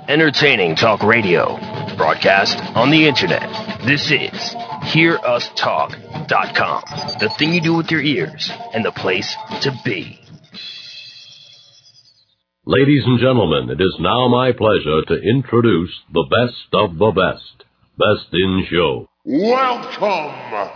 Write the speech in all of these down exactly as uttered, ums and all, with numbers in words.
Entertaining talk radio. Broadcast on the internet. This is hear us talk dot com. The thing you do with your ears and the place to be. Ladies and gentlemen, it is now my pleasure to introduce the best of the best. Best in Show. Welcome!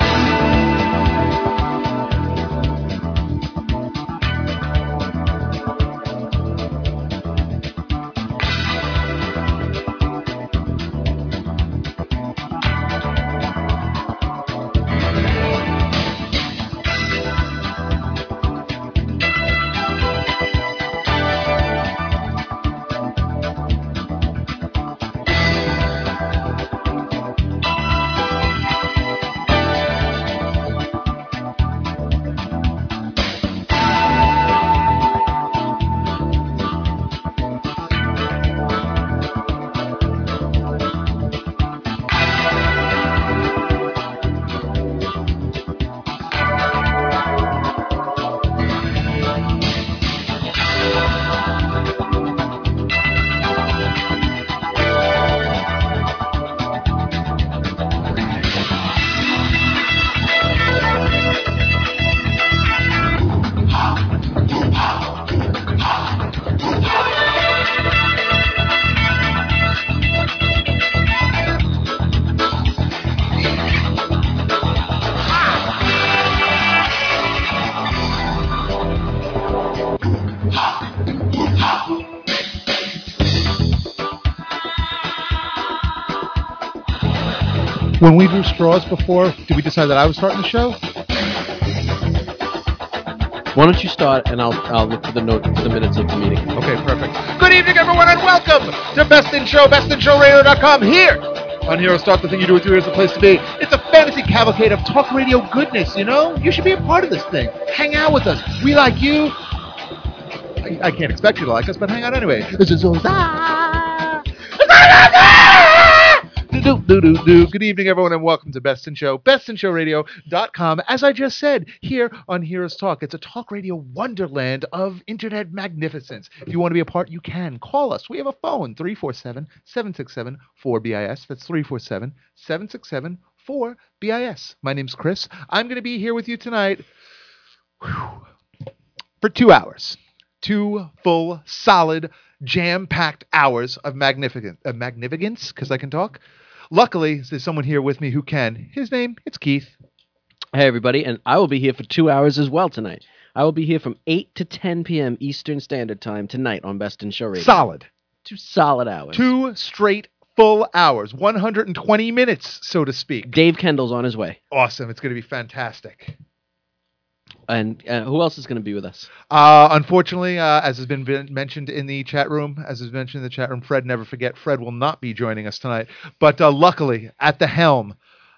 When we drew straws before, did we decide that I was starting the show? Why don't you start, and I'll I'll look for the note for the minutes of the meeting. Okay, perfect. Good evening, everyone, and welcome to Best in Show, best in show radio dot com. Here on Heroes Talk, the thing you do with your ears, the place to be. It's a fantasy cavalcade of talk radio goodness, you know? You should be a part of this thing. Hang out with us. We like you. I, I can't expect you to like us, but hang out anyway. This is Do, do, do, do. Good evening, everyone, and welcome to Best in Show, best in show radio dot com. As I just said, here on Heroes Talk, it's a talk radio wonderland of internet magnificence. If you want to be a part, you can. Call us. We have a phone, three four seven, seven six seven, four B I S. That's three four seven, seven six seven, four B I S. My name's Chris. I'm going to be here with you tonight whew, for two hours. Two full, solid, jam-packed hours of magnificent, uh, magnificence, because I can talk. Luckily, there's someone here with me who can. His name, it's Keith. Hey, everybody, and I will be here for two hours as well tonight. I will be here from eight to ten p.m. Eastern Standard Time tonight on Best in Show Radio. Solid. Two solid hours. Two straight full hours. one hundred twenty minutes, so to speak. Dave Kendall's on his way. Awesome. It's going to be fantastic. And uh, who else is going to be with us? Uh, unfortunately, uh, as has been, been mentioned in the chat room, as has mentioned in the chat room, Fred, never forget, Fred will not be joining us tonight. But uh, luckily, at the helm,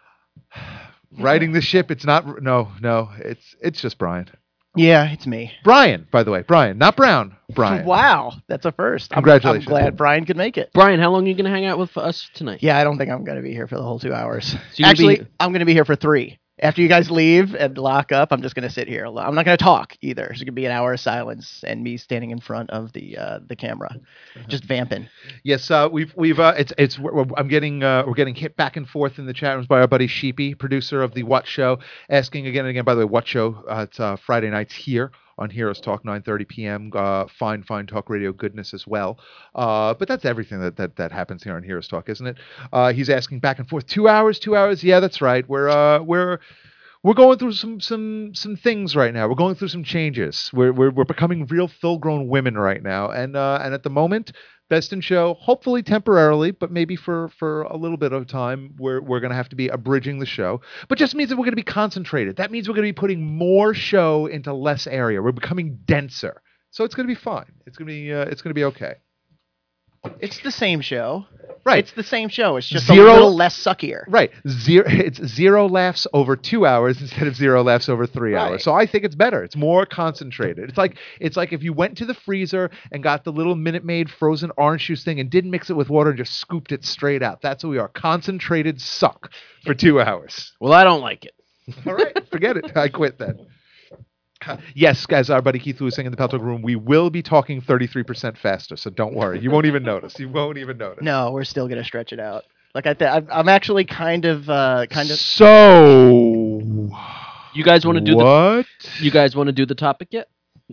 riding the ship, it's not, no, no, it's it's just Brian. Yeah, it's me. Brian, by the way, Brian, not Brown, Brian. Wow, that's a first. Congratulations. I'm, I'm glad Brian could make it. Brian, how long are you going to hang out with us tonight? Yeah, I don't think I'm going to be here for the whole two hours. So Actually, be... I'm going to be here for three. After you guys leave and lock up, I'm just going to sit here. I'm not going to talk either. It's going to be an hour of silence and me standing in front of the uh, the camera, uh-huh. just vamping. Yes, uh, we've we've uh, it's it's we're, I'm getting uh, we're getting hit back and forth in the chat rooms by our buddy Sheepy, producer of the What Show, asking again and again. By the way, What Show? Uh, it's uh, Friday nights here on Heroes Talk, nine thirty p.m. Uh, fine, fine talk radio goodness as well. Uh, but that's everything that, that that happens here on Heroes Talk, isn't it? Uh, he's asking back and forth, two hours, two hours. Yeah, that's right. We're uh, we're we're going through some some some things right now. We're going through some changes. We're we're we're becoming real full-grown women right now, and uh, and at the moment, Best in Show, hopefully temporarily, but maybe for, for a little bit of time, we're we're going to have to be abridging the show. But just means that we're going to be concentrated. That means we're going to be putting more show into less area. We're becoming denser. So it's going to be fine. It's going to be uh, it's going to be okay. It's the same show. Right. It's the same show. It's just zero, a little less suckier. Right. Zero. It's zero laughs over two hours instead of zero laughs over three right. hours. So I think it's better. It's more concentrated. It's like it's like if you went to the freezer and got the little Minute Maid frozen orange juice thing and didn't mix it with water and just scooped it straight out. That's what we are. Concentrated suck for two hours. Well, I don't like it. All right. Forget it. I quit then. Yes, as our buddy Keith was saying in the Pal Talk room, we will be talking thirty-three percent faster, so don't worry. You won't even notice. You won't even notice. No, we're still gonna stretch it out. Like I, th- I'm I'm actually kind of, uh, kind of. So, You guys want to do what? the? You guys want to do the topic yet?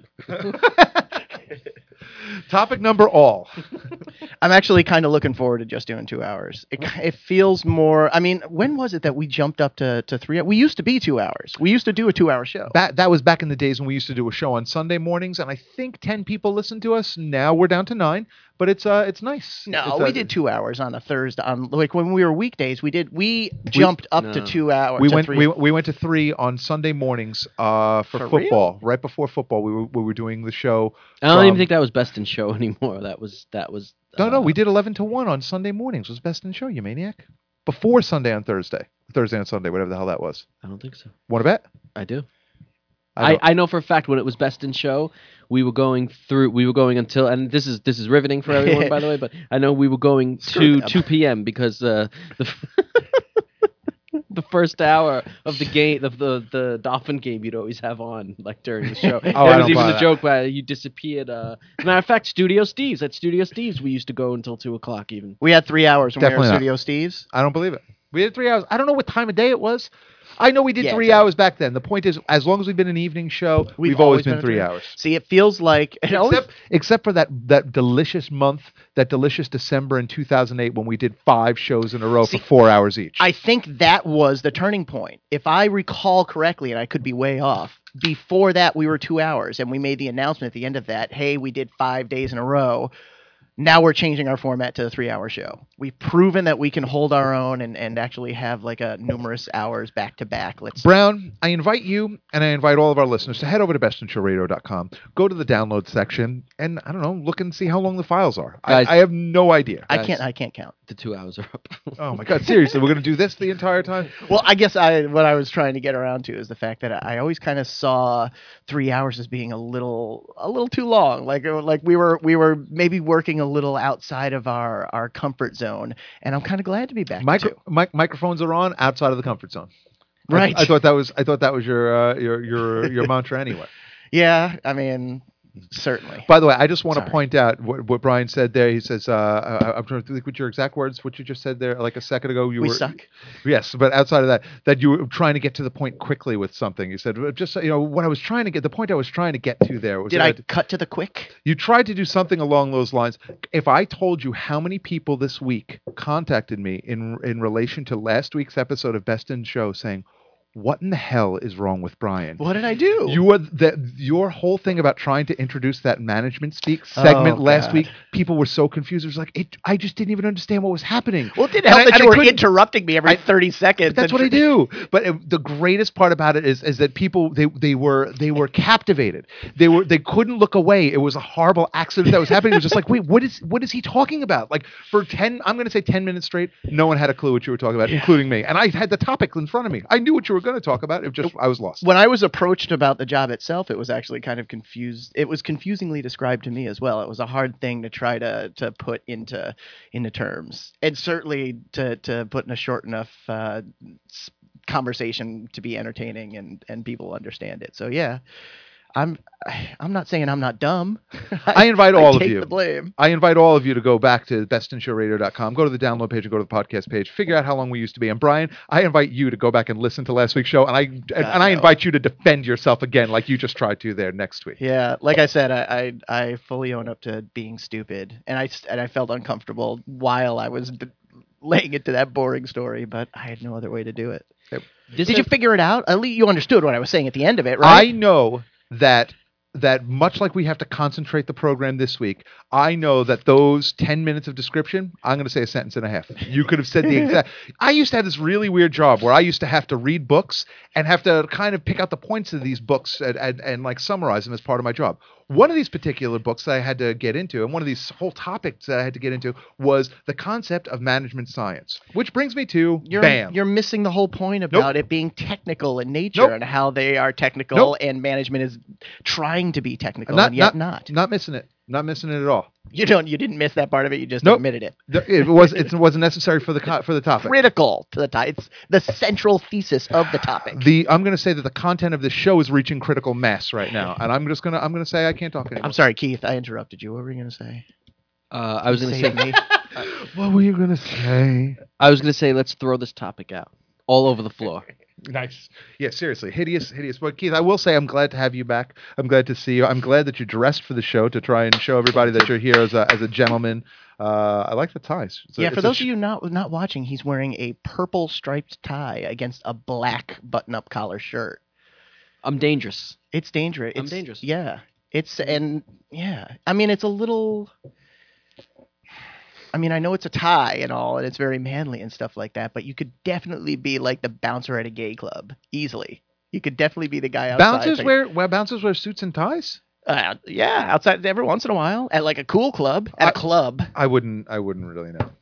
Topic number all. I'm actually kind of looking forward to just doing two hours. It, it feels more. I mean, when was it that we jumped up to, to three? We used to be two hours. We used to do a two-hour show. That that was back in the days when we used to do a show on Sunday mornings, and I think ten people listened to us. Now we're down to nine, but it's uh it's nice. No, It's, we uh, did two hours on a Thursday. On like when we were weekdays, we did. We jumped up to No. two hours. We to went three. we, we went to three on Sunday mornings uh, for, For football. Right before football, we were we were doing the show. I don't from- even think that was Best in Show anymore. That was that was. No, no, uh, we did eleven to one on Sunday mornings. Was Best in Show, you maniac? Before Sunday on Thursday, Thursday on Sunday, whatever the hell that was. I don't think so. Want to bet? I do. I I, don't- I know for a fact when it was Best in Show, we were going through. We were going until, and this is this is riveting for everyone, by the way. But I know we were going Screw to them. two p.m. because uh, the the first hour of the game of the the Dolphin game you'd always have on like during the show. Oh, I there was don't even buy the that. joke where you disappeared. Uh, as a matter of fact, Studio Steve's at Studio Steve's we used to go until two o'clock even. We had three hours when Definitely we not. were at Studio Steve's. I don't believe it. We did three hours. I don't know what time of day it was. I know we did Yeah, three it's like- hours back then. The point is, as long as we've been an evening show, we've, We've always always been, been a three three- hours. See, it feels like it always, Except, except for that that delicious month, that delicious December in two thousand eight when we did five shows in a row See, for four hours each. I think that was the turning point. If I recall correctly, and I could be way off, before that we were two hours, and we made the announcement at the end of that, hey, we did five days in a row. Now we're changing our format to a three-hour show. We've proven that we can hold our own and, and actually have like a numerous hours back to back. Let's Brown, I invite you and I invite all of our listeners to head over to best in show radio dot com, go to the download section, and I don't know, look and see how long the files are. Guys- I, I have no idea. I guys. can't I can't count. The two hours are up. Oh my God, seriously, we're going to do this the entire time? Well, I guess I what I was trying to get around to is the fact that I always kind of saw three hours as being a little a little too long. Like like we were we were maybe working a little outside of our, our comfort zone, and I'm kind of glad to be back. Micro- too. mic- microphones are on outside of the comfort zone. I- Right. I, thought that was I thought that was your uh, your your your mantra anyway. Yeah, I mean, certainly. By the way, I just want to Sorry. point out what, what Brian said there. He says, uh, uh, I'm trying to think what your exact words, what you just said there, like a second ago. You We were, suck. Yes, but outside of that, that you were trying to get to the point quickly with something. You said, "Well, just, you know, what I was trying to get, the point I was trying to get to there was Did I that cut to the quick? you tried to do something along those lines. If I told you how many people this week contacted me in in relation to last week's episode of Best in Show saying, what in the hell is wrong with Brian? What did I do? You are the, your whole thing about trying to introduce that management speak segment Oh, last God. week. People were so confused. It was like it, I just didn't even understand what was happening. well, it didn't And help I- that and you I were couldn't- interrupting me every I- thirty seconds. That's and what I tr- do. But it, the greatest part about it is is that people they they were they were captivated. They were they couldn't look away. It was a horrible accident that was happening. It was just like, wait, what is what is he talking about? Like for ten, I'm going to say ten minutes straight, no one had a clue what you were talking about, including me. And I had the topic in front of me. I knew what you were going to talk about. It just I was lost. When I was approached about the job itself, it was actually kind of confused. It was confusingly described to me as well. It was a hard thing to try to to put into into terms, and certainly to to put in a short enough uh, s- conversation to be entertaining and and people understand it. So yeah, I'm I'm not saying I'm not dumb. I invite all of take you. the blame. I invite all of you to go back to best in show radio dot com, go to the download page and go to the podcast page, figure out how long we used to be. And Brian, I invite you to go back and listen to last week's show, and I and, and I no. invite you to defend yourself again like you just tried to there next week. Yeah, like I said, I, I I fully own up to being stupid, and I s- and I felt uncomfortable while I was d- laying into that boring story, but I had no other way to do it. This Did you ep- figure it out? At least you understood what I was saying at the end of it, I right? know that that much like we have to concentrate the program this week, I know that those ten minutes of description, I'm going to say a sentence and a half. You could have said the exact. I used to have this really weird job where I used to have to read books and have to kind of pick out the points of these books and, and, and like summarize them as part of my job. One of these particular books that I had to get into, and one of these whole topics that I had to get into, was the concept of management science, which brings me to You're bam. you're missing the whole point Nope. about it being technical in nature Nope. and how they are technical, Nope. and management is trying to be technical not, and yet not, not. not missing it. Not missing it at all. You don't. You didn't miss that part of it. You just Nope. admitted it. The- It was. It wasn't necessary for the co- for the topic. Critical to the topic. It's the central thesis of the topic. The I'm going to say that the content of this show is reaching critical mass right now, and I'm just gonna I'm going to say I can't talk anymore. I'm sorry, Keith. I interrupted you. What were you going to say? Uh, I was going to Save say, me. What were you going to say? I was going to say, let's throw this topic out all over the floor. Nice. Yeah, seriously, hideous, hideous. But Keith, I will say I'm glad to have you back. I'm glad to see you. I'm glad that you dressed for the show to try and show everybody that you're here as a as a gentleman. Uh, I like the ties. It's a- Yeah, it's for a those sh- of you not not watching, he's wearing a purple striped tie against a black button-up collar shirt. I'm dangerous. It's dangerous. I'm It's, dangerous. Yeah, it's and yeah. I mean, it's a little. I mean, I know it's a tie and all, and it's very manly and stuff like that. But you could definitely be like the bouncer at a gay club easily. You could definitely be the guy outside. bouncers like- wear well, bouncers wear suits and ties. Uh, yeah, outside every once in a while at like a cool club at a I- club. I wouldn't. I wouldn't really know.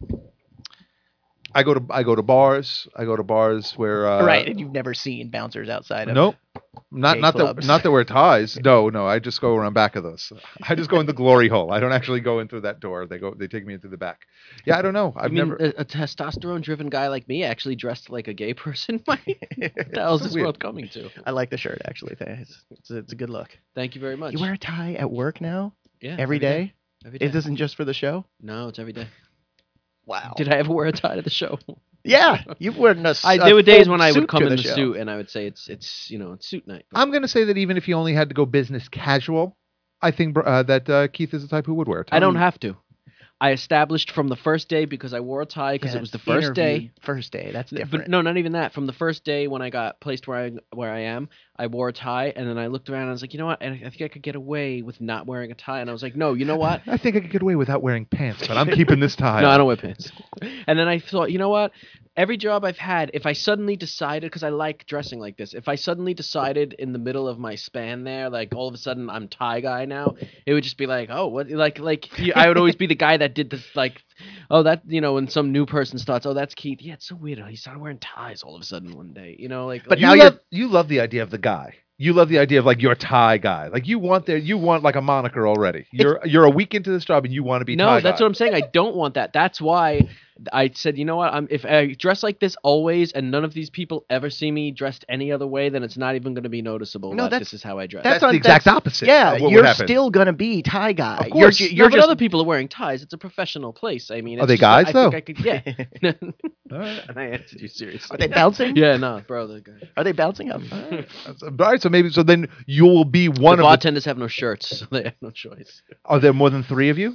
I go to I go to bars. I go to bars where uh, Right, and you've never seen bouncers outside of. Nope. Not gay not that clubs. not that we're ties. No, no. I just go around back of those. I just go in the glory hole. I don't actually go in through that door. They go. They take me in through the back. Yeah, I don't know. I I've mean, never. a, a testosterone-driven guy like me actually dressed like a gay person. What the hell is this Weird. world coming to? I like the shirt actually. It's, it's, a, it's a good look. Thank you very much. You wear a tie at work now? yeah, every day? Every day. It isn't just for the show? No, it's every day. Wow. Did I ever wear a tie to the show? Yeah, you've worn a. s- I, a there were days full when I suit would come to in the, show. suit and I would say it's it's you know it's suit night. I'm going to say that even if you only had to go business casual, I think uh, that uh, Keith is the type who would wear a tie. I don't have to. I established from the first day because I wore a tie because Yeah, it was the first interview- day. First day, that's different. But no, not even that. From the first day when I got placed where I where I am, I wore a tie, and then I looked around and I was like, you know what? I, I think I could get away with not wearing a tie. And I was like, no, you know what? I think I could get away without wearing pants, but I'm keeping this tie. No, I don't wear pants. And then I thought, you know what? Every job I've had, if I suddenly decided, because I like dressing like this, if I suddenly decided in the middle of my span there, like all of a sudden I'm tie guy now, it would just be like, oh, what? Like, like you, I would always be the guy that did this, like, oh, that, you know, when some new person starts, oh, that's Keith. Yeah, it's so weird. He started wearing ties all of a sudden one day, you know, like. But you now love, you're- you love the idea of the guy. You love the idea of like your tie guy. Like you want there, you want like a moniker already. You're you're a week into this job and you want to be No, tie that's guy. what I'm saying. I don't want that. That's why I said, you know what? I'm if I dress like this always, and none of these people ever see me dressed any other way, then it's not even going to be noticeable. No, that that's- this is how I dress. That's on- the exact opposite Yeah, of what would you're happen. still gonna be tie guy. Of course. You're, ju- No, you're but just other people are wearing ties. It's a professional place. I mean, Are it's they just- guys, I though? Think I could, yeah. All right. And I answered you seriously. Are they bouncing? Yeah, no, bro. The guy. Are they bouncing up? All right, so maybe so then you will be The one of the. bartenders have no shirts, so they have no choice. Are there more than three of you?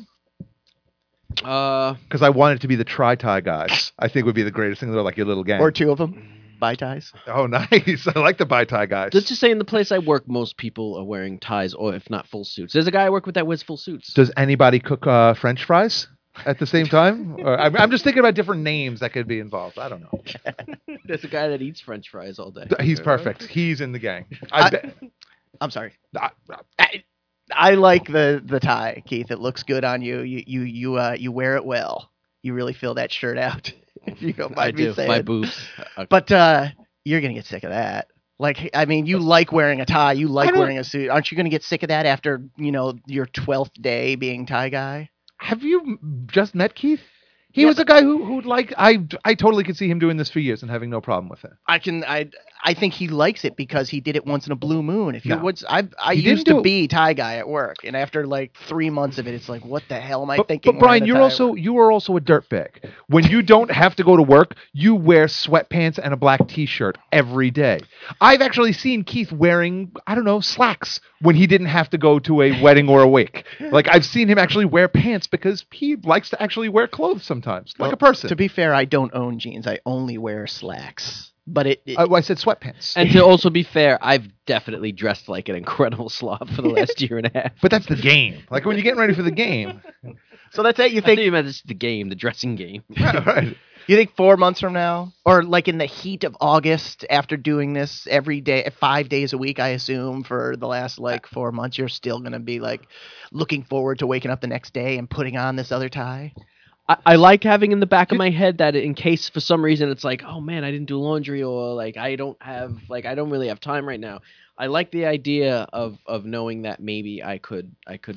Uh, Because I want it to be the tri tie guys. I think would be the greatest thing. They're like your little gang. Or two of them? Buy ties? Oh, nice. I like the bi tie guys. let's just say in the place I work, most people are wearing ties, or if not full suits. There's a guy I work with that wears full suits. Does anybody cook uh, French fries at the same time? Or, I'm, I'm just thinking about different names that could be involved. I don't know. There's a guy that eats French fries all day. He's perfect. He's in the gang. I, I- bet. I'm sorry. I- I, I like the the tie, Keith. It looks good on you. You you you uh you wear it well. You really fill that shirt out. If you don't I mind me do. saying. My boobs. Uh, But uh you're gonna get sick of that. Like, I mean, you like wearing a tie. You like don't- wearing a suit. Aren't you gonna get sick of that after you know your twelfth day being tie guy? Have you m- just met Keith? He You was a guy who who like I I totally could see him doing this for years and having no problem with it. I can I I think he likes it because he did it once in a blue moon. If you No. would, I I He didn't used do to it- be tie guy at work, and after like three months of it, it's like, what the hell am I But, thinking? but Brian, wearing a you're tie at also work? you are also a dirtbag. When you don't have to go to work, you wear sweatpants and a black T-shirt every day. I've actually seen Keith wearing I don't know slacks when he didn't have to go to a wedding or a wake. Like I've seen him actually wear pants because he likes to actually wear clothes sometimes, like Well, a person. To be fair, I don't own jeans. I only wear slacks. But it, it Uh, well, I said sweatpants, And to also be fair, I've definitely dressed like an incredible slob for the last year and a half. but that's the game. Like when you're getting ready for the game. so that's it. You I think think you meant this is the game, the dressing game. Right. you think four months from now, or like in the heat of August, after doing this every day, five days a week, I assume for the last like four months, you're still gonna be like looking forward to waking up the next day and putting on this other tie. I, I like having in the back of my head that in case for some reason it's like, oh man, I didn't do laundry, or like I don't have like I don't really have time right now. I like the idea of of knowing that maybe I could I could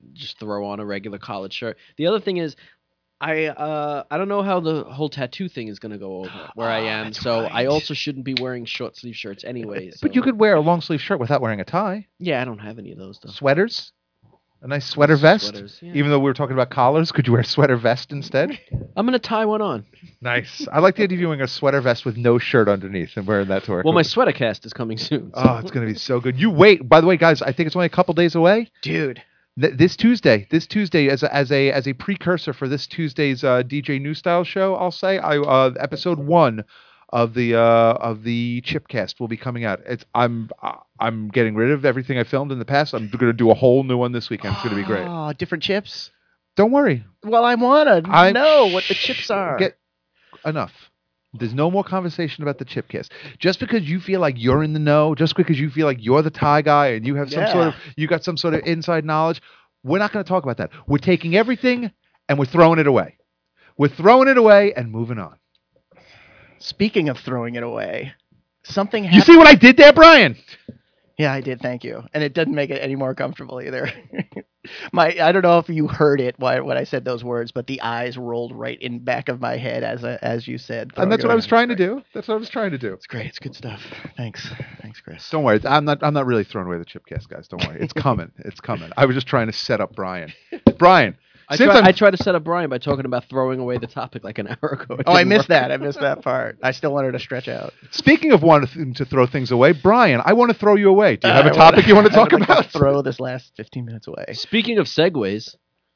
just throw on a regular collared shirt. The other thing is, I uh I don't know how the whole tattoo thing is gonna go over where I am, that's so I right. also shouldn't be wearing short sleeve shirts anyways. But you could wear a long sleeve shirt without wearing a tie. Yeah, I don't have any of those though. Sweaters, a nice sweater vest. Sweaters, yeah. Even though we were talking about collars, could you wear a sweater vest instead? I'm gonna tie one on. Nice. I like the idea of you wearing a sweater vest with no shirt underneath and wearing that to work. Well, my sweater cast is coming soon. so- Oh, it's gonna be so good. You wait. By the way, guys, I think it's only a couple days away. Dude. Th- this Tuesday, this Tuesday, as a, as a as a precursor for this Tuesday's uh, D J New Style show, I'll say, I uh, episode one of the uh, of the Chipcast will be coming out. It's I'm uh, I'm getting rid of everything I filmed in the past. I'm going to do a whole new one this weekend. It's going to be great. Oh, different chips. Don't worry. Well, I want to I- know what the chips are. Get enough. There's no more conversation about the Chipcast. Just because you feel like you're in the know, just because you feel like you're the tie guy and you have some sort of you got some sort of inside knowledge, we're not going to talk about that. We're taking everything and we're throwing it away. We're throwing it away and moving on. Speaking of throwing it away, something You happened. see what I did there, Brian? Yeah, I did. Thank you. And it doesn't make it any more comfortable either. my, I don't know if you heard it why, when I said those words, but the eyes rolled right in back of my head as a, as you said. And that's what I was throwing trying to do. That's what I was trying to do. It's great. It's good stuff. Thanks. Thanks, Chris. Don't worry. I'm not I'm not really throwing away the Chipcast, guys. Don't worry. It's coming. It's coming. I was just trying to set up Brian. Brian, I, since try, I'm I tried to set up Brian by talking about throwing away the topic like an hour ago. It Oh, I didn't missed work. that. I missed that part. I still wanted to stretch out. speaking of wanting to throw things away, Brian, I want to throw you away. Do you have Uh, a I topic wanna- you want to I talk would like about? throw this last fifteen minutes away. Speaking of segues,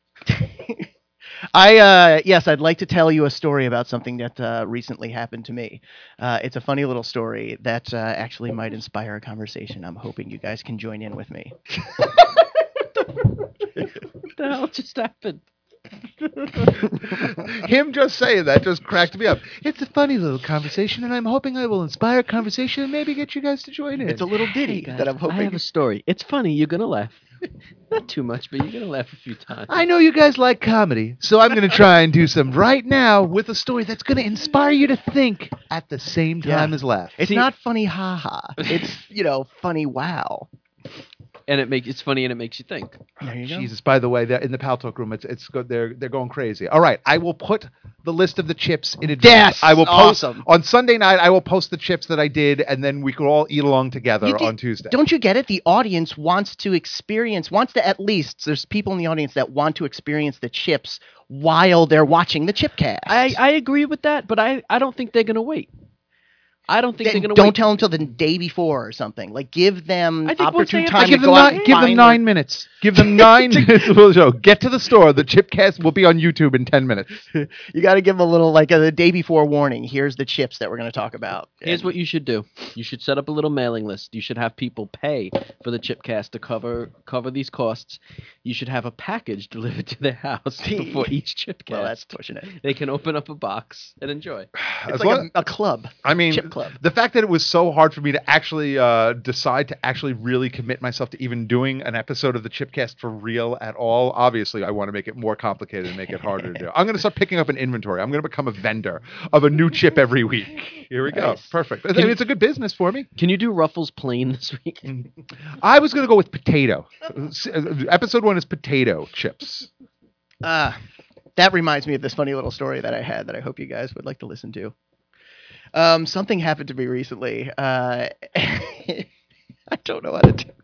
I uh, yes, I'd like to tell you a story about something that uh, recently happened to me. Uh, it's a funny little story that uh, actually might inspire a conversation. I'm hoping you guys can join in with me. what the hell just happened? Him just saying that just cracked me up. It's a funny little conversation, and I'm hoping I will inspire conversation and maybe get you guys to join in. It's a little ditty Hey guys, that I'm I hoping. have a story. It's funny. You're gonna laugh. Not too much, but you're gonna laugh a few times. I know you guys like comedy, so I'm going to try and do some right now with a story that's going to inspire you to think at the same time Yeah. as laugh. It's See- not funny, haha. It's you know funny, wow. and it makes it's funny and it makes you think. There you go. Jesus, by the way, they're in the Pal Talk room, it's it's go, they're they're going crazy. All right, I will put the list of the chips in advance. Yes, I will post awesome. on Sunday night. I will post the chips that I did, and then we could all eat along together You did- on Tuesday. Don't you get it? The audience wants to experience, wants to at least, there's people in the audience that want to experience the chips while they're watching the Chipcast. I, I agree with that, but I, I don't think they're gonna wait. I don't think Then they're gonna don't wait. tell them till the day before or something. Like give them I think once they opportune have- time I to give them go out nine, and give them find nine minutes. Give them nine minutes of the show. Get to the store. The Chipcast will be on YouTube in ten minutes. their- You got to give them a little like a the day before warning. Here's the chips that we're going to talk about. Here's And- what you should do. You should set up a little mailing list. You should have people pay for the Chipcast to cover cover these costs. You should have a package delivered to their house before each Chipcast. Well, that's pushing it. They can open up a box and enjoy. It's As like long- a, a club. I mean, Chip club. the fact that it was so hard for me to actually uh, decide to actually really commit myself to even doing an episode of the Chipcast for real at all, obviously I want to make it more complicated and make it harder to do. I'm going to start picking up an inventory. I'm going to become a vendor of a new chip every week. Here we go. Nice. Perfect. I mean, it's a good business for me. Can you do Ruffles plain this week? I was going to go with potato. S- uh, Episode one is potato chips. Uh, that reminds me of this funny little story that I had that I hope you guys would like to listen to. Um, something happened to me recently. Uh, I don't know how to do.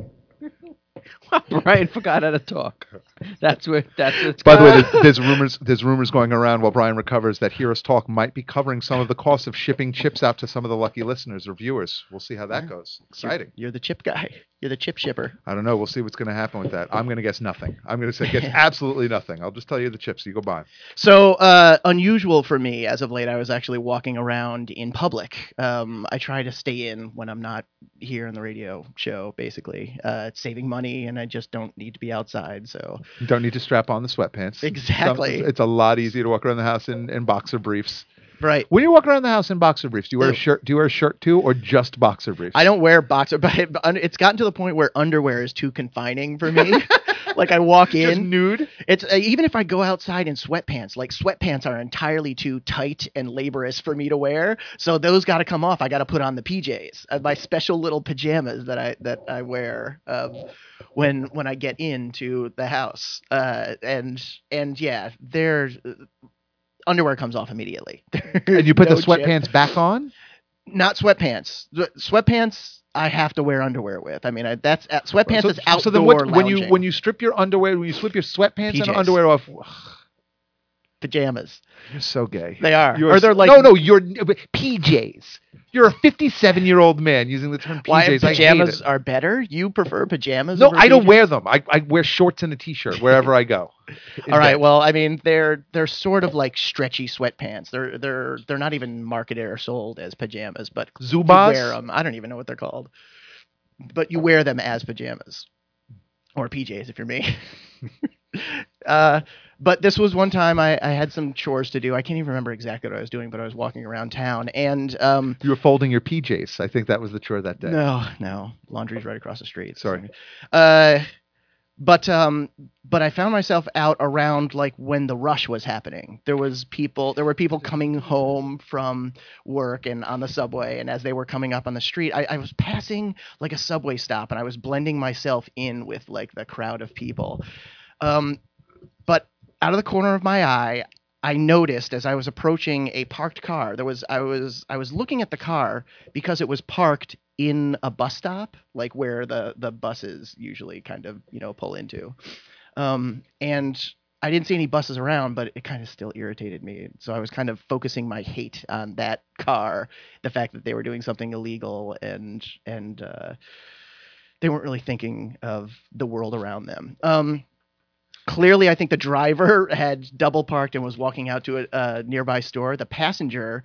Brian forgot how to talk. That's where. That's what's. By the way, there's, there's rumors. There's rumors going around while Brian recovers that Heroes Talk might be covering some of the costs of shipping chips out to some of the lucky listeners or viewers. We'll see how that goes. Exciting. You're the chip guy. You're the chip shipper. I don't know. We'll see what's going to happen with that. I'm going to guess nothing. I'm going to say guess absolutely nothing. I'll just tell you the chips. You go buy. So uh, unusual for me as of late. I was actually walking around in public. Um, I try to stay in when I'm not here on the radio show. Basically, uh, it's saving money, and I just don't need to be outside. So You don't need to strap on the sweatpants. Exactly. Some- it's a lot easier to walk around the house in, in boxer briefs. right. When you walk around the house in boxer briefs, do you wear a Ew. shirt? Do you wear a shirt too, or just boxer briefs? I don't wear boxer, but it- but it's gotten to the point where underwear is too confining for me. Like I walk in, Just nude. It's uh, even if I go outside in sweatpants, like sweatpants are entirely too tight and laborious for me to wear. So those got to come off. I got to put on the P Js, uh, my special little pajamas that I that I wear um, when when I get into the house. Uh, and and yeah, their uh, underwear comes off immediately. And you put No the chip. sweatpants back on? Not sweatpants. The- Sweatpants I have to wear underwear with. I mean, I, that's uh, sweatpants so, is outdoor so then what, when you lounging. when you strip your underwear, when you slip your sweatpants P Js. and underwear off, pajamas. you're so gay. They are. You're Or they're s- like no, no, you're P Js. You're a fifty-seven-year-old man using the term P Js. why I hate pajamas it. are better? You prefer pajamas? No, over I don't P Js? wear them. I, I wear shorts and a t-shirt wherever I go. All right. Well, I mean, they're they're sort of like stretchy sweatpants. They're they're they're not even marketed or sold as pajamas, but you Zubaz? wear them. I don't even know what they're called, but you wear them as pajamas or P Js if you're me. uh, but this was one time I, I had some chores to do. I can't even remember exactly what I was doing, but I was walking around town and um, You were folding your P Js. I think that was the chore that day. no, no, laundry's right across the street. Sorry. Uh, but um, but I found myself out around like when the rush was happening. There was people. There were people coming home from work and on the subway. And as they were coming up on the street, I, I was passing like a subway stop, and I was blending myself in with like the crowd of people. Um, but out of the corner of my eye, I noticed as I was approaching a parked car, there was I was I was looking at the car because it was parked in a bus stop, like where the the buses usually kind of, you know, pull into. Um, and I didn't see any buses around, but it kind of still irritated me. So I was kind of focusing my hate on that car, the fact that they were doing something illegal and and uh, they weren't really thinking of the world around them. Um, Clearly, I think the driver had double parked and was walking out to a, a nearby store. The passenger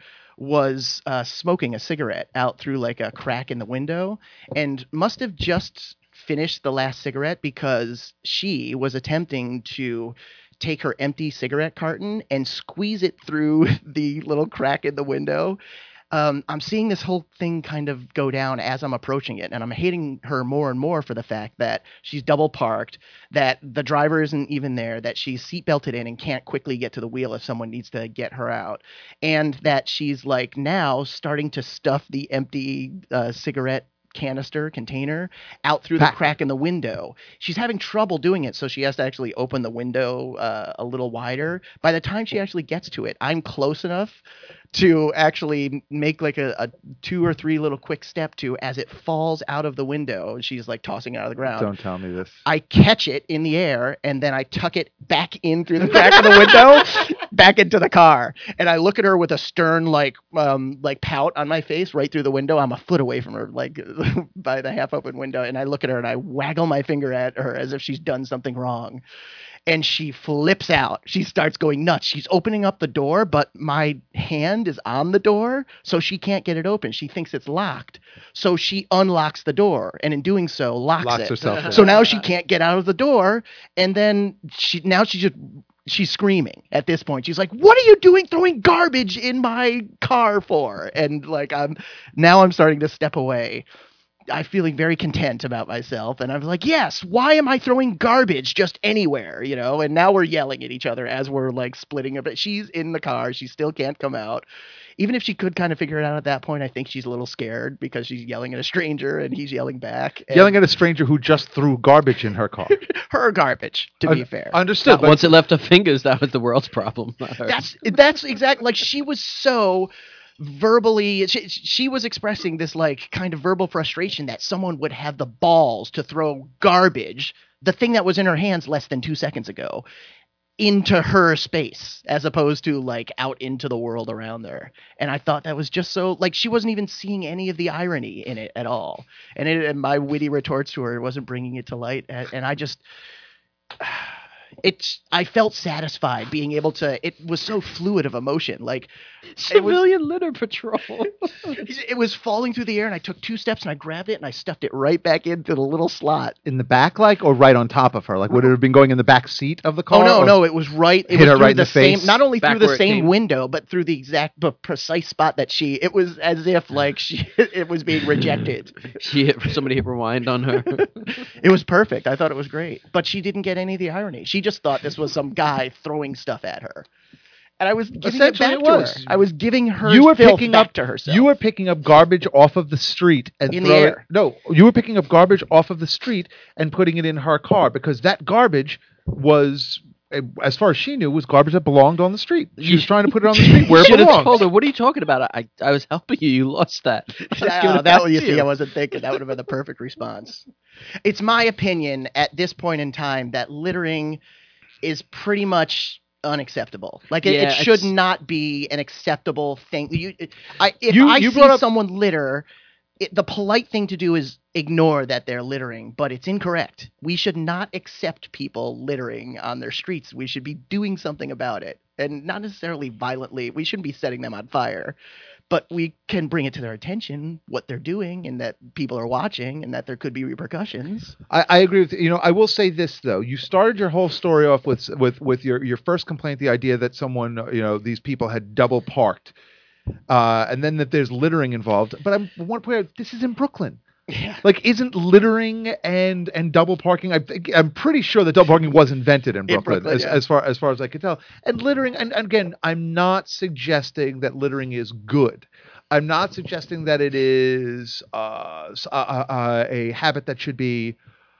was uh, smoking a cigarette out through like a crack in the window and must have just finished the last cigarette because she was attempting to take her empty cigarette carton and squeeze it through the little crack in the window. Um, I'm seeing this whole thing kind of go down as I'm approaching it, and I'm hating her more and more for the fact that she's double parked, that the driver isn't even there, that she's seatbelted in and can't quickly get to the wheel if someone needs to get her out, and that she's like now starting to stuff the empty uh, cigarette canister container out through the Pack. crack in the window. She's having trouble doing it, so she has to actually open the window uh, a little wider. By the time she actually gets to it, I'm close enough to actually make like a, a two or three little quick step to as it falls out of the window. She's like tossing it out of the ground. Don't tell me this. I catch it in the air and then I tuck it back in through the crack of the window, back into the car. And I look at her with a stern like um like pout on my face right through the window. I'm a foot away from her, like by the half open window. And I look at her and I waggle my finger at her as if she's done something wrong. And she flips out. She starts going nuts. She's opening up the door, but my hand is on the door, so she can't get it open. She thinks it's locked. So she unlocks the door, and in doing so, locks, Locks it. herself in. So now she can't get out of the door, and then she now she's just she's screaming at this point. She's like, "What are you doing throwing garbage in my car for?" And like I'm now I'm starting to step away. I'm feeling very content about myself. And I was like, yes, why am I throwing garbage just anywhere? You know, and now we're yelling at each other as we're like splitting a bit. She's in the car. She still can't come out. Even if she could kind of figure it out at that point, I think she's a little scared because she's yelling at a stranger and he's yelling back. And Yelling at a stranger who just threw garbage in her car. her garbage, to Un- be fair. Understood. but- Once it left her fingers, that was the world's problem. not hers. That's that's exactly like she was so verbally she, she was expressing this like kind of verbal frustration that someone would have the balls to throw garbage, the thing that was in her hands less than two seconds ago, into her space as opposed to like out into the world around her. And I thought that was just so like she wasn't even seeing any of the irony in it at all. And, it, and my witty retorts to her wasn't bringing it to light. And, and I just it's I felt satisfied being able to. It was so fluid of emotion. Like it was, Civilian litter patrol. it was falling through the air, and I took two steps and I grabbed it and I stuffed it right back into the little slot. In the back, like, or right on top of her? Like, would it have been going in the back seat of the car? Oh no, or- no, it was right. It Hit was her through right in the the face? same, not only Back through the where it same came. window, but through the exact, but precise spot that she. It was as if like she, it was being rejected. She hit, somebody hit rewind on her. It was perfect. I thought it was great, but she didn't get any of the irony. She just thought this was some guy throwing stuff at her, and I was giving it Essentially back it to was. her. I was giving her You were filth picking back up to herself. You were picking up garbage off of the street and In the throwing- air. No, you were picking up garbage off of the street and putting it in her car because that garbage was, as far as she knew, was garbage that belonged on the street. She was trying to put it on the street where You it should have belonged. told her, what are you talking about? I I was helping you. You lost that. I was giving Yeah, it that back one you to see, I wasn't thinking. That would have been the perfect response. It's my opinion at this point in time that littering is pretty much unacceptable. Like it, Yeah, it should it's- not be an acceptable thing. You, I, if You- I you see brought up- someone litter, it, the polite thing to do is ignore that they're littering, but it's incorrect. We should not accept people littering on their streets. We should be doing something about it, and not necessarily violently. We shouldn't be setting them on fire. But we can bring it to their attention what they're doing and that people are watching and that there could be repercussions. I, I agree with you. You know, I will say this though. You started your whole story off with with with your your first complaint, the idea that someone, you know, these people had double parked, uh, and then that there's littering involved. But I'm, I want to point out this is in Brooklyn. Yeah. Like, isn't littering and and double parking? I think I'm pretty sure that double parking was invented in Brooklyn, Brooklyn, as, yeah. as far as far as I can tell. And littering, and, and again, I'm not suggesting that littering is good. I'm not suggesting that it is uh, s- uh, uh, uh, a habit that should be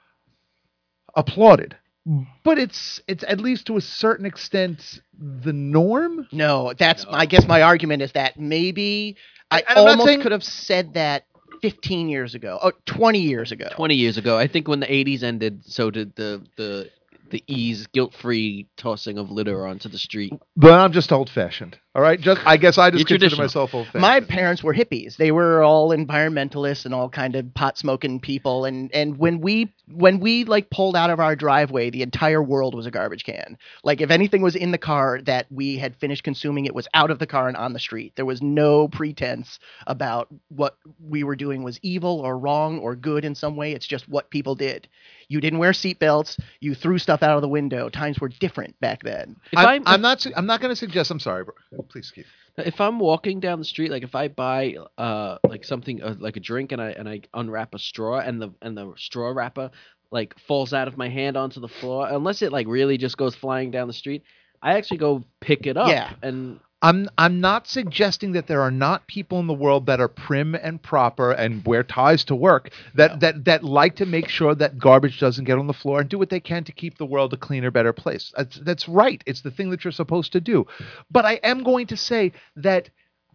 applauded. But it's it's at least to a certain extent the norm. No, that's I guess my argument is that maybe I And I'm not almost saying- could have said that fifteen years ago, oh, twenty years ago. twenty years ago. I think when the eighties ended, so did the the the ease, guilt-free tossing of litter onto the street. But I'm just old fashioned. All right, just I guess I just You're consider traditional. myself old fashioned. My parents were hippies. They were all environmentalists and all kind of pot smoking people. And and when we when we like pulled out of our driveway, the entire world was a garbage can. Like if anything was in the car that we had finished consuming, it was out of the car and on the street. There was no pretense about what we were doing was evil or wrong or good in some way. It's just what people did. You didn't wear seatbelts. You threw stuff out of the window. Times were different back then. If I'm, I'm, I'm not. su- I'm not going to suggest. I'm sorry, bro. Please, Keith. if I'm walking down the street, like if I buy uh like something uh, like a drink and I and I unwrap a straw and the and the straw wrapper like falls out of my hand onto the floor, unless it like really just goes flying down the street, I actually go pick it up. Yeah. And I'm. I'm not suggesting that there are not people in the world that are prim and proper and wear ties to work that that that like to make sure that garbage doesn't get on the floor and do what they can to keep the world a cleaner, better place. That's that's right. It's the thing that you're supposed to do. But I am going to say that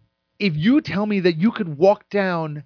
if you tell me that you could walk down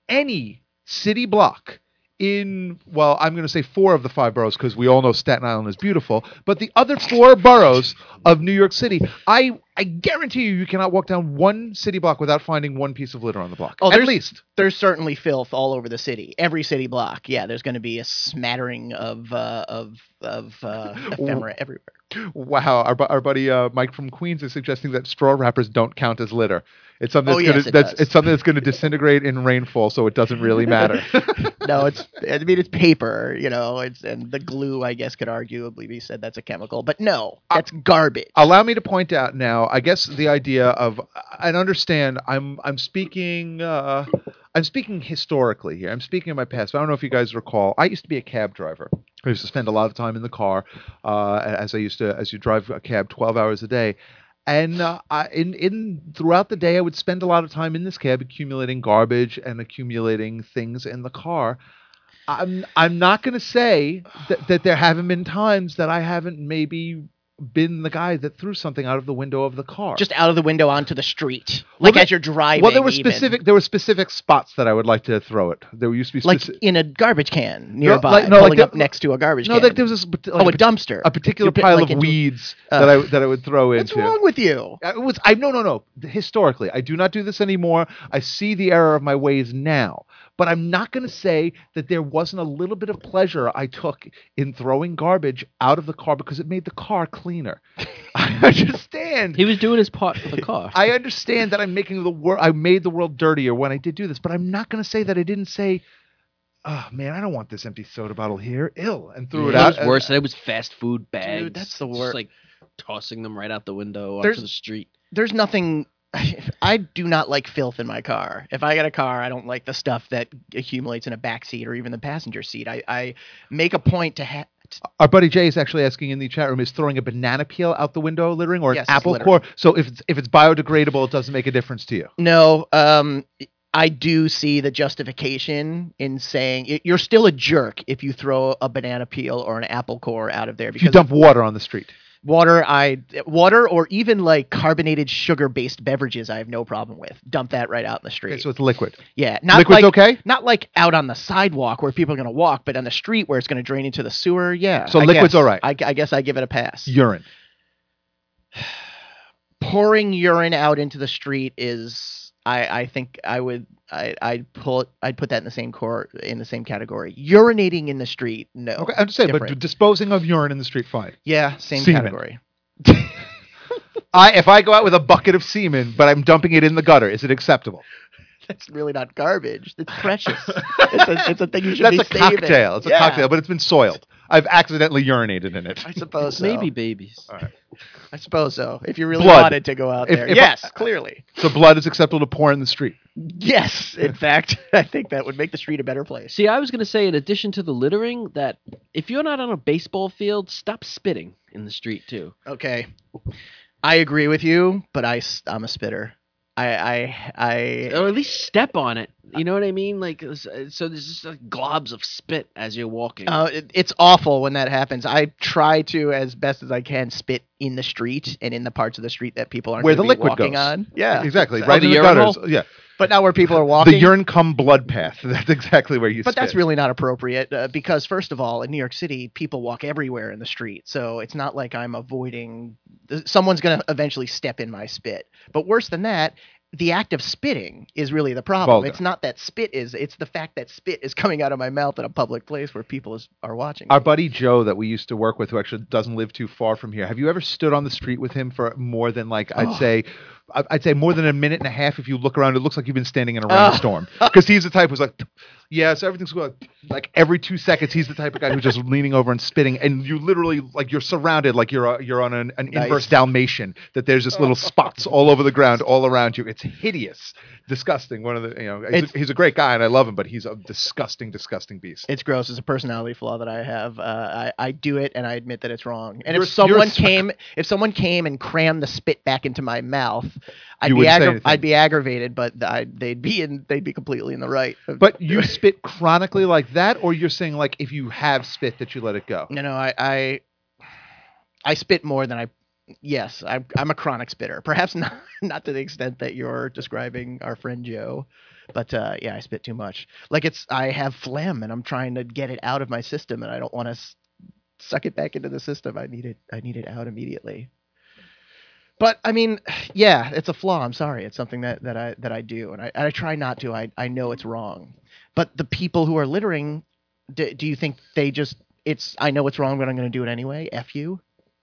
any city block in, well, I'm going to say four of the five boroughs because we all know Staten Island is beautiful, but the other four boroughs of New York City, I I guarantee you, you cannot walk down one city block without finding one piece of litter on the block. Oh, At there's- least. There's certainly filth all over the city. Every city block, yeah. There's going to be a smattering of uh, of of uh, ephemera everywhere. Wow, our, bu- our buddy uh, Mike from Queens is suggesting that straw wrappers don't count as litter. It's something Oh, that's yes, gonna it that's does. it's something that's going to disintegrate in rainfall, so it doesn't really matter. No, it's I mean it's paper, you know. It's and the glue, I guess, could arguably be said that's a chemical, but no, that's garbage. Allow me to point out now. I guess the idea of and understand. I'm I'm speaking. Uh, I'm speaking historically here. I'm speaking of my past. I don't know if you guys recall. I used to be a cab driver. I used to spend a lot of time in the car, uh, as I used to, as you drive a cab twelve hours a day. And uh, I, in in throughout the day, I would spend a lot of time in this cab accumulating garbage and accumulating things in the car. I'm I'm not going to say that, that there haven't been times that I haven't maybe been the guy that threw something out of the window of the car. Just out of the window onto the street, Well, like there- as you're driving. well, there were even. specific there were specific spots that I would like to throw it. There used to be like specific. in a garbage can nearby, like- no, like pulling the- up next to a garbage no, can. like there was this, like oh, a pat- dumpster. a particular You're put, pile like, of into- weeds uh, that I that I would throw What's into. wrong with you? Uh, It was I no no no. Historically, I do not do this anymore. I see the error of my ways now. but I'm not going to say that there wasn't a little bit of pleasure I took in throwing garbage out of the car because it made the car cleaner. I understand. He was doing his part for the car. I understand that I'm making the world, I made the world dirtier when I did do this, but I'm not going to say that I didn't say, oh man, I don't want this empty soda bottle here. Ill, and threw it It out. was worse. It was fast food bags. Dude, that's the Just, worst. like tossing them right out the window There's- onto the street. There's nothing. I do not like filth in my car. If I get a car, I don't like the stuff that accumulates in a back seat or even the passenger seat. I, I make a point to have. Our buddy Jay is actually asking in the chat room: is throwing a banana peel out the window littering or Yes, an it's apple littering. core? So if it's if it's biodegradable, it doesn't make a difference to you. No, um, I do see the justification in saying it, you're still a jerk if you throw a banana peel or an apple core out of there If because you dump water on the street, water, I water or even like carbonated sugar-based beverages, I have no problem with. Dump that right out in the street. okay, so it's liquid. yeah, not Liquid's like, okay? Not like out on the sidewalk where people are going to walk, but on the street where it's going to drain into the sewer. Yeah. So I liquid's guess. all right. I, I guess I give it a pass. Urine. Pouring urine out into the street is, I, I think I would, I, I'd pull, I'd put that in the same core, in the same category. Urinating in the street, no. Okay, I'm just saying, but Different. disposing of urine in the street, fine. yeah, same Semen. category. I if I go out with a bucket of semen, but I'm dumping it in the gutter, is it acceptable? That's really not garbage. It's precious. it's a, it's a thing you should That's be a saving. cocktail. It's a Yeah, cocktail, but it's been soiled. I've accidentally urinated in it. I suppose so. Maybe babies. I suppose so. If you really Blood. wanted to go out If- there, if- yes, clearly, So blood is acceptable to pour in the street. yes. In fact, I think that would make the street a better place. See, I was going to say, in addition to the littering, that if you're not on a baseball field, stop spitting in the street too. Okay, I agree with you, but I am a spitter. I I I Or at least step on it. You know what I mean? Like, so there's just like globs of spit as you're walking. Uh, it, it's awful when that happens. I try to, as best as I can, spit in the street and in the parts of the street that people aren't Where gonna the be liquid walking goes. on. Yeah, Exactly. Oh, Right the in the urinal? gutters. Yeah. but not where people are walking. The urine cum blood path. That's exactly where you But spit. that's really not appropriate uh, because, first of all, in New York City, people walk everywhere in the street. So it's not like I'm avoiding. Someone's going to eventually step in my spit. But worse than that, the act of spitting is really the problem. Vulgar. It's not that spit is, it's the fact that spit is coming out of my mouth in a public place where people is, are watching. Our me. buddy Joe that we used to work with, who actually doesn't live too far from here. Have you ever stood on the street with him for more than like I'd Oh. say, I- I'd say more than a minute and a half? If you look around, it looks like you've been standing in a Oh. rainstorm. Because he's the type who's like, yeah, so everything's going like every two seconds. He's the type of guy who's just leaning over and spitting, and you literally like you're surrounded, like you're a, you're on an, an Nice. inverse Dalmatian. That there's just little spots all over the ground, all around you. It's hideous, disgusting. One of the you know, he's, It's- a, he's a great guy and I love him, but he's a disgusting, disgusting beast. It's gross. It's a personality flaw that I have. Uh, I, I do it and I admit that it's wrong. And You're- if someone you're a- came, if someone came and crammed the spit back into my mouth, I'd You be wouldn't say aggra- anything. I'd be aggravated, but I, they'd be in, they'd be completely in the right. But you spit chronically like that, or you're saying like if you have spit that you let it go? you know, I, I, I spit more than I. Yes, I, I'm a chronic spitter. Perhaps not, not to the extent that you're describing our friend Joe, but uh, yeah, I spit too much. Like it's, I have phlegm and I'm trying to get it out of my system, and I don't want to s- suck it back into the system. I need it. I need it out immediately. But I mean, yeah, it's a flaw. I'm sorry. It's something that, that I that I do, and I, I try not to. I, I know it's wrong. But the people who are littering, do, do you think they just it's I know it's wrong, but I'm going to do it anyway? F you.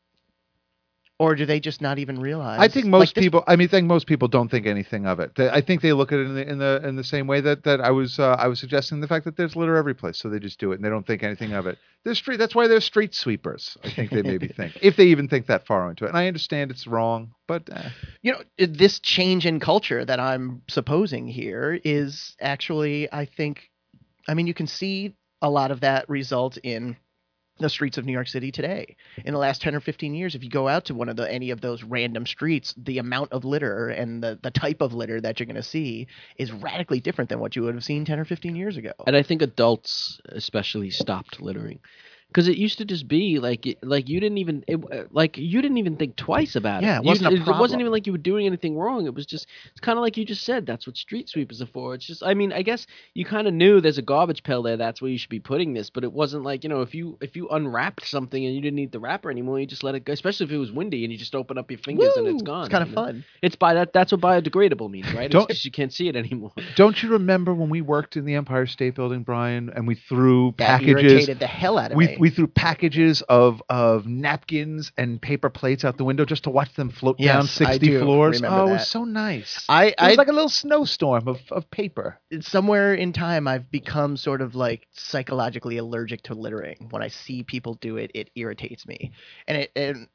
Or do they just not even realize? I think like most this- people. I mean, I think most people don't think anything of it. They, I think they look at it in the in the in the same way that that I was uh, I was suggesting the fact that there's litter every place, so they just do it and they don't think anything of it. There's street. That's why they're street sweepers. I think they maybe think if they even think that far into it. And I understand it's wrong, but uh, You know, this change in culture that I'm supposing here is actually, I think, I mean, you can see a lot of that result in the streets of New York City today. In the last ten or fifteen years, if you go out to one of the any of those random streets, the amount of litter and the, the type of litter that you're going to see is radically different than what you would have seen ten or fifteen years ago. And I think adults especially stopped littering. Because it used to just be like, it- like you didn't even, it, uh, like you didn't even think twice about Yeah, it. it You- wasn't a it, wasn't problem. even like you were doing anything wrong. It was just, it's kind of like you just said. That's what street sweepers are for. It's just, I mean, I guess you kind of knew there's a garbage pail there. That's where you should be putting this. But it wasn't like, you know, if you if you unwrapped something and you didn't need the wrapper anymore, you just let it go. Especially if it was windy and you just open up your fingers and it's Woo! gone. It's kind of you know? fun. It's by that. That's what biodegradable means, right? Don't- Because you can't see it anymore. Don't you remember when we worked in the Empire State Building, Brian, and we threw That packages? irritated the hell out of We me. we threw packages of of napkins and paper plates out the window just to watch them float down Yes, I sixty do floors. remember Oh, it that. was so nice. I, It I was like a little snowstorm of, of paper. somewhere in time I've become sort of like psychologically allergic to littering. When I see people do it, it irritates me. And it and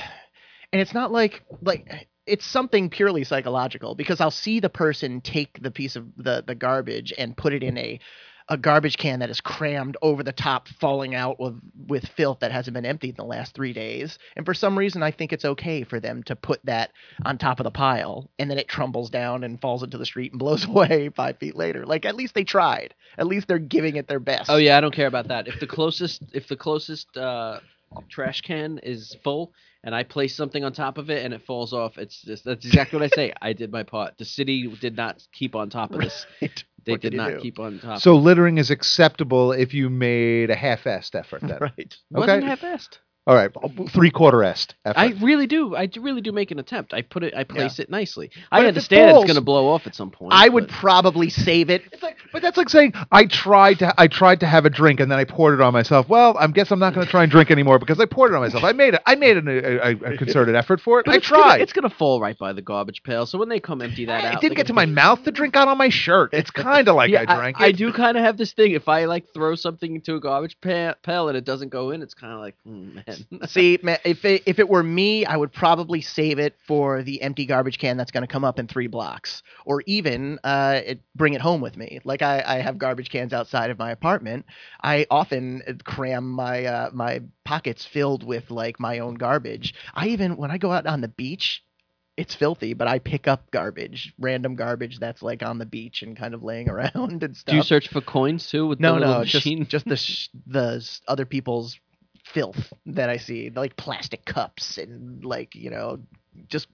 and it's not like like it's something purely psychological because I'll see the person take the piece of the the garbage and put it in a a garbage can that is crammed over the top, falling out with with filth that hasn't been emptied in the last three days. And for some reason, I think it's okay for them to put that on top of the pile, and then it trumbles down and falls into the street and blows away five feet later. Like at least they tried. At least they're giving it their best. Oh yeah, I don't care about that. If the closest, if the closest uh, trash can is full, and I place something on top of it and it falls off, it's just that's exactly what I say. I did my part. The city did not keep on top of this. Right. They What did can you not do? keep on top. So littering is acceptable if you made a half-assed effort. Then, Right. It wasn't okay. half-assed. all right, three-quarter-assed effort. I really do. I do- really do make an attempt. I put it. I place it nicely. But I if it understand it's falls- going to blow off at some point. I would but- probably save it. It's like, but that's like saying I tried to I tried to have a drink and then I poured it on myself. Well, I guess I'm not going to try and drink anymore because I poured it on myself. I made it. I made an, a, a, a concerted effort for it. But I it's gonna- tried. it's going to fall right by the garbage pail. So when they come empty that out, it didn't they're get to gonna my be- mouth. The drink got on my shirt. It's kind of like Yeah, I drank I, it. I do kind of have this thing. If I like throw something into a garbage pa- pail and it doesn't go in, it's kind of like, hmm, man. See, man, if it, if it were me, I would probably save it for the empty garbage can that's going to come up in three blocks, or even uh, it, bring it home with me. Like I, I have garbage cans outside of my apartment. I often cram my uh, my pockets filled with like my own garbage. I even when I go out on the beach, it's filthy, but I pick up garbage, random garbage that's like on the beach and kind of laying around and stuff. Do you search for coins too with No, the little no, just machine? just the sh- the s- other people's filth that I see, like plastic cups and like you know just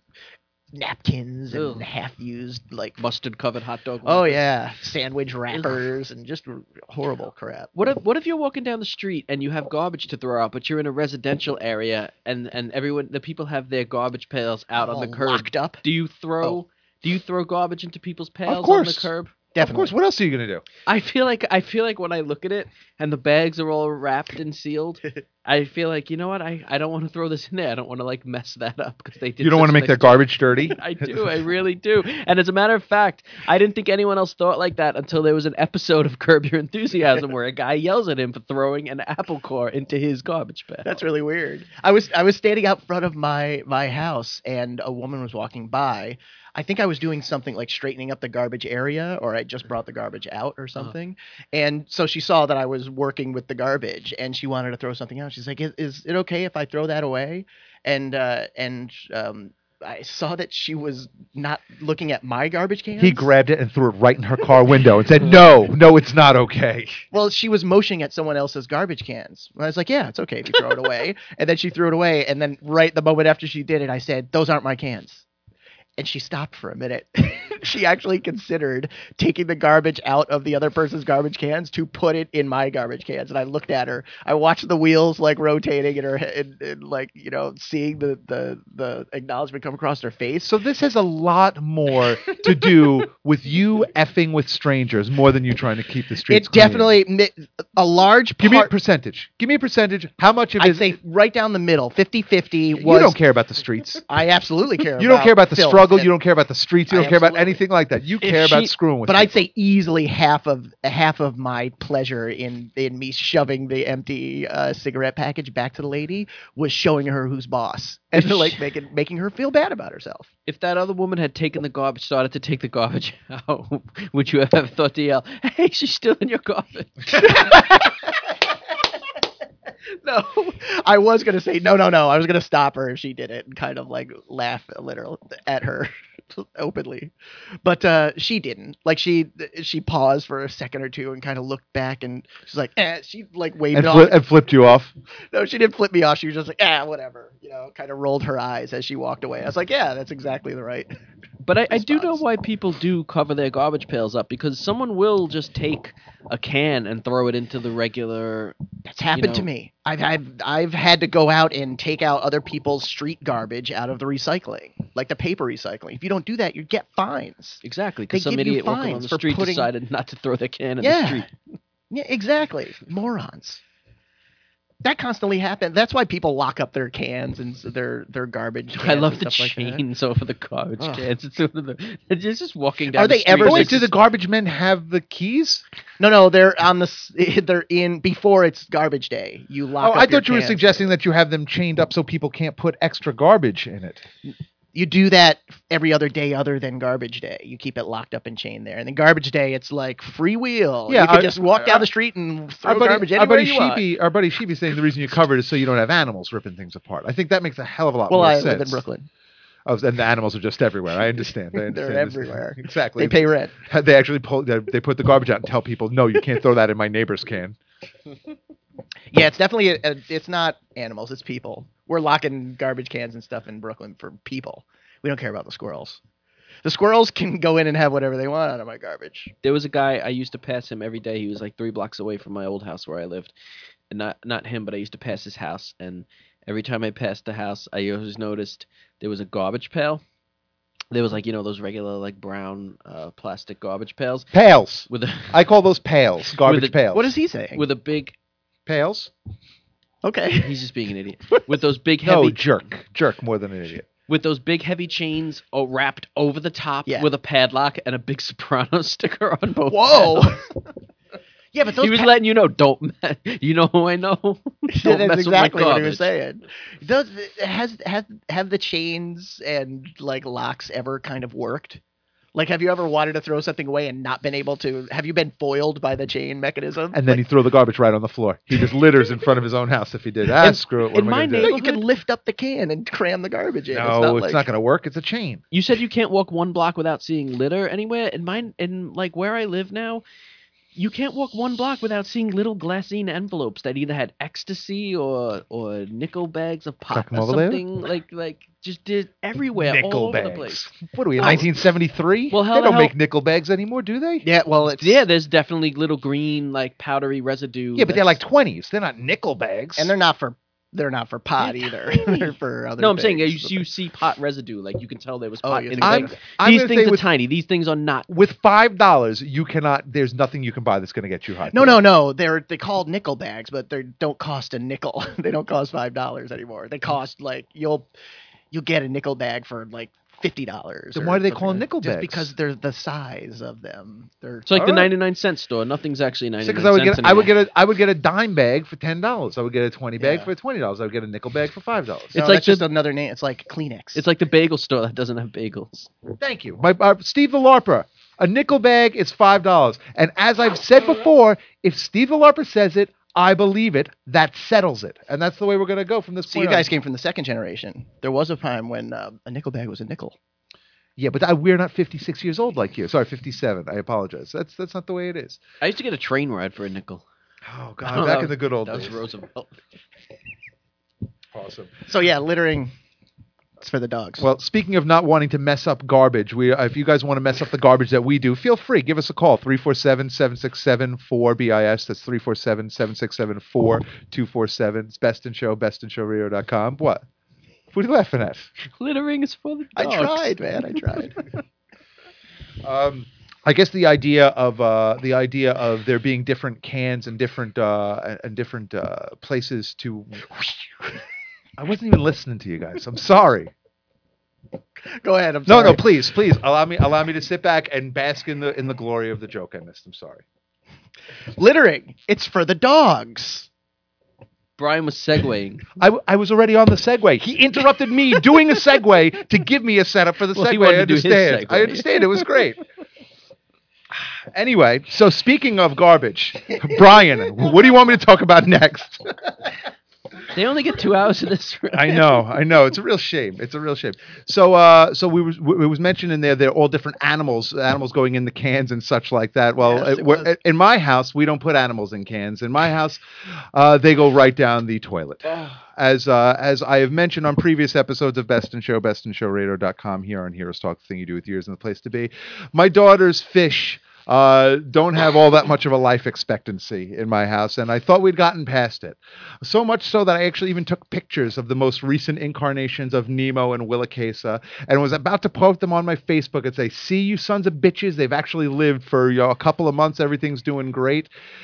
napkins and Ugh. half-used like Mustard covered hot dog. oh wrappers. yeah sandwich wrappers and just r- horrible crap. What if what if you're walking down the street and you have garbage to throw out, but you're in a residential area and and everyone the people have their garbage pails out on All the curb? locked up. Do you throw Oh. do you throw garbage into people's pails on the course. curb? Of course. What else are you going to do? I feel like I feel like when I look at it and the bags are all wrapped and sealed, I feel like you know what I, I don't want to throw this in there. I don't want to like mess that up because they did. You don't such want to a make nice their job. garbage dirty. I do. I really do. And as a matter of fact, I didn't think anyone else thought like that until there was an episode of Curb Your Enthusiasm where a guy yells at him for throwing an apple core into his garbage bag. That's really weird. I was I was standing out front of my my house and a woman was walking by. I think I was doing something like straightening up the garbage area, or I just brought the garbage out or something. And so she saw that I was working with the garbage, and she wanted to throw something out. She's like, "Is, is it okay if I throw that away?" And uh, and um, I saw that she was not looking at my garbage cans. He grabbed it and threw it right in her car window and said, "No, no, it's not okay." Well, she was motioning at someone else's garbage cans. I was like, "Yeah, it's okay if you throw it away." And then she threw it away. And then right the moment after she did it, I said, "Those aren't my cans." And she stopped for a minute. She actually considered taking the garbage out of the other person's garbage cans to put it in my garbage cans. And I looked at her. I watched the wheels like rotating in her head, and, and like you know, seeing the, the the acknowledgement come across her face. So this has a lot more to do with you effing with strangers more than you trying to keep the streets It clean. definitely mi- a large Give me a part. percentage. Give me a percentage. How much of it I'd is say right down the middle, fifty-fifty was. you don't care about the streets. I absolutely care. You don't care about the filth struggle. and- You don't care about the streets. You I don't care about absolutely- anything like that. You If care about she- screwing with But I'd people. say easily half of half of my pleasure in in me shoving the empty uh, cigarette package back to the lady was showing her who's boss and like making making her feel bad about herself. If that other woman had taken the garbage, started to take the garbage out, would you have ever thought to yell, "Hey, she's still in your garbage"? No, I was gonna say no, no, no. I was gonna stop her if she did it and kind of like laugh a little at her. openly. But uh, she didn't. Like she she paused for a second or two and kind of looked back, and she's like, eh. She like waved And, off. fli- and flipped you off. No, she didn't flip me off. She was just like, ah, whatever. You know, kind of rolled her eyes as she walked away. I was like, yeah, that's exactly the right. But I, I do know response. why people do cover their garbage pails up, because someone will just take a can and throw it into the regular. That's happened to know- me. I've, I've I've had to go out and take out other people's street garbage out of the recycling, like the paper recycling. If you don't do that, you get fines. Exactly, They because some give you idiot walking on fines the for street putting- decided not to throw their can in Yeah. the street. Yeah, exactly. Morons. That constantly happens. That's why people lock up their cans and s- their their garbage. I cans love and the stuff like that. chains over the garbage Ugh. cans. It's one of the. It's just walking down. Are the they street ever Oh, and wait, it's do the just- garbage men have the keys? No, no, they're on the. s- They're in before it's garbage day. You lock. Oh, up I your thought you were cans. suggesting that you have them chained up so people can't put extra garbage in it. You do that every other day other than garbage day. You keep it locked up and chained there. And then garbage day, it's like free wheel. Yeah, you can our- just walk our- down the street and throw Our buddy, garbage our anywhere buddy you want. Sheepy, our buddy Sheepy saying the reason you cover it is so you don't have animals ripping things apart. I think that makes a hell of a lot Well, more I sense. live in Brooklyn. Oh, and the animals are just everywhere. I understand. I understand. They're I understand. everywhere. Exactly. They pay rent. They actually pull. They they put the garbage out and tell people, no, you can't throw that in my neighbor's can. Yeah, it's definitely. A, a, it's not animals. It's people. We're locking garbage cans and stuff in Brooklyn for people. We don't care about the squirrels. The squirrels can go in and have whatever they want out of my garbage. There was a guy I used to pass him every day. He was like three blocks away from my old house where I lived, and not not him, but I used to pass his house. And every time I passed the house, I always noticed there was a garbage pail. There was like you know those regular like brown uh, plastic garbage pails Pails. with a I call those pails. Garbage With the- pails. What is he saying? with a big. pails? okay. He's just being an idiot. With those big No, heavy jerk. Jerk more than an idiot. with those big heavy chains oh, wrapped over the top Yeah. with a padlock and a big Soprano sticker on both. Whoa. pails. Yeah, but those He was pa- letting you know, don't. me- You know who I know? Don't Yeah, mess that's with my exactly what he was garbage. saying. Does has have have the chains and like locks ever kind of worked? Like, have you ever wanted to throw something away and not been able to? Have you been foiled by the chain mechanism? And then Like, he throw the garbage right on the floor. He just litters in front of his own house if he did. Ah, And- screw it. What in am I my gonna do? no, you neighborhood- could lift up the can and cram the garbage in. No, it's not, it's like, not going to work. It's a chain. You said you can't walk one block without seeing litter anywhere. In mine, in like where I live now, you can't walk one block without seeing little glassine envelopes that either had ecstasy or or nickel bags of pot Chuck 'em or over there? something like like just did everywhere, Nickel all over bags. the place. What are we in Oh. nineteen seventy-three? Well, hell they the don't hell- make nickel bags anymore, do they? Yeah, well, it's Yeah, there's definitely little green like powdery residue. Yeah, but they're that's- like twenties. They're not nickel bags. and they're not for they're not for pot They're either. tiny. They're for other. No, I'm saying things. you, you see pot residue, like you can tell there was Oh, pot you're in saying- the I'm, I'm These gonna things say are with, tiny. These things are not. with five dollars, you cannot. There's nothing you can buy that's going to get you high. No, no, no. They're they called nickel bags, but they don't cost a nickel. They don't cost five dollars anymore. They cost like you'll you'll get a nickel bag for like fifty dollars. Then why do they call them nickel Just bags? because they're the size of them. They're It's like All the right. ninety-nine cent store. Nothing's actually ninety-nine Because I would cents get, I would anymore. get a, I would get a dime bag for ten dollars. I would get a twenty bag Yeah. for twenty dollars. I would get a nickel bag for five dollars. It's no, like that's just the- another name. It's like Kleenex. It's like the bagel store that doesn't have bagels. Thank you, my uh, Steve the LARPer. A nickel bag is five dollars, and as I've said before, if Steve the LARPer says it, I believe it. That settles it, and that's the way we're going to go from this so point you guys on. came from the second generation. There was a time when uh, a nickel bag was a nickel. Yeah, but I, we're not fifty-six years old like you. Sorry, fifty-seven. I apologize. That's that's not the way it is. I used to get a train ride for a nickel. Oh God, back in the good old That was days. Roosevelt. Awesome. So yeah, littering. It's for the dogs. Well, speaking of not wanting to mess up garbage, we if you guys want to mess up the garbage that we do, feel free. Give us a call, three four seven, seven six seven, four B I S. That's three four seven, seven six seven, four two four seven. It's Best in Show, best in show radio dot com. What? What are you laughing at? Littering is for the I dogs. tried, man. I tried. Um, I guess the idea of uh, the idea of there being different cans and different uh, and different uh, places to. I wasn't even listening to you guys. I'm sorry. Go ahead. I'm No, sorry. no, please, please allow me allow me to sit back and bask in the in the glory of the joke I missed. I'm sorry. Littering. It's for the dogs. Brian was segueing. I, w- I was already on the segue. He interrupted me doing a segue to give me a setup for the Well, he segue. wanted I to do his understand. I segue. understand. It was great. Anyway, so speaking of garbage, Brian, what do you want me to talk about next? They only get two hours of this. I know, I know. It's a real shame. It's a real shame. So, uh, so we was it was mentioned in there. They're all different animals, animals going in the cans and such like that. Well, Yes, it- it we're- was. in my house, we don't put animals in cans. In my house, uh, they go right down the toilet. As uh, as I have mentioned on previous episodes of Best in Show, best in show radio dot com, here on Heroes Talk, the thing you do with yours and the place to be. My daughter's fish uh, don't have all that much of a life expectancy in my house, and I thought we'd gotten past it. So much so that I actually even took pictures of the most recent incarnations of Nemo and Willikesa, and was about to post them on my Facebook and say, "See, you sons of bitches, they've actually lived for you know, a couple of months. Everything's doing great."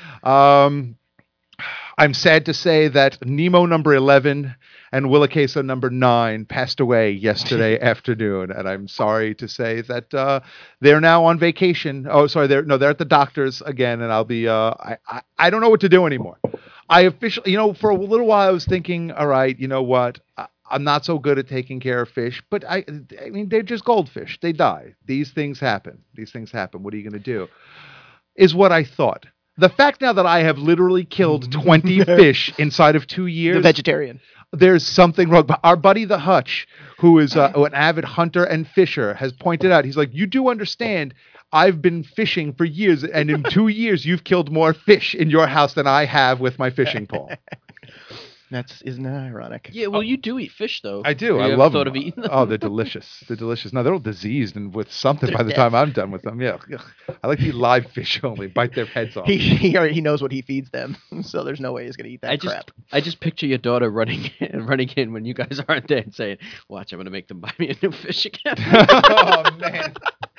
Um, I'm sad to say that Nemo number eleven and Willikesa number nine passed away yesterday afternoon, and I'm sorry to say that uh, they're now on vacation. Oh, sorry, they're no, they're at the doctor's again, and I'll be. Uh, I, I I don't know what to do anymore. I officially, you know, for a little while I was thinking, all right, you know what, I, I'm not so good at taking care of fish, but I, I mean, they're just goldfish. They die. These things happen. These things happen. What are you going to do? Is what I thought. The fact now that I have literally killed twenty fish inside of two The years, vegetarian. there's something wrong. But our buddy the Hutch, who is uh, an avid hunter and fisher, has pointed out, he's like, you do understand, I've been fishing for years, and in two years, you've killed more fish in your house than I have with my fishing pole. That's isn't that ironic? Yeah, well, you do eat fish, though. I do. Have I you ever love thought them. of eating them? Oh, they're delicious. They're delicious. Now they're all diseased and with something by the They're time I'm done with them. Yeah, I like to eat live fish only. Bite their heads off. He, he already- he knows what he feeds them, so there's no way he's gonna eat that I just, crap. I just picture your daughter running in, running in when you guys aren't there and saying, "Watch, I'm gonna make them buy me a new fish again." Oh man!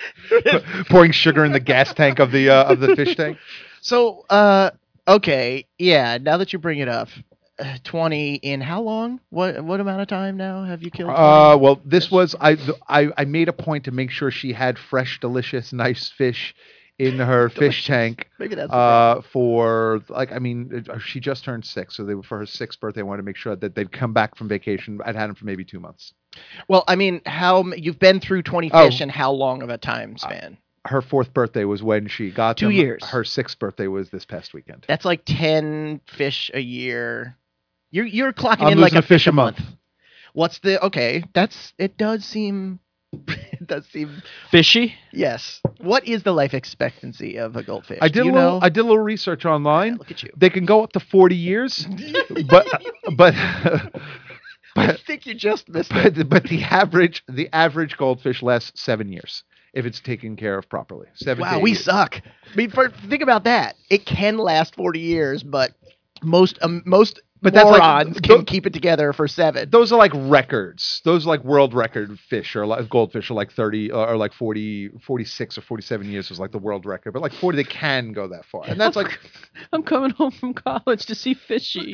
Pouring sugar in the gas tank of the uh, of the fish tank. So, uh, okay, yeah. Now that you bring it up, uh, twenty in how long? What what amount of time now have you killed? twenty? Uh, well, this was I, I I made a point to make sure she had fresh, delicious, nice fish in her fish Delicious. tank. Maybe that's the Uh, for like I mean, it- uh, she just turned six, so they were for her sixth birthday. I wanted to make sure that they'd come back from vacation. I'd had them for maybe two months. Well, I mean, how m- you've been through twenty Oh. fish in how long of a time span? Her fourth birthday was when she got Two them. years. Her sixth birthday was this past weekend. That's like ten fish a year. You're you're clocking I'm in like losing a a fish fish a a month. What's the okay? That's it. Does seem it does seem Fishy? yes. What is the life expectancy of a goldfish? I Do did a you little. know? I did a little research online. Yeah, look at you. They can go up to forty years, but but I but think you just missed it. but but the average the average goldfish lasts seven years if it's taken care of properly. Seven. to Wow, eight we years. suck. I mean, for, think about that. It can last forty years, but most um, most But that's like- morons can tho- keep it together for seven. Those are like records. Those are like world record fish or like goldfish are like thirty or like forty, forty-six or forty-seven years was like the world record. But like forty, they can go that far. And that's like, I'm coming home from college to see Fishy.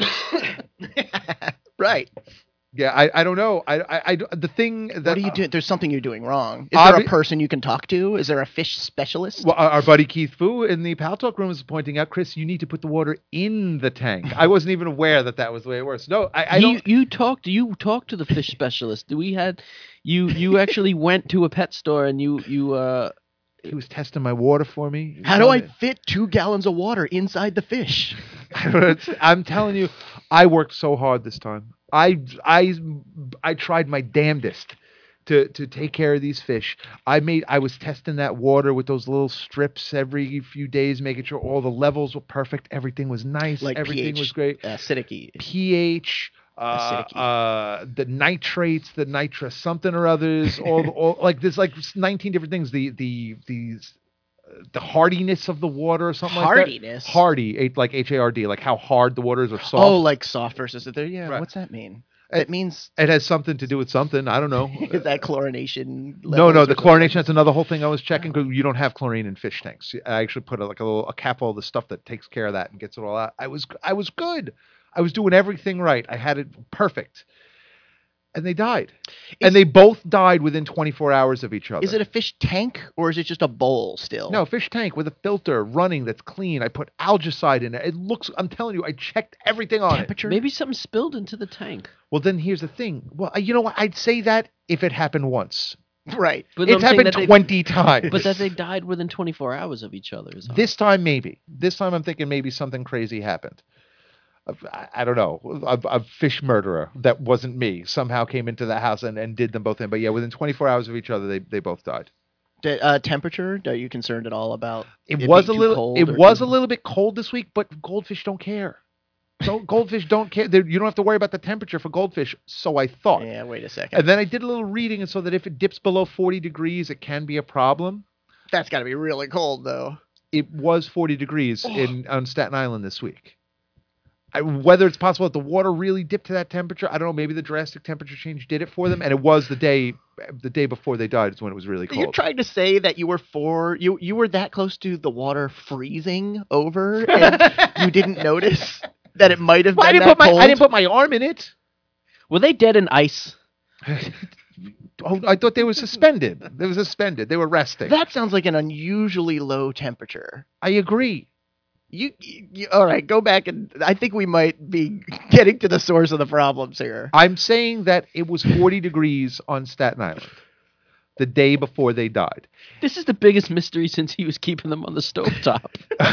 Right. yeah, I, I don't know. I, I, I the thing that What are you doing? There's something you're doing wrong. Is there a Obvi- person you can talk to? Is there a fish specialist? Well, our, our buddy Keith Fu in the Pal Talk room was pointing out, Chris, you need to put the water in the tank. I wasn't even aware that that was the way it works. No, I, I you don't. you talked you talked to the fish specialist. We had you you actually went to a pet store and you you uh He was testing my water for me. He was How do I telling me- fit two gallons of water inside the fish? I'm telling you, I worked so hard this time. I, I, I tried my damnedest to to take care of these fish. I made I was testing that water with those little strips every few days, making sure all the levels were perfect. Everything was nice. Like everything pH, was great. Acidic. pH, uh, Acidic. uh, the nitrates, the nitrous something or others, all, all like there's like nineteen different things. The the these the hardiness of the water or something Hardiness? like that. Hardy, H- like H A R D, like how hard the water is or soft. Oh, like soft versus there. Yeah. Right. What's that mean? It- It means It has something to do with something. I don't know. is that chlorination? No, levels no, or the something? chlorination. That's another whole thing I was checking because you don't have chlorine in fish tanks. I actually put a, like a little a cap of the stuff that takes care of that and gets it all out. I was I was good. I was doing everything right. I had it perfect, and they died. Is- and they both died within twenty-four hours of each other. Is it a fish tank or is it just a bowl still? no fish tank with a filter running that's clean? I put algicide in it. It looks. I'm telling you, I checked everything on it. Temperature. maybe something spilled into the tank. Well, then here's the thing. Well, you know what? I'd say that if it happened once. Right. But It's I'm saying happened that they- twenty times. But that they died within twenty-four hours of each other. Is all. This time, maybe. This time, I'm thinking maybe something crazy happened. I, I don't know, a, a fish murderer that wasn't me somehow came into the house and, and did them both in. But yeah, within twenty-four hours of each other, they, they both died. Did, uh, temperature? Are you concerned at all about It, it was a being too little, cold it or was too- a little bit cold this week, but goldfish don't care. Don't, goldfish don't care. They're, you don't have to worry about the temperature for goldfish. So I thought. Yeah, wait a second. And then I did a little reading, and so that if it dips below forty degrees, it can be a problem. That's got to be really cold, though. It was forty degrees in on Staten Island this week. I, whether it's possible that the water really dipped to that temperature, I don't know. Maybe the drastic temperature change did it for them, and it was the day the day before they died is when it was really cold. You're trying to say that you were for you you were that close to the water freezing over, and you didn't notice that it might have Well, been I didn't that put my cold? I didn't put my arm in it. Were they dead in ice? Oh, I thought they were suspended. They were suspended. They were resting. That sounds like an unusually low temperature. I agree. You, you, you- all right? Go back and I think we might be getting to the source of the problems here. I'm saying that it was forty degrees on Staten Island the day before they died. This is the biggest mystery since he was keeping them on the stovetop.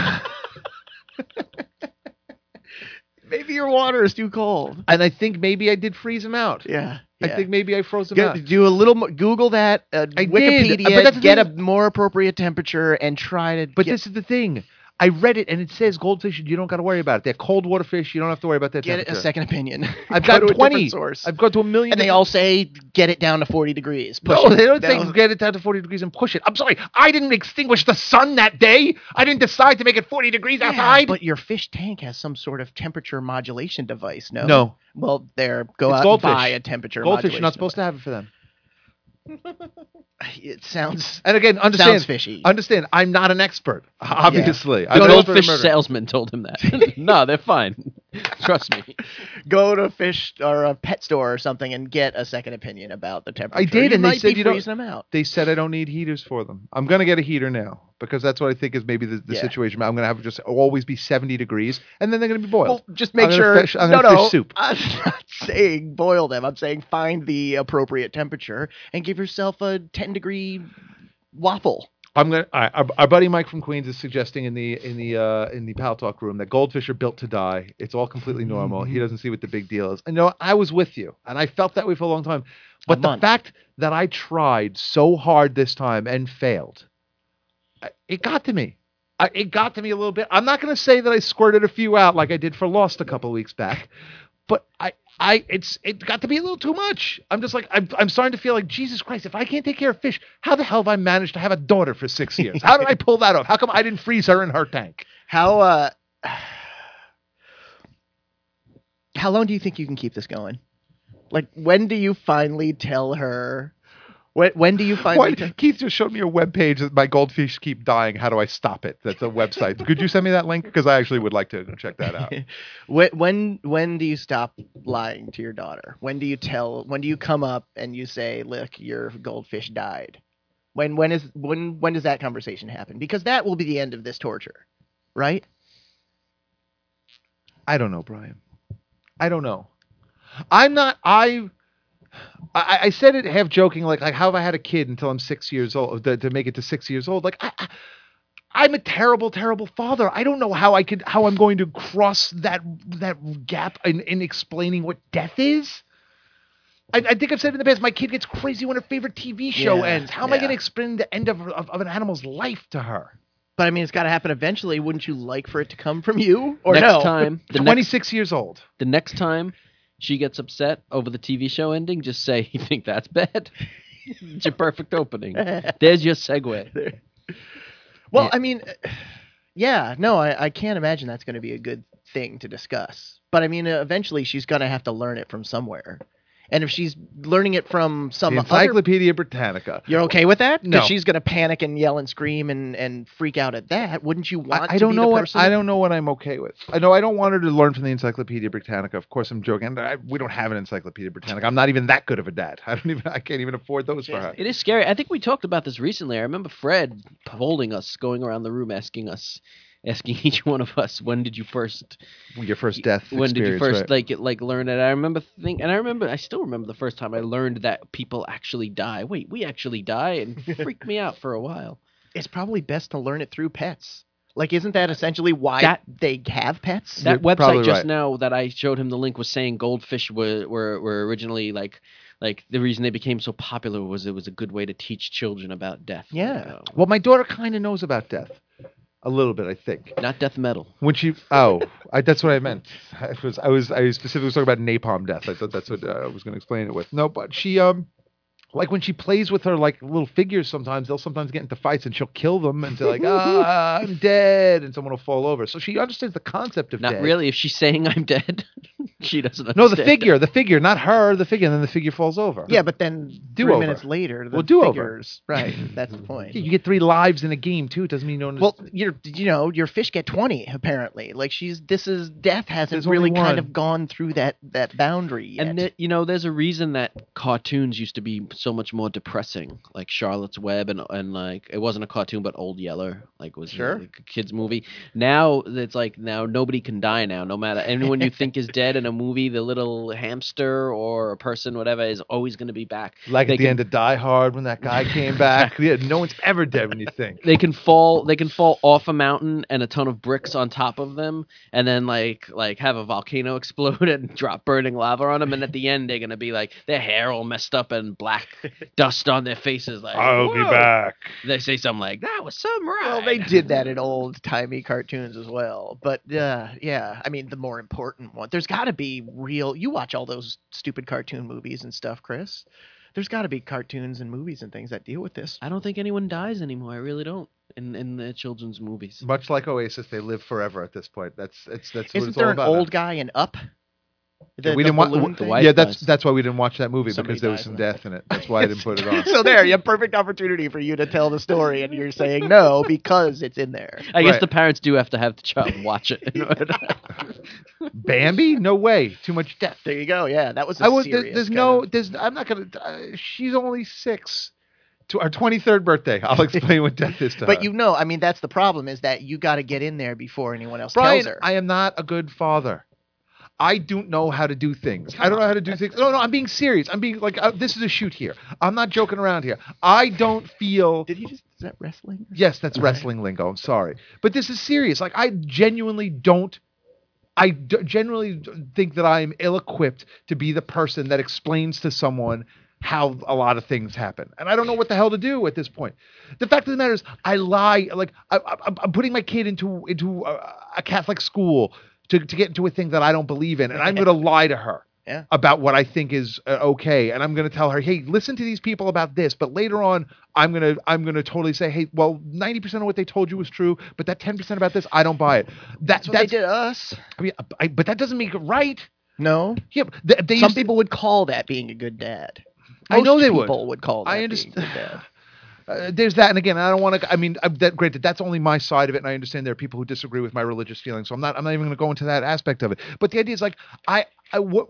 Maybe your water is too cold. And I think maybe I did freeze them out. Yeah. I yeah. think maybe I froze them Go- out. do a little more, Google that, uh, I did, Wikipedia, but that's the get a thing. more appropriate temperature and try to But get, this is the thing. I read it and it says goldfish, you don't got to worry about it. They're cold water fish. You don't have to worry about that get temperature. a second opinion. I've Go got to a different twenty. source. I've gone to a million. and they different- all say get it down to forty degrees. Push No, it. they don't say That'll- get it down to forty degrees and push it. I'm sorry. I didn't extinguish the sun that day. I didn't decide to make it forty degrees Yeah, outside. but your fish tank has some sort of temperature modulation device, no? No. Well, there, go It's out goldfish. and buy a temperature Goldfish, you're not modulation supposed to have it for them. device. It sounds And again, understand. sounds fishy. Understand, I'm not an expert, obviously. The I'm an expert in goldfish murder. salesman told him that. No, they're fine. Trust me. Go to a fish or a pet store or something and get a second opinion about the temperature. I did, you and they might said be you don't- freezing them out. They said I don't need heaters for them. I'm going to get a heater now because that's what I think is maybe the, the Yeah. situation. I'm going to have it just always be seventy degrees, and then they're going to be boiled. Well, just make I'm gonna sure. fish- I'm no, gonna no, fish soup. I'm not saying boil them. I'm saying find the appropriate temperature and give yourself a ten degree waffle. I'm gonna. All right, our, our buddy Mike from Queens is suggesting in the in the uh, in the Pal Talk room that goldfish are built to die. It's all completely normal. He doesn't see what the big deal is. And you know, I was with you, and I felt that way for a long time. But A the month. fact that I tried so hard this time and failed, I- it got to me. I, it got to me a little bit. I'm not going to say that I squirted a few out like I did for Lost a couple weeks back, but I, I, it's, it got to be a little too much. I'm just like, I'm, I'm starting to feel like, Jesus Christ, if I can't take care of fish, how the hell have I managed to have a daughter for six years? How did I pull that off? How come I didn't freeze her in her tank? How uh, how long do you think you can keep this going? Like, when do you finally tell her? When when do you finally? Why, tell Keith just showed me a webpage that my goldfish keep dying. How do I stop it? That's a website. Could you send me that link? Because I actually would like to check that out. when when when do you stop lying to your daughter? When do you tell? When do you come up and you say, "Look, your goldfish died"? When when is when when does that conversation happen? Because that will be the end of this torture, right? I don't know, Brian. I don't know. I'm not. I. I, I said it half joking, like, like how have I had a kid until I'm six years old to, to make it to six years old? Like, I, I, I'm a terrible, terrible father. I don't know how I could, how I'm going to cross that that gap in, in explaining what death is. I, I think I've said in the past, my kid gets crazy when her favorite T V show Yeah, ends. How am I yeah. going to explain the end of, of of an animal's life to her? But I mean, it's got to happen eventually. Wouldn't you like for it to come from you? Or next no? time, the next, twenty-six years old. the next time she gets upset over the T V show ending, just say, "You think that's bad?" It's your perfect opening. There's your segue. Well, Yeah. I mean, uh, yeah, no, I, I can't imagine that's going to be a good thing to discuss. But I mean, uh, eventually she's going to have to learn it from somewhere. And if she's learning it from some The other, Encyclopedia Britannica. you're okay with that? No. Because she's going to panic and yell and scream and, and freak out at that. Wouldn't you want I, I to don't be know the what person? I don't know what I'm okay with. I know I don't want her to learn from the Encyclopedia Britannica. Of course, I'm joking. I, we don't have an Encyclopedia Britannica. I'm not even that good of a dad. I don't even. I can't even afford those for her. It is scary. I think we talked about this recently. I remember Fred holding us, going around the room, asking us, asking each one of us, "When did you first? Your first death. When did you experience, first right? like it, like learn it?" I remember think, and I remember, I still remember the first time I learned that people actually die. Wait, we actually die, and freaked me out for a while. It's probably best to learn it through pets. Like, isn't that essentially why That- they have pets? That You're probably website just right. now that I showed him the link was saying goldfish were, were, were originally like like the reason they became so popular was it was a good way to teach children about death. Yeah. Like, uh, Well, my daughter kind of knows about death, a little bit, I think. not death metal. When she, oh, I, that's what I meant. I was, I was, I specifically was talking about napalm death. I thought that's what uh, I was going to explain it with. No, but she, um, like when she plays with her like little figures, sometimes they'll sometimes get into fights and she'll kill them and say like, ah, I'm dead, and someone will fall over. So she understands the concept of Not dead. really. If she's saying I'm dead, she doesn't understand. No, the figure, the figure, not her, the figure, and then the figure falls over. Yeah, but then Do three over. minutes later, the Well, do over. figures, right? That's the point. Yeah, you get three lives in a game too. It doesn't mean you don't. Well, you're, you know, your fish get twenty apparently. Like she's, this is death hasn't There's only really kind one. of gone through that that boundary yet. And th- you know, there's a reason that cartoons used to be so much more depressing, like Charlotte's Web, and and like it wasn't a cartoon, but Old Yeller, like was Sure. like a kids movie. Now it's like now nobody can die now, no matter anyone you think is dead in a movie, the little hamster or a person, whatever, is always going to be back. like they at the can- end of Die Hard when that guy came back. Yeah, no one's ever dead when you think. They can fall. They can fall off a mountain and a ton of bricks on top of them, and then like like have a volcano explode and drop burning lava on them. And at the end, they're gonna be like their hair all messed up and black dust on their faces. Like I'll be "Whoa." back. They say something like that was some ride. Well, they did that in old timey cartoons as well. But uh, yeah, I mean, the more important one. There's got to be real. You watch all those stupid cartoon movies and stuff, Chris. There's got to be cartoons and movies and things that deal with this. I don't think anyone dies anymore. I really don't. In in the children's movies. Much like Oasis, they live forever at this point. That's it's that's what Isn't it's there all an about. old guy in Up? The, we the didn't want. balloon the thing? wife Yeah, that's dies. that's why we didn't watch that movie Somebody because there was dies some in death in it. That's why I didn't put it on. So there, you have perfect opportunity for you to tell the story, and you're saying no because it's in there. I guess Right. the parents do have to have the child watch it. In order to- Bambi? No way. Too much death. There you go. Yeah, that was. A I would. There's, serious there's kind no. of- There's. I'm not gonna. Uh, she's only six. To our twenty-third birthday. I'll explain what death is to her. But you know, I mean, that's the problem is that you got to get in there before anyone else Brian, tells her. I am not a good father. I don't know how to do things. I don't know how to do things. No, no, I'm being serious. I'm being like, uh, this is a shoot here. I'm not joking around here. I don't feel. Did he just? Is that wrestling? Yes, that's wrestling lingo. I'm sorry. But this is serious. Like, I genuinely don't. I d- genuinely think that I am ill equipped to be the person that explains to someone how a lot of things happen. And I don't know what the hell to do at this point. The fact of the matter is, I lie. Like, I, I, I'm putting my kid into, into a, a Catholic school to, to get into a thing that I don't believe in. And I'm going to lie to her. Yeah. About what I think is uh, okay, and I'm going to tell her, "Hey, listen to these people about this." But later on, I'm gonna I'm gonna totally say, "Hey, well, ninety percent of what they told you was true, but that ten percent about this, I don't buy it." That, That's what they did to us. I mean, I, but that doesn't make it right. No. Yeah, but they, they Some used to- people would call that being a good dad. I know Most they would. people would call that I being a understand. good dad. Uh, there's that, and again, I don't want to. I mean, I, that granted, that's only my side of it, and I understand there are people who disagree with my religious feelings, so I'm not. I'm not even going to go into that aspect of it. But the idea is like, I, I what.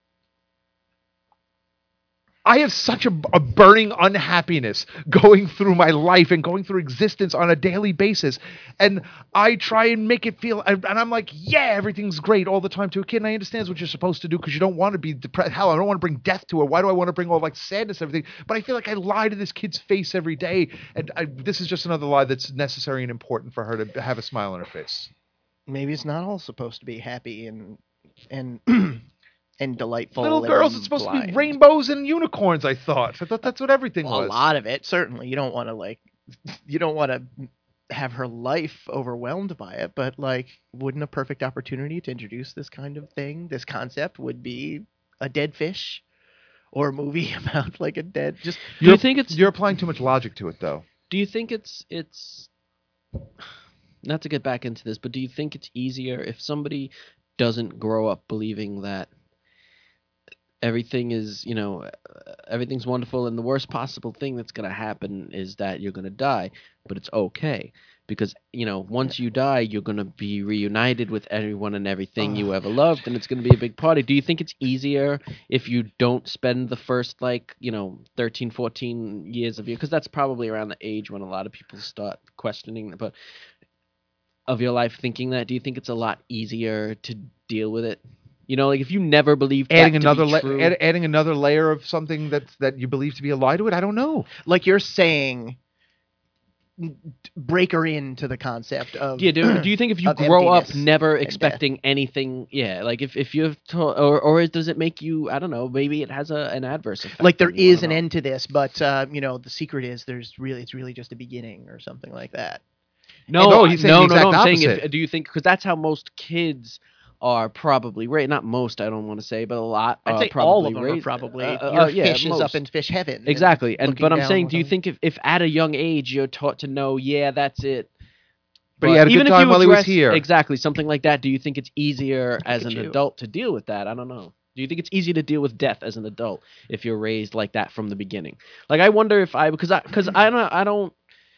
I have such a, a burning unhappiness going through my life and going through existence on a daily basis. And I try and make it feel, and I'm like, yeah, everything's great all the time to a kid. And I understand what you're supposed to do because you don't want to be depressed. Hell, I don't want to bring death to her. Why do I want to bring all like sadness and everything? But I feel like I lie to this kid's face every day. And I, this is just another lie that's necessary and important for her to have a smile on her face. Maybe it's not all supposed to be happy and and and delightful. Little girls, and it's supposed to blind. be rainbows and unicorns, I thought. I thought that's what everything Well, was. a lot of it, certainly. You don't want to like, you don't want to have her life overwhelmed by it. But like, wouldn't a perfect opportunity to introduce this kind of thing, this concept, would be a dead fish, or a movie about like a dead just. Do you think it's You're applying too much logic to it, though. Do you think it's it's not to get back into this, but do you think it's easier if somebody doesn't grow up believing that everything is, you know, uh, everything's wonderful and the worst possible thing that's going to happen is that you're going to die, but it's okay because, you know, once you die, you're going to be reunited with everyone and everything you ever loved, and it's going to be a big party. Do you think it's easier if you don't spend the first, like, you know, thirteen, fourteen years of your, because that's probably around the age when a lot of people start questioning, but of your life thinking that, do you think it's a lot easier to deal with it? You know, like if you never believed Adding that another to be la- true, add, adding another layer of something that's that you believe to be a lie to it. I don't know. Like you're saying, break her into the concept of Yeah, do, do you think if you of grow up emptiness never and expecting anything, yeah, like if, if you've told, or, or does it make you, I don't know, maybe it has a, an adverse effect? like there on you, I is don't an know. end to this, but uh, you know the secret is there's really it's really just a beginning or something like that. No, no, I- he's saying no, the no, no, exact I'm saying, opposite. if, do you think, because that's how most kids are probably raised, not most, I don't want to say, but a lot I'd are say probably all of them raised, are probably uh, your uh, yeah, fish is up most. in fish heaven. and Exactly, and looking but I'm down saying, with do you them. think if, if at a young age you're taught to know, yeah, that's it. But he had a even good if time you while he was address- here. Exactly, something like that. Do you think it's easier as at an you. adult to deal with that? I don't know. Do you think it's easy to deal with death as an adult if you're raised like that from the beginning? Like, I wonder if I, because I, because I don't, I don't,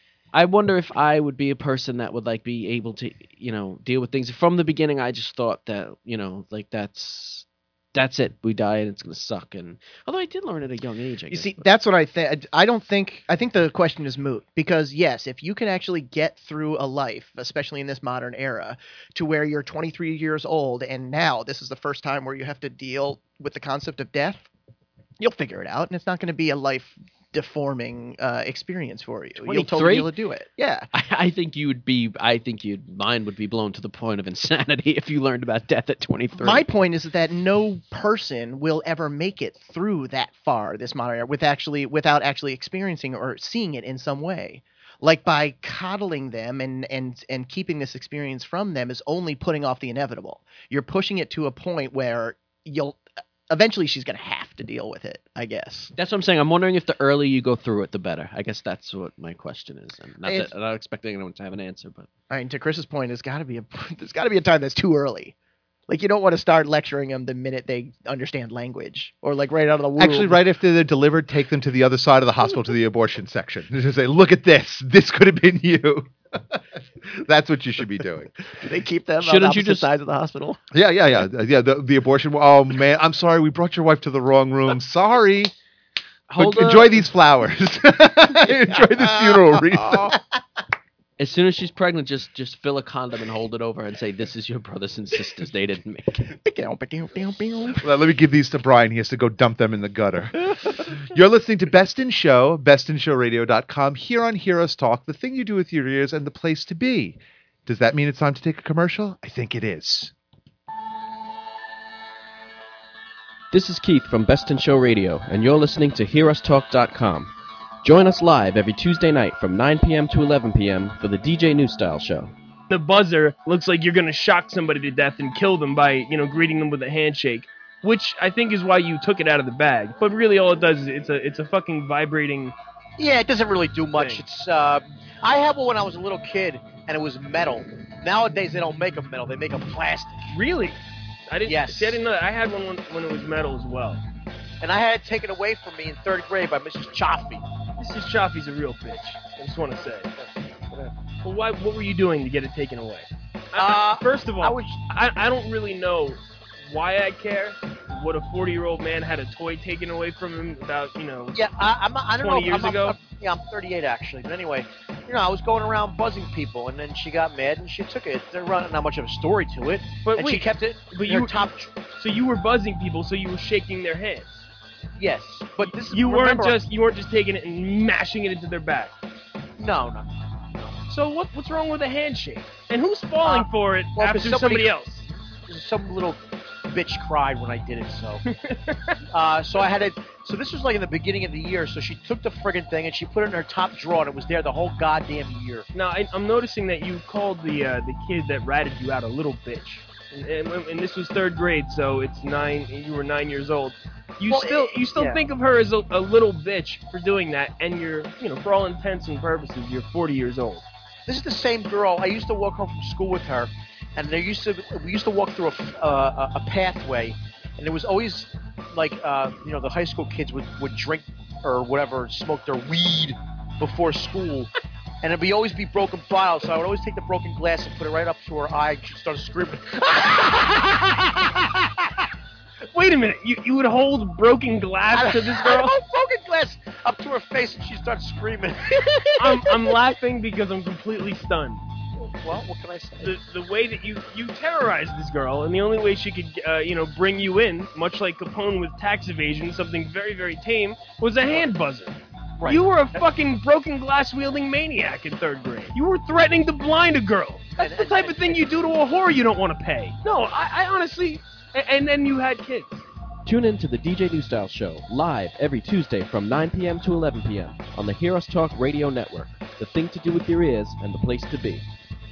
I wonder if I would be a person that would like be able to, you know, deal with things from the beginning. I just thought that, you know, like that's, that's it. We die and it's gonna suck. And although I did learn at a young age, I You guess, see, but- that's what I think. I don't think. I think the question is moot because yes, if you can actually get through a life, especially in this modern era, to where you're twenty-three years old and now this is the first time where you have to deal with the concept of death, you'll figure it out, and it's not going to be a life deforming uh, experience for you. You'll totally twenty-three? be able to do it. Yeah. I, I think you would be. I think you mind would be blown to the point of insanity if you learned about death at twenty-three. My point is that no person will ever make it through that far this modern era with actually without actually experiencing or seeing it in some way. Like by coddling them and and and keeping this experience from them is only putting off the inevitable. You're pushing it to a point where you'll eventually she's going to have to deal with it, I guess. That's what I'm saying. I'm wondering if the earlier you go through it, the better. I guess that's what my question is. And not It's- that I'm not expecting anyone to have an answer, but I mean, to Chris's point, there's got to be a there's got to be a time that's too early. Like you don't want to start lecturing them the minute they understand language, or like right out of the womb. Actually, right after they're delivered, take them to the other side of the hospital to the abortion section. Just say, "Look at this. This could have been you." That's what you should be doing. Do they keep them Shouldn't on you opposite just- sides of the hospital? Yeah, yeah, yeah, yeah. The, the abortion. Oh man, I'm sorry. We brought your wife to the wrong room. Sorry. hold But up. enjoy these flowers. Enjoy this funeral wreath. As soon as she's pregnant, just just fill a condom and hold it over and say, "This is your brothers and sisters. They didn't make it." Well, let me give these to Brian. He has to go dump them in the gutter. You're listening to Best in Show, best in show radio dot com, here on Heroes Talk, the thing you do with your ears and the place to be. Does that mean it's time to take a commercial? I think it is. This is Keith from Best in Show Radio, and you're listening to hear us talk dot com. Join us live every Tuesday night from nine p.m. to eleven p.m. for the D J New Style Show. The buzzer looks like you're going to shock somebody to death and kill them by, you know, greeting them with a handshake, which I think is why you took it out of the bag. But really all it does is it's a it's a fucking vibrating... Yeah, it doesn't really do much. Thing. It's uh, I had one when I was a little kid, and it was metal. Nowadays, they don't make them metal; they make them plastic. Really? I didn't Yes. see, I didn't know that. I had one when, when it was metal as well. And I had it taken away from me in third grade by Missus Chaffee. Missus Chaffee's a real bitch. I just want to say. But why? What were you doing to get it taken away? I- Uh, First of all, I was I, I don't really know why I care. What a forty-year-old man had a toy taken away from him about, you know... yeah, I, I'm not, I don't twenty know. years I'm, ago? I'm, yeah, I'm thirty-eight actually. But anyway, you know, I was going around buzzing people, and then she got mad and she took it. There wasn't not much of a story to it, But and wait, she kept it. but in her you- top. so you were buzzing people, so you were shaking their hands. Yes, but this You weren't remember, just you weren't just taking it and mashing it into their back. no, no. So what what's wrong with a handshake? And who's falling Uh, for it well, 'cause after somebody- somebody else? Some little bitch cried when I did it, so uh, so I had it. So this was like in the beginning of the year. So she took the friggin' thing and she put it in her top drawer, and it was there the whole goddamn year. Now I, I'm noticing that you called the uh, the kid that ratted you out a little bitch, and, and, and this was third grade, so it's nine. You were nine years old. You Well, still it- you still yeah. think of her as a, a little bitch for doing that, and you're you know for all intents and purposes you're forty years old. This is the same girl. I used to walk home from school with her, and there used to we used to walk through a uh, a pathway, and there was always like uh, you know the high school kids would, would drink or whatever, smoke their weed before school, and it'd be always be broken bottles. So I would always take the broken glass and put it right up to her eye, and she'd start screaming. Wait a minute, you you would hold broken glass to this I girl? hold broken glass up to her face, and she starts screaming. I'm I'm laughing because I'm completely stunned. Well, what can I say? The, the way that you, you terrorized this girl, and the only way she could, uh, you know, bring you in, much like Capone with tax evasion, something very, very tame, was a hand buzzer. Right. You were a fucking broken glass wielding maniac in third grade. You were threatening to blind a girl. That's the type of thing you do to a whore you don't want to pay. No, I, I honestly. And, and then you had kids. Tune in to the D J New Style Show, live every Tuesday from nine p.m. to eleven p.m. on the Hear Us Talk Radio Network. The thing to do with your ears and the place to be.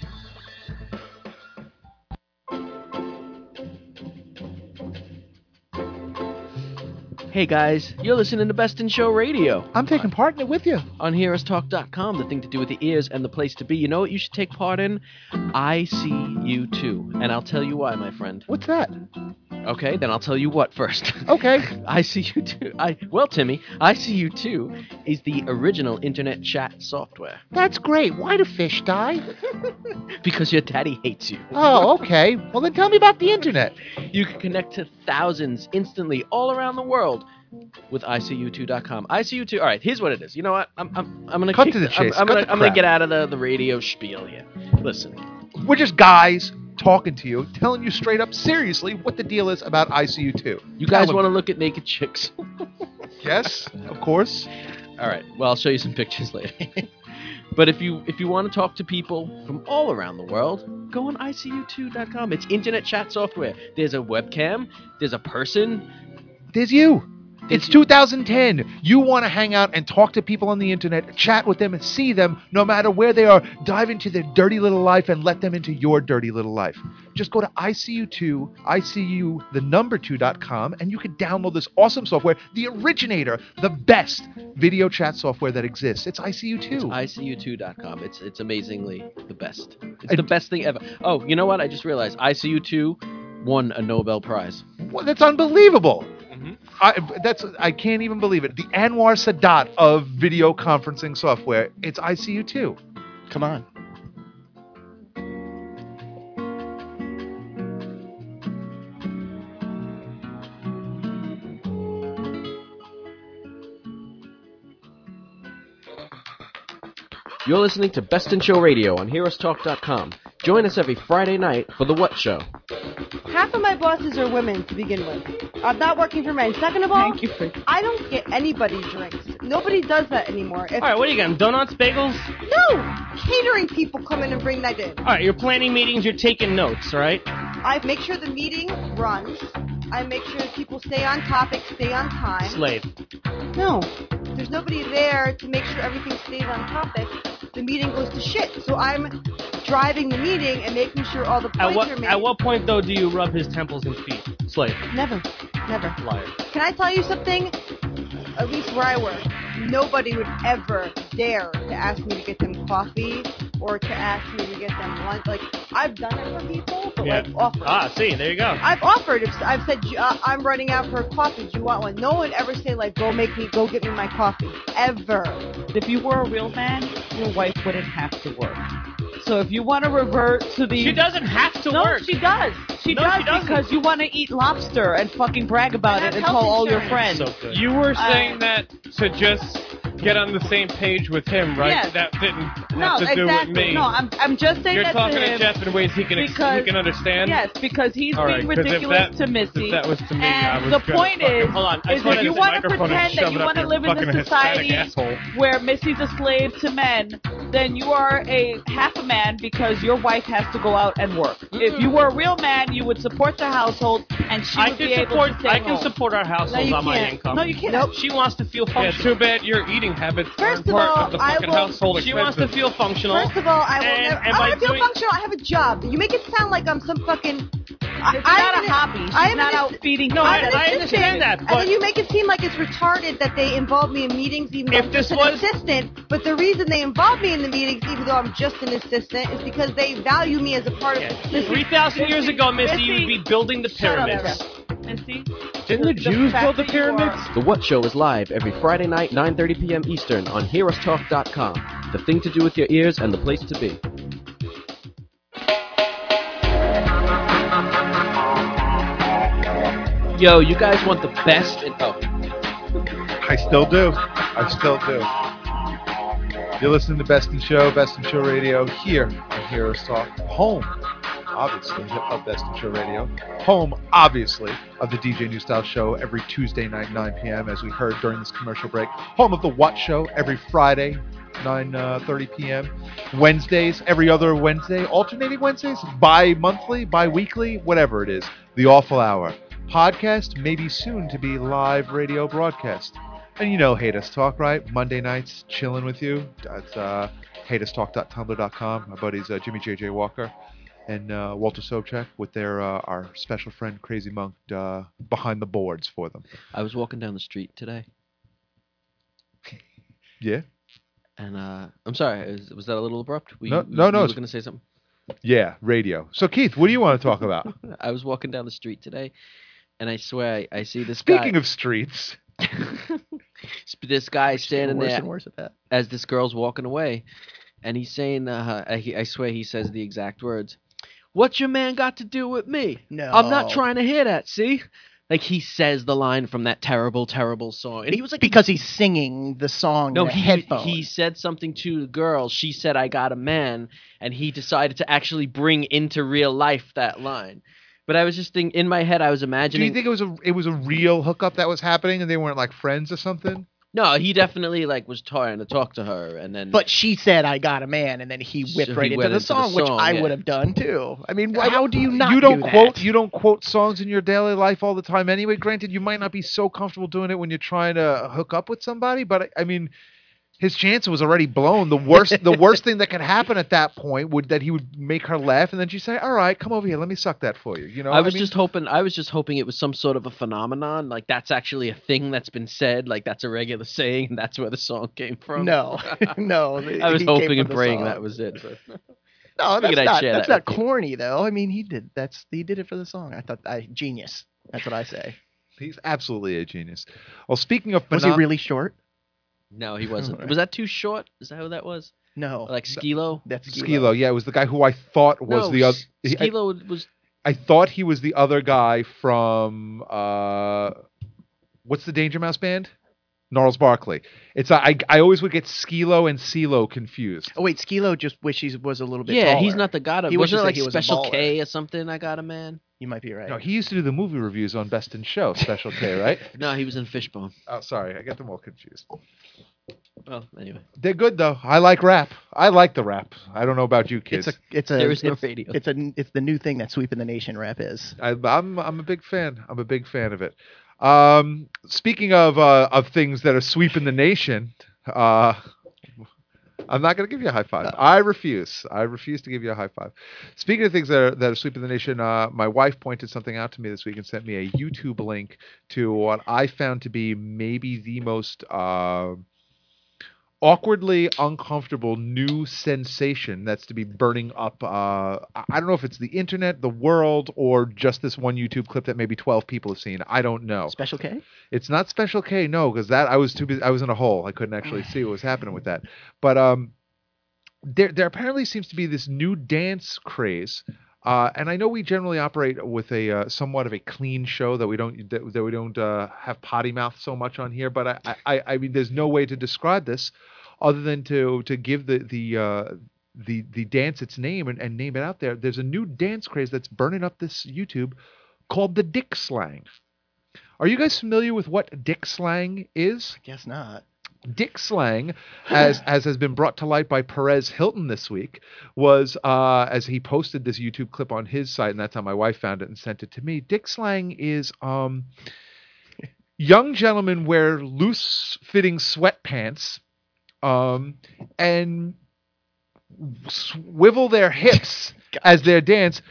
Hey guys, you're listening to Best in Show Radio. I'm taking part in it with you. On hear us talk dot com, the thing to do with the ears and the place to be. You know what you should take part in? I C U two. And I'll tell you why, my friend. What's that? Okay, then I'll tell you what first. Okay. I C U two. I Well, Timmy, I C U two is the original internet chat software. That's great. Why do fish die? Because your daddy hates you. Oh, okay. Well, then tell me about the internet. You can connect to thousands instantly all around the world with I C U two dot com. I C U two. All right, here's what it is. You know what? I'm I'm I'm gonna Cut kick to the I'm- chase. I'm, Cut gonna the I'm gonna crap. get out of the the radio spiel here. Listen. We're just guys talking to you, telling you straight up, seriously, what the deal is about I C U two. You guys want to look at naked chicks? Yes, of course. All right. Well, I'll show you some pictures later. But if you if you want to talk to people from all around the world, go on I C U two dot com. It's internet chat software. There's a webcam. There's a person. There's you. It's two thousand ten. You want to hang out and talk to people on the internet, chat with them and see them no matter where they are. Dive into their dirty little life and let them into your dirty little life. Just go to I C U two, I C U the number two dot com, and you can download this awesome software, the originator, the best video chat software that exists. It's I C U two. It's I C U two dot com. It's it's amazingly the best. It's the best thing ever. Oh, you know what? I just realized I C U two won a Nobel Prize. Well, that's unbelievable. Mm-hmm. I, that's I can't even believe it. The Anwar Sadat of video conferencing software. It's I C U two. Come on. You're listening to Best in Show Radio on hear us talk dot com. Join us every Friday night for The What Show. Half of my bosses are women to begin with. I'm not working for men. Second of all, Thank you for- I don't get anybody drinks. Nobody does that anymore. If, All right, what are you getting? Donuts, bagels? No! Catering people come in and bring that in. All right, you're planning meetings, you're taking notes, right? I make sure the meeting runs. I make sure that people stay on topic, stay on time. Slave. No. There's nobody there to make sure everything stays on topic. The meeting goes to shit. So I'm driving the meeting and making sure all the At points what are made. at what point though do you rub his temples and feet? Slave. Never. Never. Liar. Can I tell you something? At least where I work, nobody would ever dare to ask me to get them coffee or to ask me to get them lunch. Like, I've done it for people, but Yeah. like offered. Ah, see, there you go. I've offered. If I've said uh, I'm running out for a coffee. Do you want one? No one would ever say like, "Go make me, go get me my coffee." Ever. If you were a real man, your wife wouldn't have to work. So if you want to revert to the... She doesn't have to no, work. she does. She No, does she doesn't. because you want to eat lobster and fucking brag about I it have and health tell all your insurance. friends. So good. You were Uh, saying that to just get on the same page with him, right? Yes. That didn't have No, to do exactly. with me. No, I'm, I'm just saying You're that talking to to, him. Jeff in ways he can ex- because- he can understand. Yes, because he's All being right, 'cause if ridiculous that- to Missy. if that was to me, and I was the gonna point fucking- is, Hold on, I is just wanna if you get want this to microphone and pretend that shove you it up want to your live in fucking a Hispanic society asshole. where Missy's a slave to men, then you are a half a man because your wife has to go out and work. Mm-hmm. If you were a real man, you would support the household, and she I would can be able support to stay I can home. support our household you on my can't. income. No, you can't. Nope. She wants to feel Yeah, functional. too bad your eating habits First aren't of part all, of the I fucking will- household She expenses. wants to feel functional. First of all, I will And- never. and I by want to feel doing- functional. I have a job. You make it sound like I'm some fucking. I, It's I'm not an- a hobby. She's I'm not an out assi- feeding No, I'm I- an I assistant, understand that, and but- then you make it seem like it's retarded that they involve me in meetings, even though If I'm this just an was- assistant. But the reason they involve me in the meetings, even though I'm just an assistant, is because they value me as a part of the team. Three thousand years Missy, ago, Missy, Missy, you would be building the shut up, pyramids. Missy, Didn't the Jews fact build the that you are- pyramids? The What Show is live every Friday night, nine thirty p.m. Eastern on hear us talk dot com. The thing to do with your ears and the place to be. Yo, you guys want the best in... Oh, I still do. I still do. You're listening to Best in Show, Best in Show Radio here on Hear Us Talk, home obviously, of Best in Show Radio. Home, obviously, of the D J New Style Show every Tuesday night, nine p.m., as we heard during this commercial break. Home of the What Show every Friday, nine thirty p.m. Wednesdays, every other Wednesday, alternating Wednesdays, bi-monthly, bi-weekly, whatever it is. The Awful Hour. Podcast, maybe soon to be live radio broadcast. And you know Hate Us Talk, right? Monday nights, chilling with you. That's uh, hate us talk dot tumblr dot com. My buddies uh, Jimmy J J Walker and uh, Walter Sobchak with their uh, our special friend Crazy Monk uh, behind the boards for them. I was walking down the street today. Yeah? And uh, I'm sorry, was, was that a little abrupt? Were No, you, no, you no, were it's- going to say something? Yeah, radio. So, Keith, what do you want to talk about? I was walking down the street today, and I swear I, I see this Speaking guy. of streets. This guy standing worse there and worse at that. as this girl's walking away, and he's saying, uh, I, I swear he says the exact words, "What's your man got to do with me? No. I'm not trying to hear that, see?" Like, he says the line from that terrible, terrible song. And he was like, because he's singing the song no, in a he, headphone. he said something to the girl. She said, "I got a man," and he decided to actually bring into real life that line. But I was just thinking, in my head, I was Do imagining. you think it was a it was a real hookup that was happening and they weren't like friends or something? No, he definitely like was trying to talk to her, and then. But she said, "I got a man," and then he whipped So right he into, went the, into the song, which song, I yeah. would have done too. I mean, how do you not You don't do that? quote you don't quote songs in your daily life all the time anyway. Granted, you might not be so comfortable doing it when you're trying to hook up with somebody, but I, I mean, his chance was already blown. The worst the worst thing that could happen at that point would that he would make her laugh, and then she'd say, "All right, come over here, let me suck that for you." You know, I was mean, just hoping. I was just hoping it was some sort of a phenomenon. Like that's actually a thing that's been said. Like that's a regular saying, and that's where the song came from. No, no. I was he came hoping from and the praying song. that was it. But No, I that's figured I'd not. share That's that not with you. corny though. I mean, he did. That's he did it for the song. I thought, I genius. That's what I say. he's absolutely a genius. Well, speaking of Was he phenom- really short? No, he wasn't. Alright. Was that too short? Is that who that was? No, Like Skilo? that's Skilo, yeah, it was the guy who I thought was no, the other. S- Skilo was. I thought he was the other guy from uh, what's the Danger Mouse band? Gnarls Barkley. It's I I always would get Skilo and CeeLo confused. Oh wait, Skilo just wish he was a little bit. Yeah, taller. he's not the god of. He Wasn't wishes it that like he was a Special baller. K or something? I got a man. You might be right. No, he used to do the movie reviews on Best in Show, Special K, right? No, he was in Fishbone. Oh, sorry, I get them all confused. Well, anyway, They're good though. I like rap. I like the rap. I don't know about you kids. It's a. It's a. There is no it's, radio. It's a. It's the new thing that's sweeping the nation. Rap is. I, I'm I'm a big fan. I'm a big fan of it. Um, speaking of uh, of things that are sweeping the nation, uh, I'm not going to give you a high five. I refuse. I refuse to give you a high five. Speaking of things that are, that are sweeping the nation, uh, my wife pointed something out to me this week and sent me a YouTube link to what I found to be maybe the most uh, awkwardly uncomfortable new sensation that's to be burning up. Uh, I I don't know if it's the internet, the world, or just this one YouTube clip that maybe twelve people have seen. I don't know. Special K. It's not Special K, no, because that I was too busy. I was in a hole. I couldn't actually see what was happening with that. But um, there there apparently seems to be this new dance craze. Uh, and I know we generally operate with a uh, somewhat of a clean show that we don't that, that we don't uh, have potty mouth so much on here. But I, I, I mean, there's no way to describe this other than to to give the the uh, the the dance its name and, and name it out there. There's a new dance craze that's burning up this YouTube called the Dick Slang. Are you guys familiar with what Dick Slang is? I guess not. Dick Slang, as as has been brought to light by Perez Hilton this week, was uh, as he posted this YouTube clip on his site, and that's how my wife found it and sent it to me. Dick Slang is um, young gentlemen wear loose-fitting sweatpants um, and swivel their hips as they dance,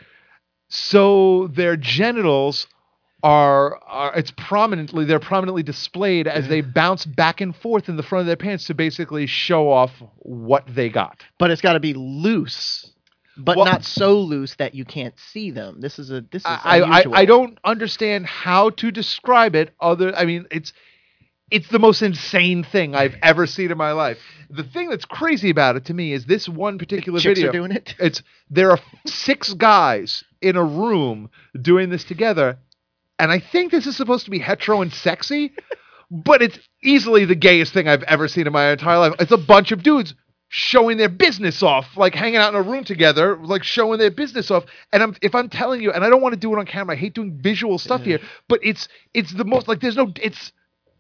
so their genitals are, are it's prominently they're prominently displayed as they bounce back and forth in the front of their pants to basically show off what they got. But it's got to be loose, but Well- not so loose that you can't see them. This is a. This is. I, I unusual. I don't understand how to describe it. Other, I mean, it's it's the most insane thing I've ever seen in my life. The thing that's crazy about it to me is this one particular Chicks video. are doing it? It's there are six guys in a room doing this together, and I think this is supposed to be hetero and sexy, but it's easily the gayest thing I've ever seen in my entire life. It's a bunch of dudes showing their business off, like hanging out in a room together, like showing their business off. And I'm, if I'm telling you, and I don't want to do it on camera, I hate doing visual stuff here, but it's, it's the most, like, there's no, it's,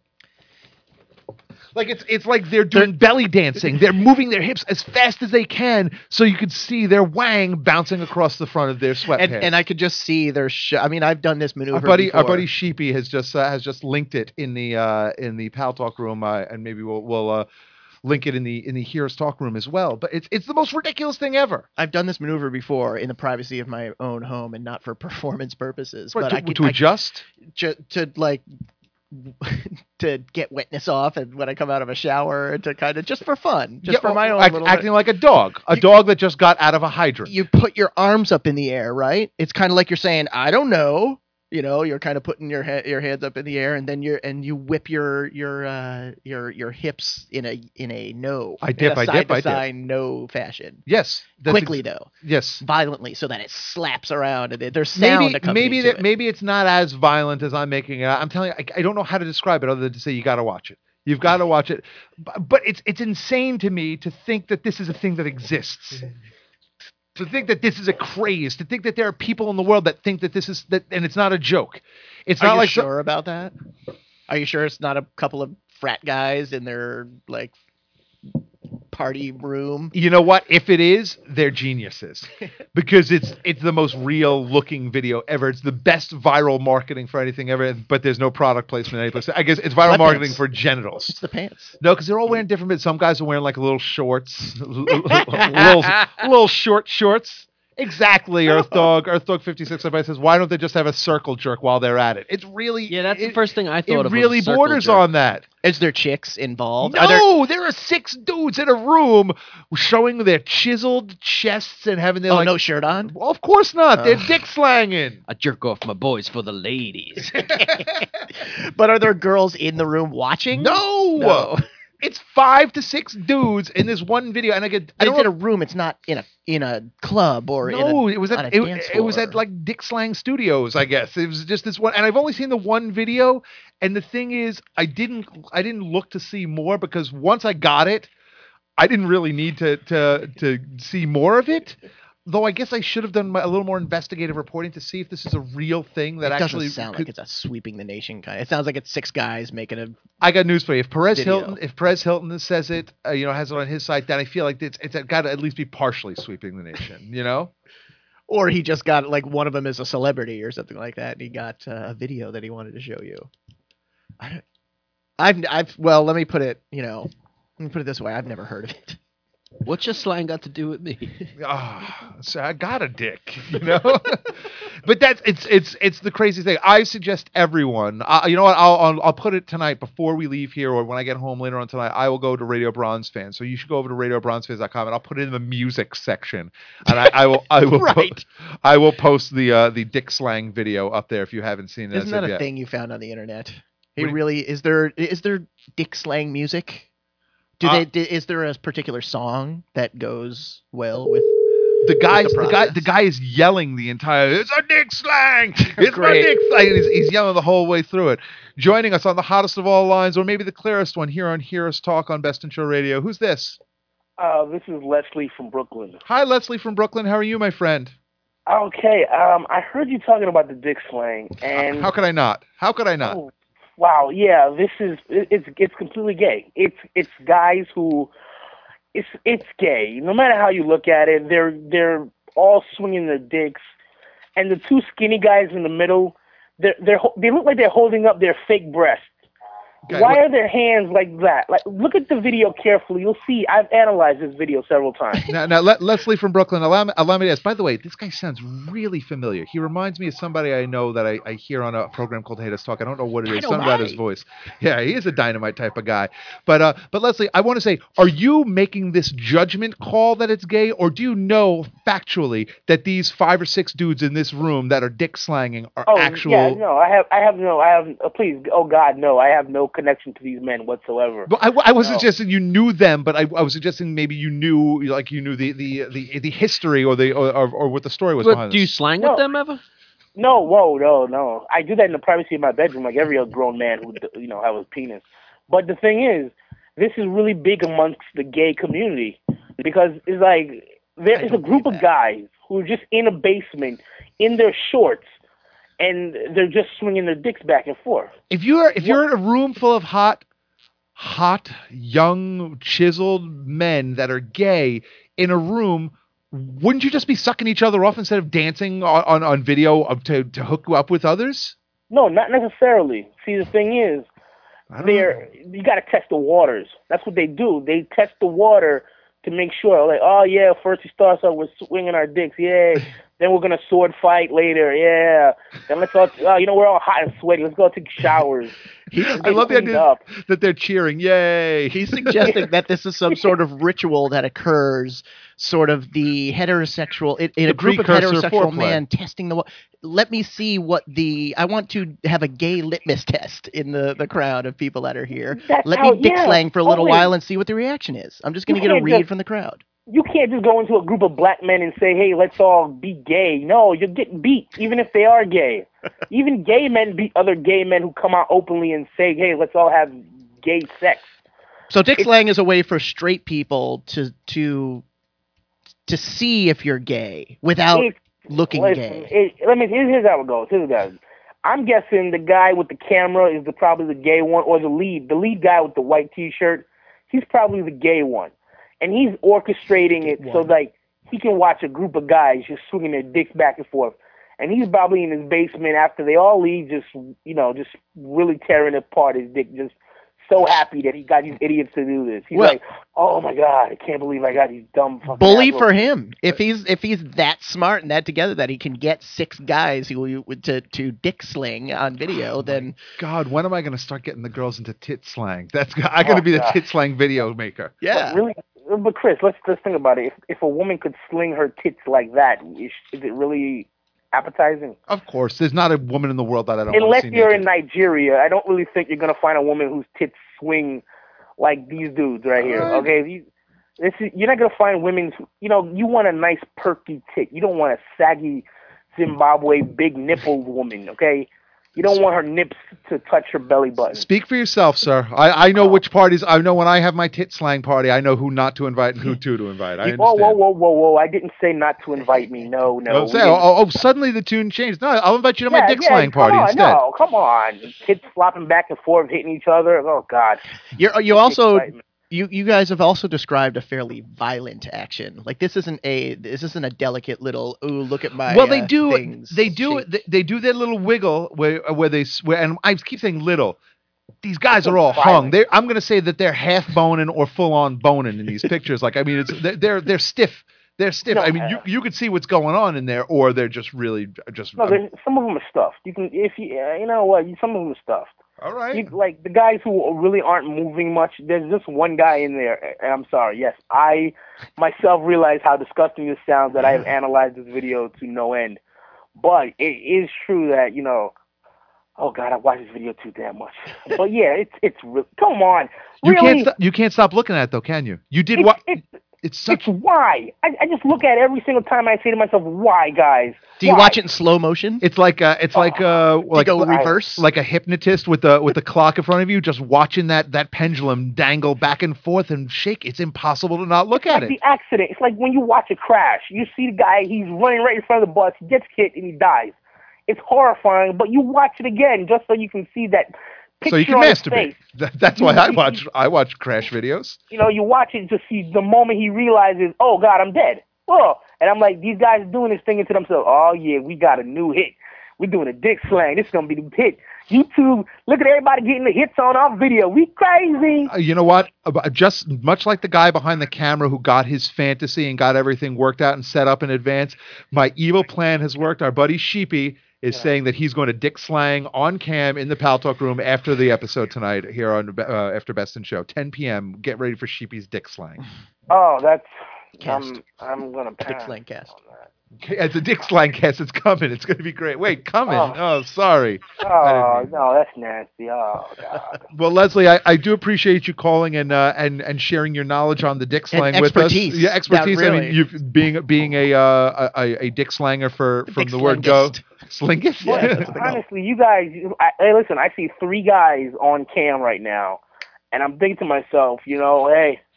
like it's it's like they're doing belly dancing. They're moving their hips as fast as they can, so you could see their wang bouncing across the front of their sweatpants. And, and I could just see their. Sh- I mean, I've done this maneuver. Our buddy, before. our buddy Sheepy has just uh, has just linked it in the uh, in the Pal Talk room, uh, and maybe we'll we'll uh, link it in the in the Heroes Talk room as well. But it's it's the most ridiculous thing ever. I've done this maneuver before in the privacy of my own home and not for performance purposes. Right, but to, I could, to I, adjust, to, to like. to get wetness off and when I come out of a shower to kind of just for fun, just Yeah, for my own act- little acting like a dog, a You- dog that just got out of a hydrant. you put your arms up in the air, right? It's kind of like you're saying, I don't know. You know, you're kind of putting your ha- your hands up in the air, and then you're and you whip your your uh, your your hips in a in a no. I dip, in a I side dip, to I dip. side no fashion. Yes, that's Quickly ex- though, Yes. violently, so that it slaps around and it, there's sound Maybe accompanying maybe to that it. maybe it's not as violent as I'm making it. I'm telling you, I, I don't know how to describe it other than to say you got to watch it. You've got to watch it. But, but it's it's insane to me to think that this is a thing that exists. To think that this is a craze. To think that there are people in the world that think that this is that, and it's not a joke. It's Are not you like so- sure about that? Are you sure it's not a couple of frat guys in their like party room? You know what? If it is, they're geniuses because it's it's the most real looking video ever. It's the best viral marketing for anything ever. But there's no product placement any place. I guess it's viral Sweatpants. marketing for genitals. It's the pants. No, because they're all wearing different bits. Some guys are wearing like little shorts, little, little short shorts. Exactly, Earth Dog. Earth Dog fifty-six. Everybody says, why don't they just have a circle jerk while they're at it? It's really Yeah, that's the it- first thing I It thought of. was really a circle borders jerk. on that. Is there chicks involved? No, Are there- there are six dudes in a room showing their chiseled chests and having their oh, like. no shirt on? Well, of course not. They're Ugh. dick slanging. I jerk off my boys for the ladies. But are there girls in the room watching? No. No. It's five to six dudes in this one video, and I get. I It's don't in know. a room. It's not in a in a club or No, in a, it was on at a it, dance it was floor. at like Dick Slang Studios, I guess. It was just this one, and I've only seen the one video. And the thing is, I didn't I didn't look to see more because once I got it, I didn't really need to to to see more of it. Though I guess I should have done my, a little more investigative reporting to see if this is a real thing that it actually doesn't sound could- like it's a sweeping the nation kind. It sounds like it's six guys making a. I got news for you. If Perez Video. Hilton, if Perez Hilton says it, uh, you know, has it on his site, then I feel like it's it's got to at least be partially sweeping the nation. You know. Or he just got like one of them is a celebrity or something like that, and he got uh, a video that he wanted to show you. I don't, I've I've well, let me put it. You know, let me put it this way. I've never heard of it. What's your slang got to do with me? Ah, so I got a dick, you know. But that's it's it's it's the crazy thing. I suggest everyone. Uh, you know what? I'll, I'll I'll put it tonight before we leave here, or when I get home later on tonight. I will go to Radio Bronze Fan. So you should go over to radio bronze fans dot com and I'll put it in the music section, and I, I will I will po- Right. I will post the uh, the dick slang video up there if you haven't seen it. Isn't as that of a yet. thing you found on the internet? Hey, What do you- really? Is there is there dick slang music? Do Uh, they? d- Is there a particular song that goes well with? The guy, With the, the guy, process. the guy is yelling the entire. It's a dick slang. It's my Great. dick slang. And he's, he's yelling the whole way through it. Joining us on the hottest of all lines, or maybe the clearest one here on Heroes Talk on Best in Show Radio. Who's this? Uh, this is Leslie from Brooklyn. Hi, Leslie from Brooklyn. How are you, my friend? Okay, um, I heard you talking about the dick slang, and How could I not? How could I not? Oh, wow, yeah, this is it, it's it's completely gay. It's it's guys who it's it's gay. No matter how you look at it, they're they're all swinging their dicks, and the two skinny guys in the middle, they they are they look like they're holding up their fake breasts. Okay, Why what- are their hands like that? Like, look at the video carefully. You'll see. I've analyzed this video several times. Now, now Le- Leslie from Brooklyn, allow me, allow me to ask. By the way, this guy sounds really familiar. He reminds me of somebody I know that I, I hear on a program called Hate Us Talk. I don't know what it is. Something about his voice. Yeah, he is a dynamite type of guy. But uh, but Leslie, I want to say, are you making this judgment call that it's gay, or do you know factually that these five or six dudes in this room that are dick slanging are Oh actual? yeah, no, I have, I have no, I have. Uh, please, oh God, no, I have no connection to these men whatsoever. But I, I wasn't No. suggesting you knew them, but I, I was suggesting maybe you knew, like you knew the the the, the history or the or, or, or what the story was But behind do you this. slang No. with them ever? No, whoa, no, no. I do that in the privacy of my bedroom, like every other grown man who, you know, have a penis. But the thing is, this is really big amongst the gay community. because it's like there is a group of guys who are just in a basement in their shorts, and they're just swinging their dicks back and forth. If you're if you're in a room full of hot, hot, young, chiseled men that are gay in a room, wouldn't you just be sucking each other off instead of dancing on, on, on video of, to, to hook you up with others? No, not necessarily. See, the thing is, they're you got to test the waters. That's what they do. They test the water to make sure, like, oh yeah, first we start off with swinging our dicks, yeah. Then we're gonna sword fight later, yeah. Then let's all, uh, you know, we're all hot and sweaty. Let's go take showers. I love the idea up. that they're cheering, yay. He's suggesting that this is some sort of ritual that occurs, sort of the heterosexual, in, in The a group of precursor heterosexual foreplay. men testing the. wa- Let me see what the. I want to have a gay litmus test in the, the crowd of people that are here. That's Let how- me dick yeah, slang for a little totally. while and see what the reaction is. I'm just going to You get a can't read just- from the crowd. You can't just go into a group of black men and say, hey, let's all be gay. No, you're getting beat, even if they are gay. Even gay men beat other gay men who come out openly and say, hey, let's all have gay sex. So dick slang is a way for straight people to to to see if you're gay without It's- looking listen, gay. It, let me, here's, here's how it goes. Here's how it goes. I'm guessing the guy with the camera is the, probably the gay one, or the lead. The lead guy with the white T-shirt, he's probably the gay one. And he's orchestrating it so like he can watch a group of guys just swinging their dicks back and forth. And he's probably in his basement after they all leave, just, you know, just really tearing apart his dick, just so happy that he got these idiots to do this. He's Well- like, oh my God, I can't believe I got these dumb fucking Bully assholes. for him. If he's if he's that smart and that together that he can get six guys who to to dick sling on video, then God, when am I going to start getting the girls into tit slang? That's I'm going to Oh, be the God. tit slang video maker. yeah. But really, but Chris, let's let's think about it. If if a woman could sling her tits like that, is, is it really appetizing? Of course, there's not a woman in the world that I don't want Unless to see you're naked. in Nigeria, I don't really think you're gonna find a woman whose tits swing like these dudes right here. Alright. Okay, These- this is, you're not gonna find women. who- You know, you want a nice perky tit. You don't want a saggy Zimbabwe big nippled woman. Okay, you don't want her nips to touch her belly button. Speak for yourself, sir. I, I know which parties. I know when I have my tit slang party, I know who not to invite and who to to invite. I Whoa, understand. whoa, whoa, whoa, whoa! I didn't say not to invite me. No, no. Oh, we say, didn't- oh, oh, suddenly the tune changed. No, I'll invite you to my Yeah, dick yeah, slang party come on, instead. No, come on. Kids flopping back and forth, hitting each other. Oh, God. You're you also Excitement. you you guys have also described a fairly violent action. Like this isn't a this isn't a delicate little ooh look at my Well, they uh, do. things They do. shape. They, they do their little wiggle where where they swear. And I keep saying little. These guys are all hung. They I'm going to say that they're half boning or full on boning in these pictures. Like I mean, it's they're they're, they're stiff. They're stiff. No, I mean, uh, you you could see what's going on in there, or they're just really just. No, there's, some of them are stuffed. You can, if you, uh, you know what, you- some of them are stuffed. all right. You, like the guys who really aren't moving much. There's just one guy in there, and I'm sorry. Yes, I myself realize how disgusting this sounds. That I have analyzed this video to no end, but it is true that you know. Oh God, I watched this video too damn much. But yeah, it's it's re- come on. You really, can't. St- you can't stop looking at it though, can you? You did It's, what? it's, It's such. it's why. I, I just look at it every single time. I say to myself, why, guys? Do you Why? watch it in slow motion? It's like uh, it's like uh, like go like- reverse? like a hypnotist with the with the clock in front of you, just watching that that pendulum dangle back and forth and shake. It's impossible to not look at Like it. the accident. It's like when you watch a crash. You see the guy, he's running right in front of the bus, he gets hit, and he dies. It's horrifying, but you watch it again just so you can see that picture So you can on his masturbate. face. That- That's why I watch I watch crash videos. You know, you watch it to see the moment he realizes, oh, God, I'm dead. Oh, and I'm like, these guys are doing this thinking to themselves, oh, yeah, we got a new hit. We're doing a dick slang. This is going to be the hit. YouTube, look at everybody getting the hits on our video. We crazy. Uh, You know what? Uh, Just much like the guy behind the camera who got his fantasy and got everything worked out and set up in advance, my evil plan has worked. Our buddy Sheepy is saying that he's going to dick slang on cam in the Pal Talk room after the episode tonight here on uh, After Best in Show, ten p.m. Get ready for Sheepy's dick slang. Oh, that's... Cast. I'm, I'm going to pass. Dick slang cast. It's a dick slang cast. It's coming. It's going to be great. Wait, coming. Oh. Oh, sorry. Oh, no, that's nasty. Oh, God. Well, Leslie, I, I do appreciate you calling and uh, and and sharing your knowledge on the dick slang And with us. expertise. Yeah, expertise. That I mean, really- you've being being a uh, a, a dick slanger for from dick the word go. slingist. Slingist. Well, Yeah, that's what they call it. honestly, you guys, I, hey, listen, I see three guys on cam right now, and I'm thinking to myself, you know, hey,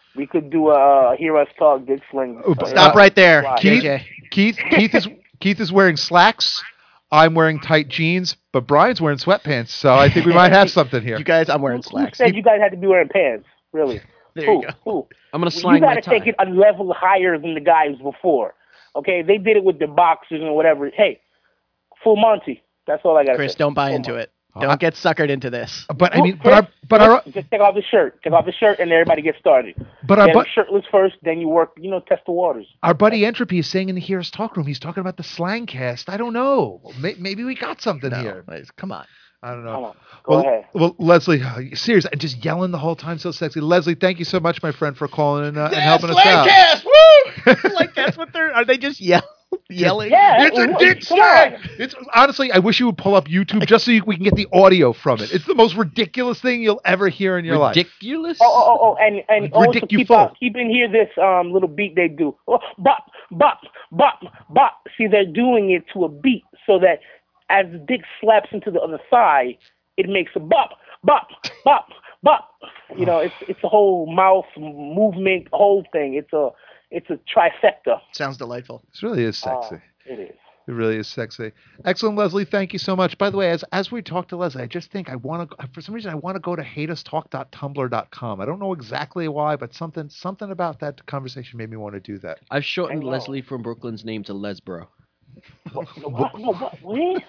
We could do a uh, Hear Us Talk, Dick Sling. Oh, uh, Stop right there, live. Keith, J J. Keith, Keith is Keith is wearing slacks. I'm wearing tight jeans, but Brian's wearing sweatpants. So I think we might have something here. You guys, I'm wearing Who slacks. said you guys had to be wearing pants? Really? There Who? you go. Who? I'm gonna You slang got my to tie. take it a level higher than the guys before. Okay, they did it with the boxers and whatever. Hey, full Monty. That's all I got to say. Chris, don't buy Full into Monty. it. Don't get suckered into this. But I mean, Chris, but our, but our, Chris, just take off the shirt. Take off the shirt, and everybody gets started. But our Get bu- them shirtless first, then you work. You know, test the waters. our buddy Entropy is saying in the Here's Talk Room, he's talking about the slang cast. I don't know. May- Maybe we got something No, here. please, come on. I don't know. Come on, go well, ahead. well, Leslie, seriously, just yelling the whole time, so sexy. Leslie, thank you so much, my friend, for calling and, uh, and helping us out. Slangcast, woo! Like that's what they're. Are they just yell, yelling? Yeah, It's a well, dick come slang. on. It's honestly, I wish you would pull up YouTube just so you, we can get the audio from it. It's the most ridiculous thing you'll ever hear in your life. Ridiculous. Oh, oh, oh, oh, and and also keep Ridicuful. out, keep in here this um little beat they do. Oh, bop, bop, bop, bop. See, they're doing it to a beat so that as the dick slaps into the other thigh, it makes a bop, bop, bop, bop. You know, it's it's a whole mouth movement, whole thing. It's a it's a trifecta. Sounds delightful. This really is sexy. Uh, it is. It really is sexy. Excellent, Leslie. Thank you so much. By the way, as as we talk to Leslie, I just think I want to, for some reason, I want to go to hate us talk dot tumblr dot com. I don't know exactly why, but something something about that conversation made me want to do that. I've shortened I know. Leslie from Brooklyn's name to Lesbro. What? What? No, what? What?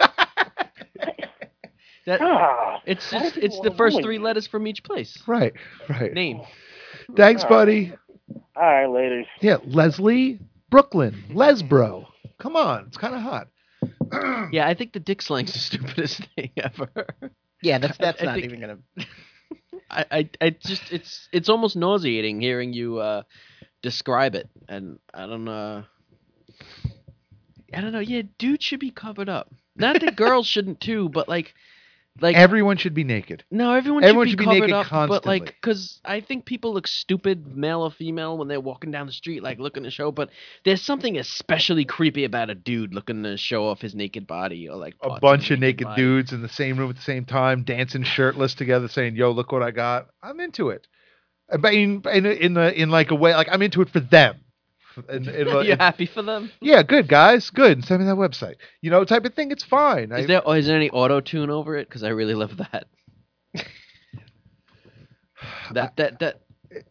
That Ah, it's why just do it's people the first ruin three it? letters from each place. Right, right. Name. Thanks, buddy. All right, later. Yeah, Leslie, Brooklyn, Lesbro. Come on, it's kind of hot. Yeah, I think the dick slang's the stupidest thing ever. Yeah, that's that's I not think- even gonna. I, I, I just it's it's almost nauseating hearing you uh, describe it, and I don't know. I don't know. Yeah, dudes should be covered up. Not that girls shouldn't too, but like, like Everyone should be naked. no, everyone, everyone should should be be covered naked up. But constantly. like, because I think people look stupid, male or female, when they're walking down the street, like looking to show. But there's something especially creepy about a dude looking to show off his naked body or like A parts bunch his of naked body. dudes in the same room at the same time, dancing shirtless together, saying, "Yo, look what I got." I'm into it. I mean, in in the in like a way, like I'm into it for them. In- in a- You happy for them? yeah, good guys, good. Send me that website. You know, type of thing. It's fine. Is I- there is there any auto tune over it? Because I really love that. that that that.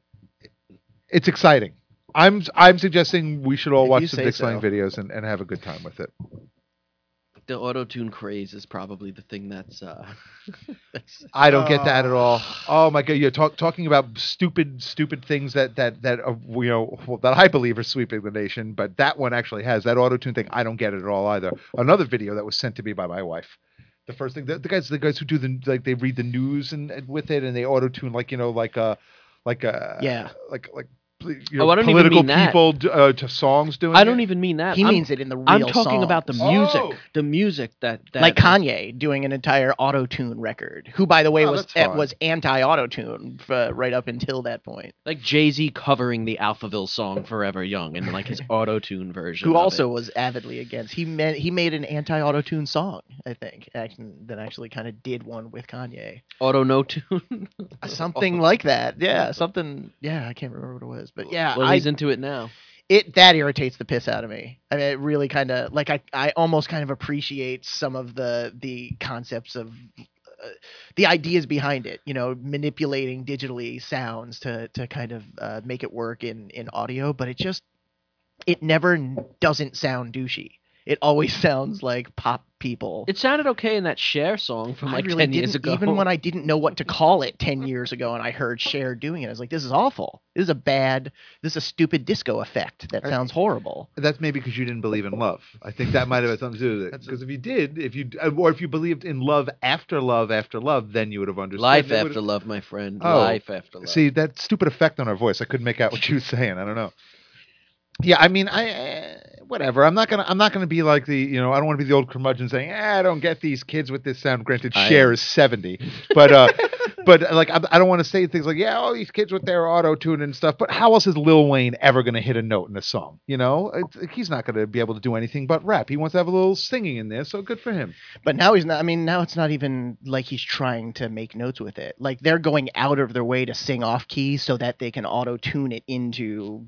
It's exciting. I'm I'm suggesting we should all If you watch some say Dick Slang so. videos and, and have a good time with it. The auto tune craze is probably the thing that's. Uh, that's I don't get that at all. Oh my god, you're talk, talking about stupid, stupid things that that that uh, you know well, that I believe are sweeping the nation, but that one actually has that auto tune thing. I don't get it at all either. Another video that was sent to me by my wife. The first thing, the, the guys, the guys who do the like, they read the news and, and with it, and they auto tune like you know, like a, like a, Yeah. like like. You know, Oh, I don't even political mean that. people d- uh, to songs doing. I don't it. even mean that. He I'm- means it in the real I'm talking about the songs. music. Oh. The music that, that Like Kanye doing an entire auto tune record, who, by the way, Oh, was that's eh, fine. was anti auto tune right up until that point. Like Jay Z covering the Alphaville song "Forever Young" and like his auto tune version. Who of also it. was avidly against. He meant he made an anti auto tune song, I think, actually, that actually kind of did one with Kanye. auto no tune. Something like that. Yeah, something. Yeah, I can't remember what it was, but yeah, Well, I, he's into it now. it that irritates the piss out of me. I mean, it really kind of like I I almost kind of appreciate some of the the concepts of uh, the ideas behind it. You know, manipulating digitally sounds to to kind of uh, make it work in in audio, but it just it never n- doesn't sound douchey. It always sounds like pop people. It sounded okay in that Cher song from like I really ten years didn't, ago. even when I didn't know what to call it ten years ago, and I heard Cher doing it, I was like, "This is awful. This is a bad. This is a stupid disco effect. That sounds horrible." That's maybe because you didn't believe in love. I think that might have had something to do with it. Because if you did, if you or if you believed in love after love after love, then you would have understood. Life It would've- after love, my friend. Oh, Life after love. See that stupid effect on our voice. I couldn't make out what she was saying. I don't know. Yeah, I mean, I uh, whatever. I'm not gonna. I'm not gonna be like the. You know, I don't want to be the old curmudgeon saying, ah, "I don't get these kids with this sound." Granted, I Cher am. is seventy, but uh, but like I, I don't want to say things like, yeah, all these kids with their auto tune and stuff. But how else is Lil Wayne ever going to hit a note in a song? You know, it's, he's not going to be able to do anything but rap. He wants to have a little singing in there, so good for him. But now he's not. I mean, now it's not even like he's trying to make notes with it. Like they're going out of their way to sing off key so that they can auto tune it into.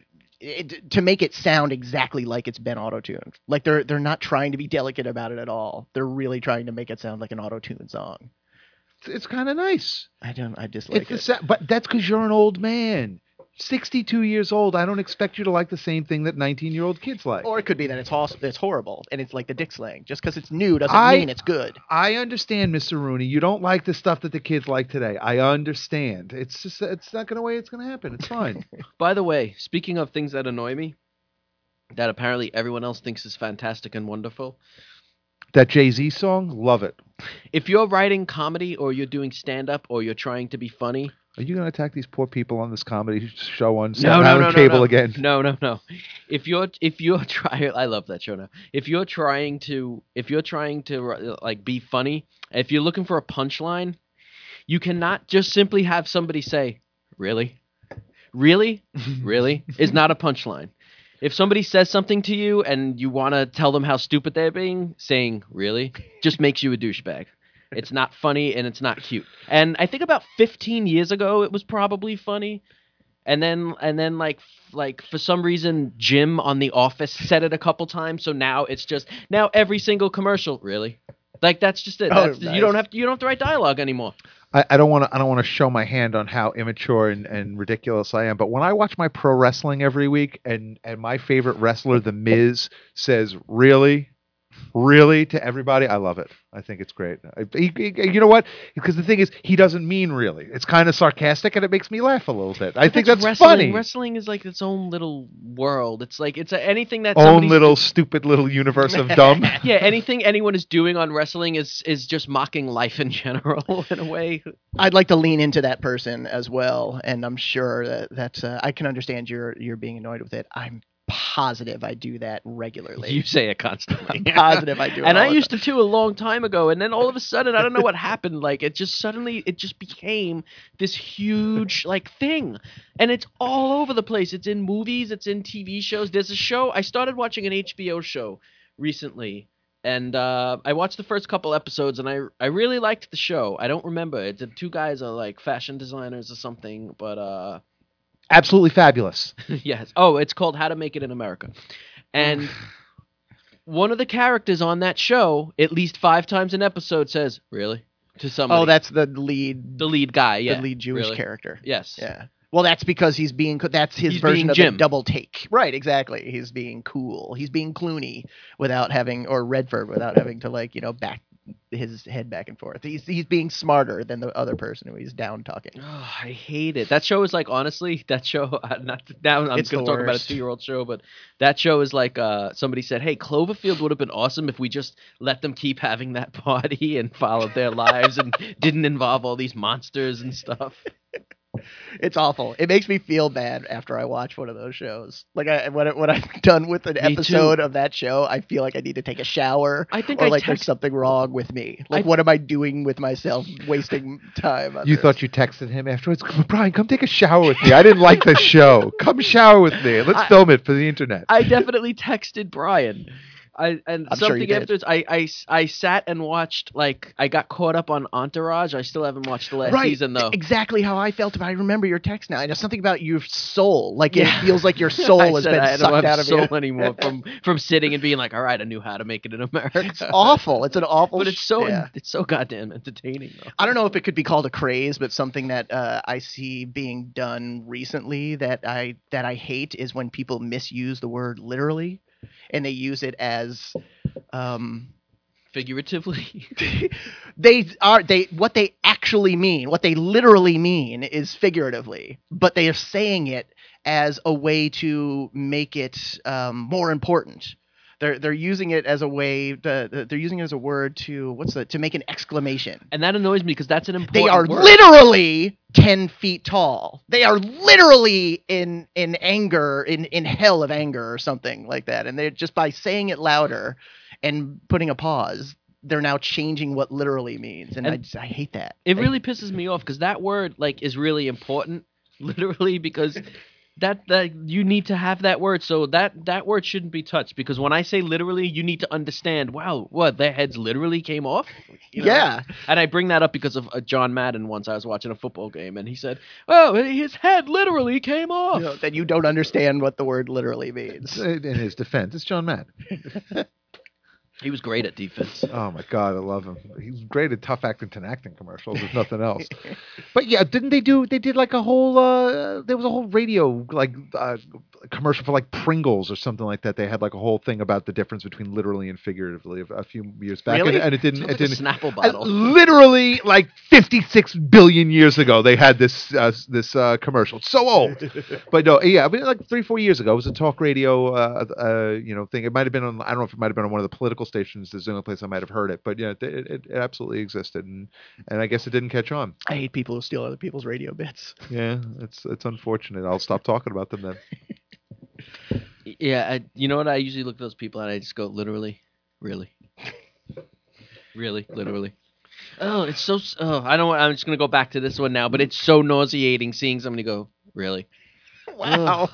It, to make it sound exactly like it's been auto-tuned. Like they're they're not trying to be delicate about it at all. They're really trying to make it sound like an auto-tuned song. It's, it's kind of nice. I don't. I dislike It's the it. sa- but that's because you're an old man, sixty-two years old. I don't expect you to like the same thing that nineteen-year-old kids like. Or it could be that it's hos- it's horrible and it's like the dick slang. Just because it's new doesn't I- mean it's good. I understand, Mister Rooney. You don't like the stuff that the kids like today. I understand. It's just it's not going to way it's going to happen. It's fine. By the way, speaking of things that annoy me, that apparently everyone else thinks is fantastic and wonderful. That Jay-Z song, love it. If you're writing comedy or you're doing stand-up or you're trying to be funny, Are you going to attack these poor people on this comedy show on no, Staten no, Island no, no, Cable no. again? No, no, no. If you're if you're trying, I love that show now. If you're trying to if you're trying to uh, like be funny, if you're looking for a punchline, you cannot just simply have somebody say, "Really, really, really," is not a punchline. If somebody says something to you and you want to tell them how stupid they're being, saying "really" just makes you a douchebag. It's not funny and it's not cute. And I think about fifteen years ago, it was probably funny. And then, and then, like, f- like for some reason, Jim on The Office said it a couple times. So now it's just now every single commercial, really, like that's just it. Oh, That's, nice. You don't have to, you don't have to write dialogue anymore. I, I don't want to. I don't want to show my hand on how immature and, and ridiculous I am. But when I watch my pro wrestling every week, and and my favorite wrestler, The Miz, says "really, really" to everybody, I love it. I think it's great. I, he, he- you know what? Because the thing is, he doesn't mean really. It's kind of sarcastic, and it makes me laugh a little bit. I think that's wrestling. funny. Wrestling is like its own little world. It's like it's a, anything that Own somebody's little stupid little universe of dumb. yeah, anything anyone is doing on wrestling is is just mocking life in general in a way. I'd like to lean into that person as well, and I'm sure that that's. Uh, I can understand you're you're being annoyed with it. I'm positive I do that regularly. You say it constantly. I'm positive I do it And all I the used to too a long time ago, and then all of a sudden, I don't know what happened. Like it just suddenly, it just became this huge like thing, and it's all over the place. It's in movies, it's in T V shows. There's a show I started watching an H B O show recently, and uh, I watched the first couple episodes, and I I really liked the show. I don't remember. It's uh, two guys are like fashion designers or something, but uh. Absolutely fabulous. Yes. Oh, it's called How to Make It in America. And one of the characters on that show, at least five times an episode, says, "Really?" to somebody. Oh, that's the lead. the lead guy, yeah. the lead Jewish Really. character. Yes. Yeah. Well, that's because he's being. co- That's his He's version being of Jim. the double take. Right. Exactly. He's being cool. He's being Clooney without having, or Redford without having to like you know back his head back and forth. He's he's being smarter than the other person who he's down talking. Oh, I hate it. That show is like, honestly, that show, uh, not now I'm It's going to the talk about a worst. two-year-old show, but that show is like uh, somebody said, hey, Cloverfield would have been awesome if we just let them keep having that party and followed their lives and didn't involve all these monsters and stuff. It's awful. It makes me feel bad after I watch one of those shows. Like I, when, I, when I'm done with an Me episode too. of that show, I feel like I need to take a shower. I think or I like there's text- something wrong with me. Like I- what am I doing with myself, wasting time? On You this? thought you texted him afterwards. Brian, come take a shower with me. I didn't like the show. Come shower with me. Let's I- film it for the internet. I definitely texted Brian. I and I'm sure something you did. afterwards. I, I I sat and watched, like, I got caught up on Entourage. I still haven't watched the last right, season though. exactly how I felt. If I remember your text now, I know something about your soul. Like Yeah. it feels like your soul I has said been I don't sucked have out of soul you. anymore from from sitting and being like, all right, I knew how to make it in America. It's awful. It's an awful. But it's so yeah. it's so goddamn entertaining though. I don't know if it could be called a craze, but something that uh, I see being done recently that I that I hate is when people misuse the word literally, and they use it as um, Figuratively. they are they what they actually mean, what they literally mean is figuratively, but they are saying it as a way to make it um, more important. They're they're using it as a way to, they're using it as a word to what's the to make an exclamation. And that annoys me because that's an important They are word. literally ten feet tall. They are literally in in anger, in in hell of anger or something like that. And they're just by saying it louder and putting a pause, they're now changing what literally means, and, And I just I hate that. It really pisses me off because that word like is really important, literally, because that that you need to have that word. So that that word shouldn't be touched because when I say literally, you need to understand. Wow, what their heads literally came off. You know? Yeah. And I bring that up because of uh, John Madden. Once I was watching a football game, and he said, "Oh, his head literally came off." You know, that you don't understand what the word literally means. In his defense, it's John Madden. He was great at defense. Oh my God, I love him. He was great at tough acting acting commercials, if nothing else. But yeah, didn't they do? They did like a whole. Uh, there was a whole radio like uh, commercial for like Pringles or something like that. They had like a whole thing about the difference between literally and figuratively a, a few years back. Really? And, and it didn't. Sounds It like a didn't. Snapple uh, bottle. literally, like fifty-six billion years ago, they had this uh, this uh, commercial. It's so old. But no, yeah, I mean, like three, four years ago, it was a talk radio, uh, uh, you know, thing. It might have been on. I don't know if it might have been on one of the political stations. There's the only place I might have heard it, but yeah, it, it, it absolutely existed, and and I guess it didn't catch on. I hate people who steal other people's radio bits. Yeah, it's it's unfortunate. I'll stop talking about them then. Yeah, I, you know what? I usually look at those people and I just go, literally, really, really, literally. Oh, it's so. s- Oh, I don't. want- I'm just gonna go back to this one now, but it's so nauseating seeing somebody go, really. Wow.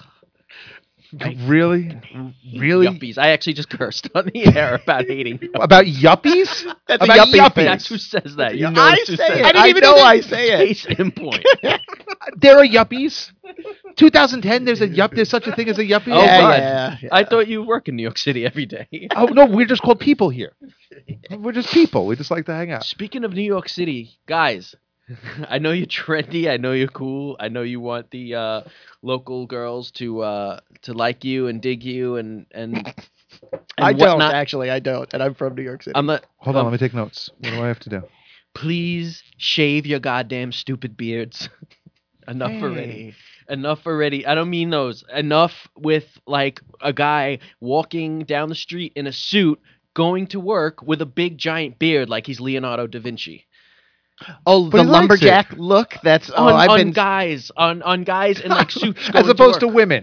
Really, really. Yuppies. I actually just cursed on the air about hating yuppies. About yuppies? That's a About yuppie yuppies. thing. That's who says that. You know I who say says it. that. I know I say it. Case in point. There are yuppies. twenty ten. There's a yup. There's such a thing as a yuppie. Oh, Yeah, God. yeah, yeah. I thought you work in New York City every day. Oh no, we're just called people here. We're just people. We just like to hang out. Speaking of New York City, guys, I know you're trendy. I know you're cool. I know you want the uh, local girls to uh, to like you and dig you and and, and I don't whatnot. actually. I don't, and I'm from New York City. I'm not. Hold on, let me take notes. What do I have to do? Please shave your goddamn stupid beards. Enough already. Hey. Enough already. I don't mean those. Enough with like a guy walking down the street in a suit going to work with a big giant beard like he's Leonardo da Vinci. Oh, But the he likes lumberjack look. That's oh, on, I've on been guys, on on guys in like suits, As going opposed to, to, work. women.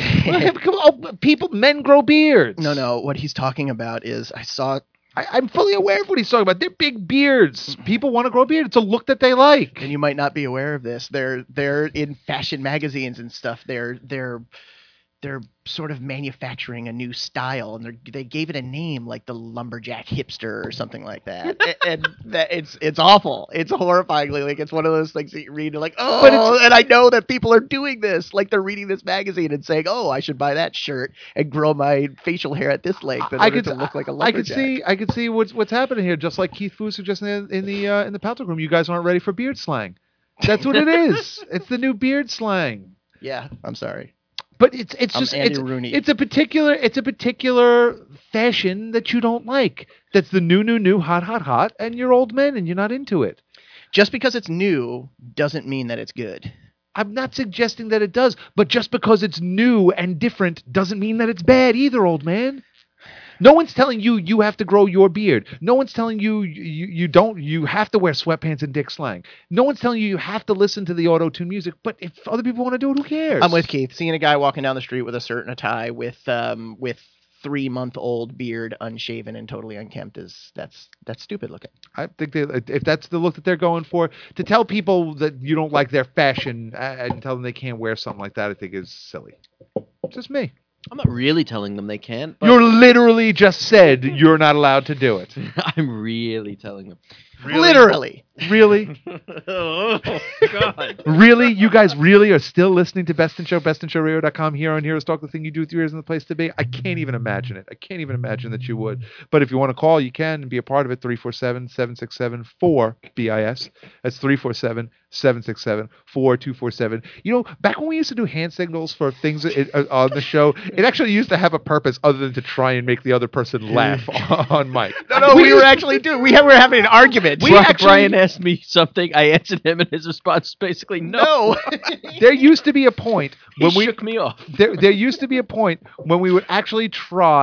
Oh, people, men grow beards. no, no. What he's talking about is I saw. I, I'm fully aware of what he's talking about. They're big beards. People want to grow a beard. It's a look that they like. And you might not be aware of this. They're they're in fashion magazines and stuff. They're they're they're sort of manufacturing a new style, and they they gave it a name like the lumberjack hipster or something like that. A- and that it's it's awful. It's horrifyingly like it's one of those things that you read. You're like, oh, But it's- and I know that people are doing this. Like they're reading this magazine and saying, oh, I should buy that shirt and grow my facial hair at this length in I order could to look like a I lumberjack. could see I could see what's what's happening here. Just like Keith Fu suggested in the in the, uh, in the Paltrow room, you guys aren't ready for beard slang. That's what it is. It's the new beard slang. Yeah, I'm sorry. But it's it's I'm just Andy it's, Rooney. it's a particular it's a particular fashion that you don't like. That's the new new new hot hot hot, and you're old men and you're not into it. Just because it's new doesn't mean that it's good. I'm not suggesting that it does, but just because it's new and different doesn't mean that it's bad either, old man. No one's telling you you have to grow your beard. No one's telling you you, you don't you have to wear sweatpants and dick slang. No one's telling you you have to listen to the auto-tune music, but if other people want to do it, who cares? I'm with Keith. Seeing a guy walking down the street with a shirt and a tie with um with three month old beard, unshaven and totally unkempt is that's that's stupid looking. I think they, if that's the look that they're going for, to tell people that you don't like their fashion uh, and tell them they can't wear something like that, I think is silly. Just me. I'm not really telling them they can't. But You're literally just said you're not allowed to do it. I'm really telling them. Literally. Really? Oh God. Really? You guys really are still listening to Best in Show, best in show radio dot com here on Heroes Talk, the thing you do with your ears and the place to be? I can't even imagine it. I can't even imagine that you would. But if you want to call, you can and be a part of it. three four seven, seven six seven, four B I S. That's three four seven, seven six seven, four two four seven. You know, back when we used to do hand signals for things it, uh, on the show, it actually used to have a purpose other than to try and make the other person laugh on mic. No, no, we, were actually doing we, had, we were having an argument. We Brian, actually- Brian asked me something. I answered him, and his response was basically no. No. There used to be a point He when we shook me off. there there used to be a point when we would actually try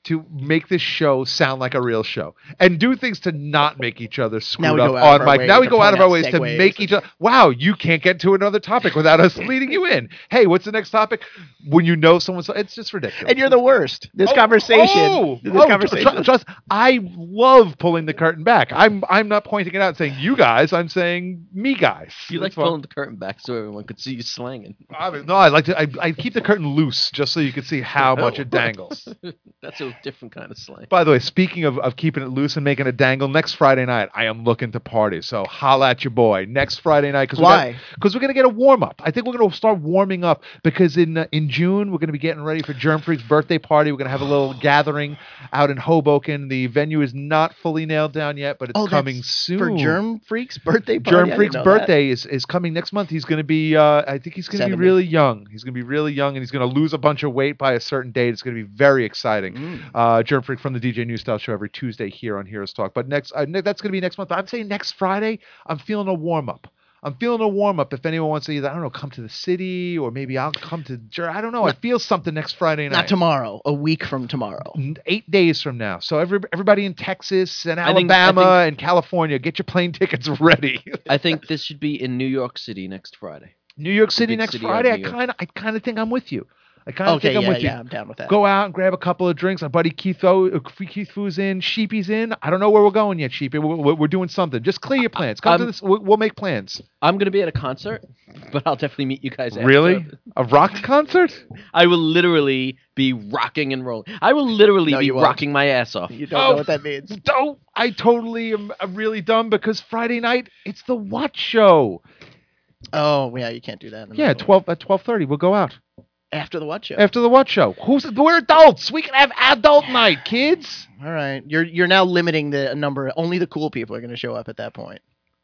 to make this show sound like a real show and do things to not make each other screwed Now we up go out of on our mic. way Now we to go out point of our out ways to segues. make each other. Wow, you can't get to another topic without us leading you in. Hey, what's the next topic? When you know someone's, it's just ridiculous. And you're the worst. This Oh, conversation. Oh, this oh, conversation. tr- trust. I love pulling the curtain back. I'm I'm not pointing it out, saying you guys. I'm saying me guys. You like That's what- pulling the curtain back so everyone could see you slanging. I mean, no, I like to. I, I keep the curtain loose just so you can see how much it dangles. That's a different kind of slang. By the way, speaking of, of keeping it loose and making it dangle, next Friday night I am looking to party. So holla at your boy next Friday night. Cause Why? Because we're gonna get a warm up. I think we're gonna start warming up because in uh, in June we're gonna be getting ready for Germ Freak's birthday party. We're gonna have a little gathering out in Hoboken. The venue is not fully nailed down yet, but it's Oh, coming that's soon. for Germ Freak's birthday party? I Germ didn't Freak's know birthday is, is coming next month. He's going to be, uh, I think he's going to be seventy. really young. He's going to be really young, and he's going to lose a bunch of weight by a certain date. It's going to be very exciting. Mm. Uh, Germ Freak from the D J New Style Show every Tuesday here on Heroes Talk. But next, uh, ne- that's going to be next month. But I'm saying next Friday, I'm feeling a warm up. I'm feeling a warm up. If anyone wants to either, I don't know, come to the city, or maybe I'll come to Jer- I don't know. I feel something next Friday night. Not tomorrow. A week from tomorrow. N- Eight days from now. So every, everybody in Texas and I think- I Alabama think- and California, get your plane tickets ready. I think this should be in New York City next Friday. New York City big next city of Friday. I New York. kind of, I kind of think I'm with you. I kind of Okay, think I'm yeah, with you. yeah, I'm down with that. Go out and grab a couple of drinks. My buddy Keith O, uh, Keith Foo's in. Sheepy's in. I don't know where we're going yet, Sheepy. We're, we're, we're doing something. Just clear your plans. Come to I'm- this. We'll, we'll make plans. I'm going to be at a concert, but I'll definitely meet you guys after. Really? A rock concert? I will literally be rocking and rolling. I will literally No, be you won't. rocking my ass off. You don't Oh. know what that means. Don't. I totally am I'm really dumb because Friday night it's the What Show. Oh, yeah, you can't do that. In the Yeah, middle. twelve at twelve thirty. We'll go out After the What Show. after the What Show. Who's we're adults. We can have adult night, kids. All right. You're you're now limiting the number. Only the cool people are going to show up at that point.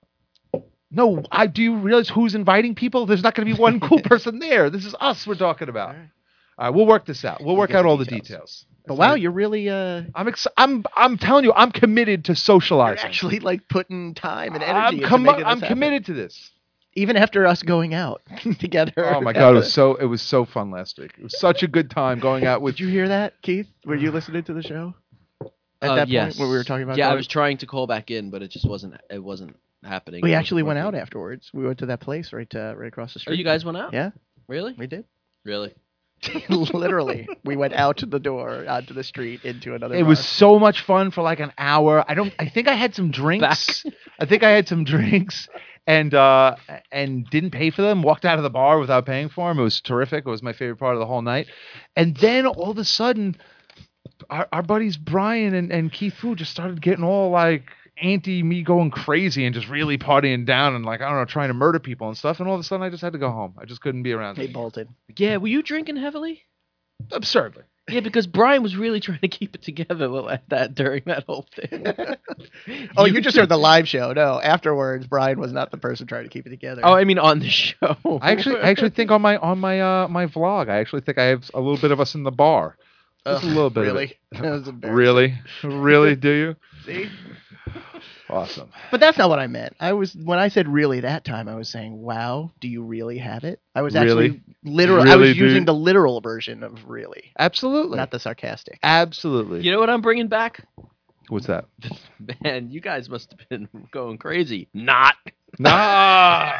No, I do you realize who's inviting people? There's not going to be one cool person there. This is us we're talking about. All right, All right we'll work this out. We'll work Get out the all the details. details. But wow, you're really uh I'm ex- I'm I'm telling you, I'm committed to you're socializing. actually like putting time and energy I'm, into com- making this I'm happen. committed to this. Even after us going out together. Oh my at god, it the- was so it was so fun last week. It was such a good time going out with Did you hear that, Keith? Were you listening to the show? At Uh, that yes. point when we were talking about Yeah, I going? was trying to call back in, but it just wasn't. It wasn't happening. We It actually wasn't went out working. afterwards. We went to that place right uh, right across the Oh, street. you guys went out? Yeah, Really? we did. Really? Literally, we went out the door onto the street into another. It bar. was so much fun for like an hour. I don't. I think I had some drinks. I think I had some drinks, and uh, and didn't pay for them. Walked out of the bar without paying for them. It was terrific. It was my favorite part of the whole night. And then all of a sudden, our, our buddies Brian and, and Keith Fu just started getting all like anti me going crazy and just really partying down and like I don't know trying to murder people and stuff. And all of a sudden, I just had to go home. I just couldn't be around. They it. bolted. Yeah. Were you drinking heavily? Absurdly. Yeah, because Brian was really trying to keep it together at that during that whole thing. Oh, you just heard the live show. No, afterwards, Brian was not the person trying to keep it together. Oh, I mean on the show. I actually, I actually think on my on my uh my vlog, I actually think I have a little bit of us in the bar. Just a Ugh, little bit. Really? Of it. That was embarrassing. Really, really, do you? See? Awesome. But that's not what I meant. I was when I said really that time, I was saying, "Wow, do you really have it?" I was Really? actually literal. I Really, was using dude? the literal version of really, Absolutely. not the sarcastic. Absolutely. You know what I'm bringing back? What's that? Man, you guys must have been going crazy. Not. Nah.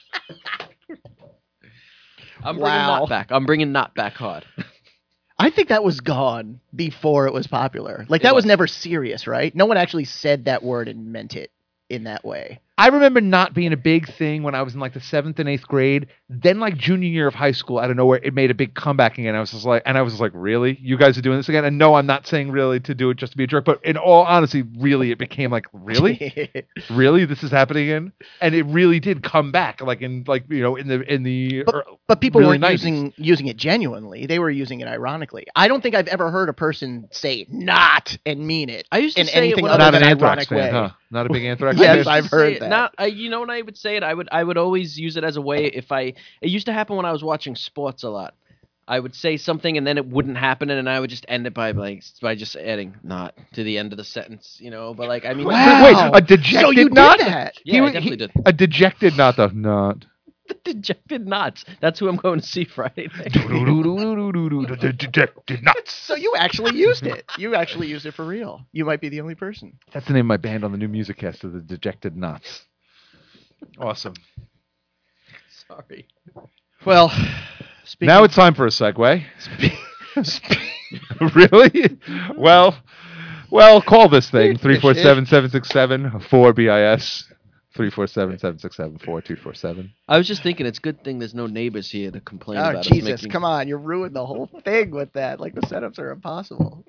I'm bringing Wow. not back. I'm bringing not back hard. I think that was gone before it was popular. Like It that was was. never serious, right? No one actually said that word and meant it in that way. I remember not being a big thing when I was in like the seventh and eighth grade. Then like junior year of high school, out of nowhere, it made a big comeback again. I was just like, and I was just like, really? You guys are doing this again? And no, I'm not saying really to do it just to be a jerk, but in all honesty, really, it became like, really? Really? This is happening again? And it really did come back, like in like, you know, in the, in the, But, er- but people really weren't nineties. using using it genuinely. They were using it ironically. I don't think I've ever heard a person say "not" and mean it I used to in say it anything when other I not than an an Anthrax ironic fan, way. huh? Not a big Anthrax Yes, fan? used to I've say heard it. that. Not, I, you know when I would say it, I would I would always use it as a way if I. It used to happen when I was watching sports a lot. I would say something and then it wouldn't happen, and I would just end it by like by just adding "not" to the end of the sentence, you know. But like I mean, Wow. Wait, a dejected So you did not? that? Yeah, I definitely did. A dejected not, though. Not. The Dejected Knots. That's who I'm going to see Friday night. Dejected Knots. So you actually used it. You actually used it for real. You might be the only person. That's the name of my band on the new music cast of the Dejected Knots. Awesome. Sorry. Well, speaking now it's time for a segue. Really? Well, well, call this thing three four seven, seven six seven, four B I S. three four seven, seven six seven, four two four seven. I was just thinking, it's a good thing there's no neighbors here to complain Oh, about Jesus, us making... come on. You ruined the whole thing with that. Like, the setups are impossible.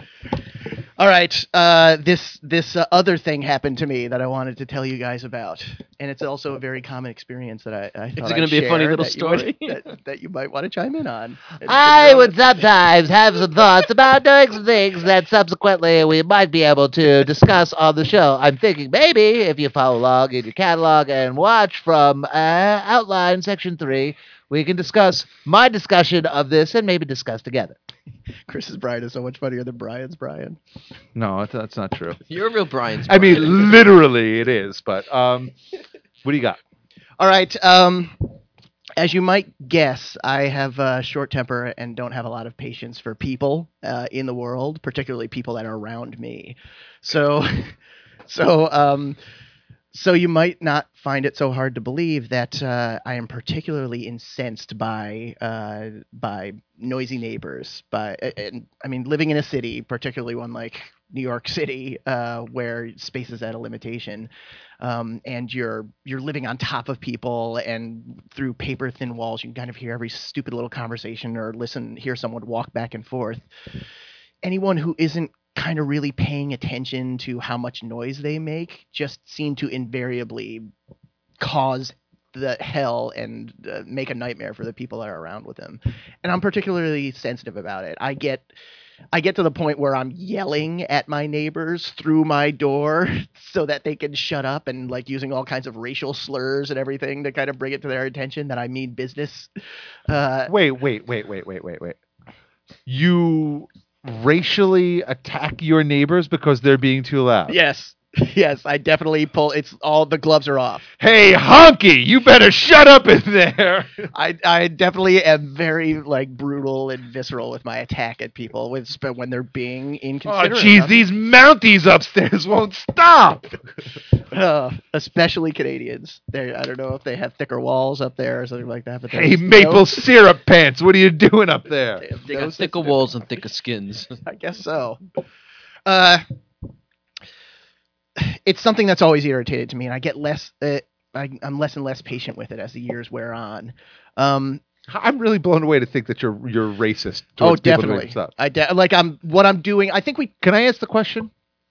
All right. Uh, this this uh, other thing happened to me that I wanted to tell you guys about. And it's also a very common experience that I, I thought Is it going I'd to be a funny share little that you would- story? that, that you might want to chime in on. I would sometimes have some thoughts about doing some things that subsequently we might be able to discuss on the show. I'm thinking maybe if you follow along in your catalog and watch from uh, Outline Section three, we can discuss my discussion of this and maybe discuss together. Chris's Brian is so much funnier than Brian's Brian. No, that's, that's not true. You're a real Brian's I mean, Brian. literally it is, but um, what do you got? All right. Um, as you might guess, I have a short temper and don't have a lot of patience for people uh, in the world, particularly people that are around me. So, so, um, so you might not find it so hard to believe that uh, I am particularly incensed by uh, by noisy neighbors. By, and I mean, living in a city, particularly one like New York City, uh, where space is at a limitation, um, and you're you're living on top of people, and through paper thin walls, you can kind of hear every stupid little conversation or listen, hear someone walk back and forth. Anyone who isn't kind of really paying attention to how much noise they make just seem to invariably cause the hell and uh, make a nightmare for the people that are around with them. And I'm particularly sensitive about it. I get I get to the point where I'm yelling at my neighbors through my door so that they can shut up, and like using all kinds of racial slurs and everything to kind of bring it to their attention that I mean business. Uh, Wait, wait, wait, wait, wait, wait, wait. You racially attack your neighbors because they're being too loud? yes. Yes, I definitely pull. It's all the gloves are off. Hey, honky, you better shut up in there. I I definitely am very like brutal and visceral with my attack at people with sp- when they're being Oh, inconsiderate. jeez, of- these Mounties upstairs won't stop. uh, especially Canadians. They I don't know if they have thicker walls up there or something like that. But Hey, those- maple those- syrup pants, what are you doing up there? They got those- thicker walls and thicker skins. I guess so. Uh, it's something that's always irritated to me, and I get less. Uh, I, I'm less and less patient with it as the years wear on. Um, I'm really blown away to think that you're you're racist. oh, towards people doing definitely. stuff. I de- like I'm what I'm doing. I think we. Can I ask the question?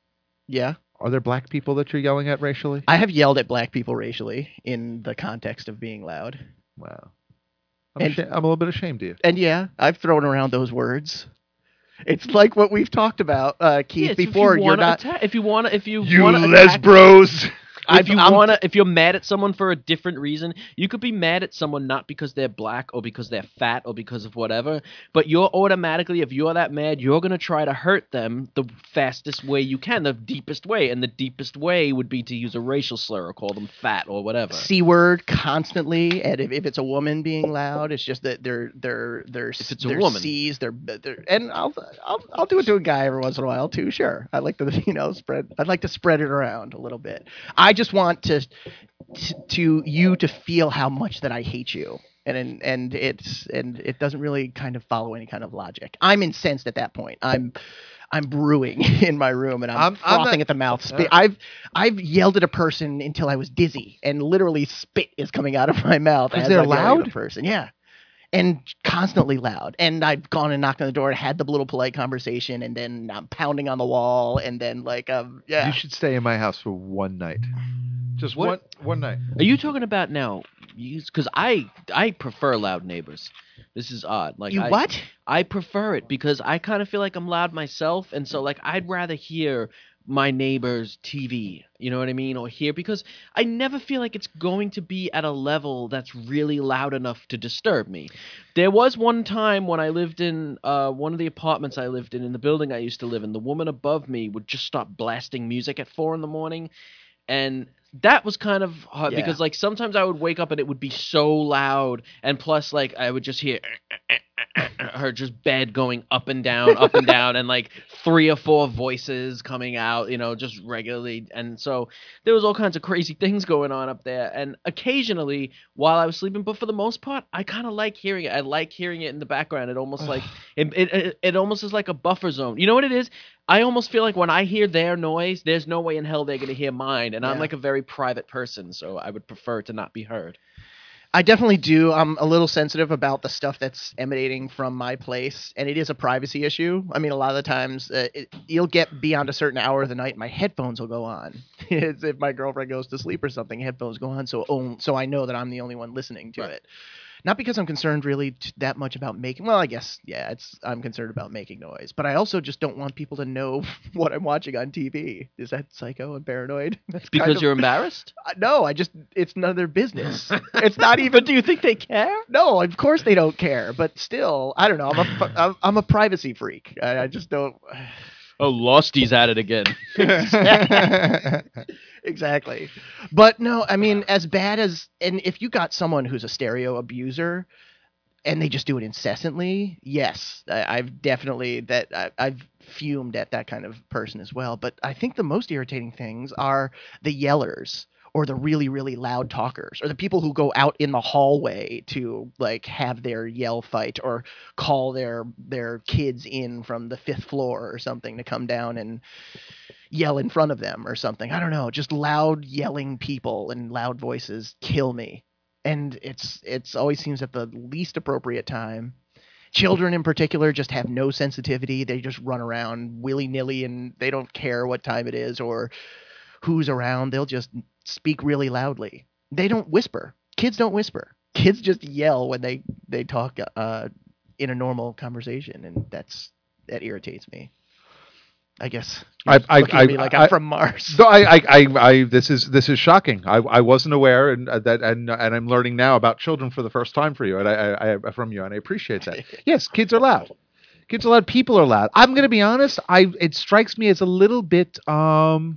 Yeah. Are there black people that you're yelling at racially? I have yelled at black people racially in the context of being loud. Wow. I'm, And- asha- I'm a little bit ashamed of you. And yeah, I've thrown around those words. It's like what we've talked about, uh, Keith, Yeah, if before. you You're wanna not. atta- if you want to, if you You wanna les attack- bros. If you I'm- wanna, if you're mad at someone for a different reason, you could be mad at someone not because they're black or because they're fat or because of whatever. But you're automatically, if you're that mad, you're gonna try to hurt them the fastest way you can, the deepest way, and the deepest way would be to use a racial slur or call them fat or whatever. C word constantly, and if, if it's a woman being loud, it's just that they're they're they're If it's a they're woman. C's, they're, they're and I'll, I'll I'll do it to a guy every once in a while too. Sure, I like to you know spread. I'd like to spread it around a little bit. I just want to to, to you to feel how much that I hate you. And, and and it's and it doesn't really kind of follow any kind of logic. I'm incensed at that point. I'm I'm brewing in my room and I'm, I'm- I'm frothing not- at the mouth. Spit. Uh. I've I've yelled at a person until I was dizzy and literally spit is coming out of my mouth. 'Cause as they're I'm yelling at loud? the person, yeah, and constantly loud. And I've gone and knocked on the door and had the little polite conversation, and then I'm pounding on the wall, and then like um yeah. You should stay in my house for one night. Just What- one one night. Are you talking about now? Because I I prefer loud neighbors. This is odd. Like You I, what? I prefer it because I kind of feel like I'm loud myself, and so like I'd rather hear my neighbor's T V. You know what I mean? Or hear because I never feel like it's going to be at a level that's really loud enough to disturb me. There was one time when I lived in uh, one of the apartments I lived in in the building I used to live in. The woman above me would just stop blasting music at four in the morning. And that was kind of hard Yeah. because like sometimes I would wake up and it would be so loud, and plus like I would just hear her just bed going up and down, up and down, and like three or four voices coming out, you know, just regularly. And so there was all kinds of crazy things going on up there. And occasionally while I was sleeping, but for the most part, I kind of like hearing it. I like hearing it in the background. It almost like it, it, it, it almost is like a buffer zone. You know what it is? I almost feel like when I hear their noise, there's no way in hell they're going to hear mine. And I'm Yeah. like a very private person, so I would prefer to not be heard. I definitely do. I'm a little sensitive about the stuff that's emanating from my place, and it is a privacy issue. I mean, a lot of the times uh, it, you'll get beyond a certain hour of the night, my headphones will go on. It's if my girlfriend goes to sleep or something, headphones go on, so oh, so I know that I'm the only one listening to it. Not because I'm concerned really t- that much about making. Well, I guess yeah, it's I'm concerned about making noise, but I also just don't want people to know what I'm watching on T V. Is that psycho and paranoid? That's kind Because of- you're embarrassed? Uh, No, I just it's none of their business. It's not even. But do you think they care? No, of course they don't care. But still, I don't know. I'm a fu- I'm, I'm a privacy freak. I, I just don't. Oh, Losty's at it again. Exactly. But no, I mean, as bad as and if you got someone who's a stereo abuser, and they just do it incessantly, yes, I, I've definitely that I, I've fumed at that kind of person as well. But I think the most irritating things are the yellers or the really really loud talkers or the people who go out in the hallway to like have their yell fight or call their their kids in from the fifth floor or something to come down and yell in front of them or something. I don't know, just loud yelling people and loud voices kill me. And it's it's always seems at the least appropriate time. Children in particular just have no sensitivity. They just run around willy-nilly and they don't care what time it is or who's around. They'll just speak really loudly. They don't whisper. Kids don't whisper. Kids just yell when they they talk uh, in a normal conversation, and that's that irritates me. I guess. I, I, Looking at I, me like I, I'm from Mars. No, I, I, I, I, this is this is shocking. I, I wasn't aware, and uh, that, and and I'm learning now about children for the first time for you, and I, I, I from you, and I appreciate that. Yes, kids are loud. Kids are loud. People are loud. I'm going to be honest. I it strikes me as a little bit. Um,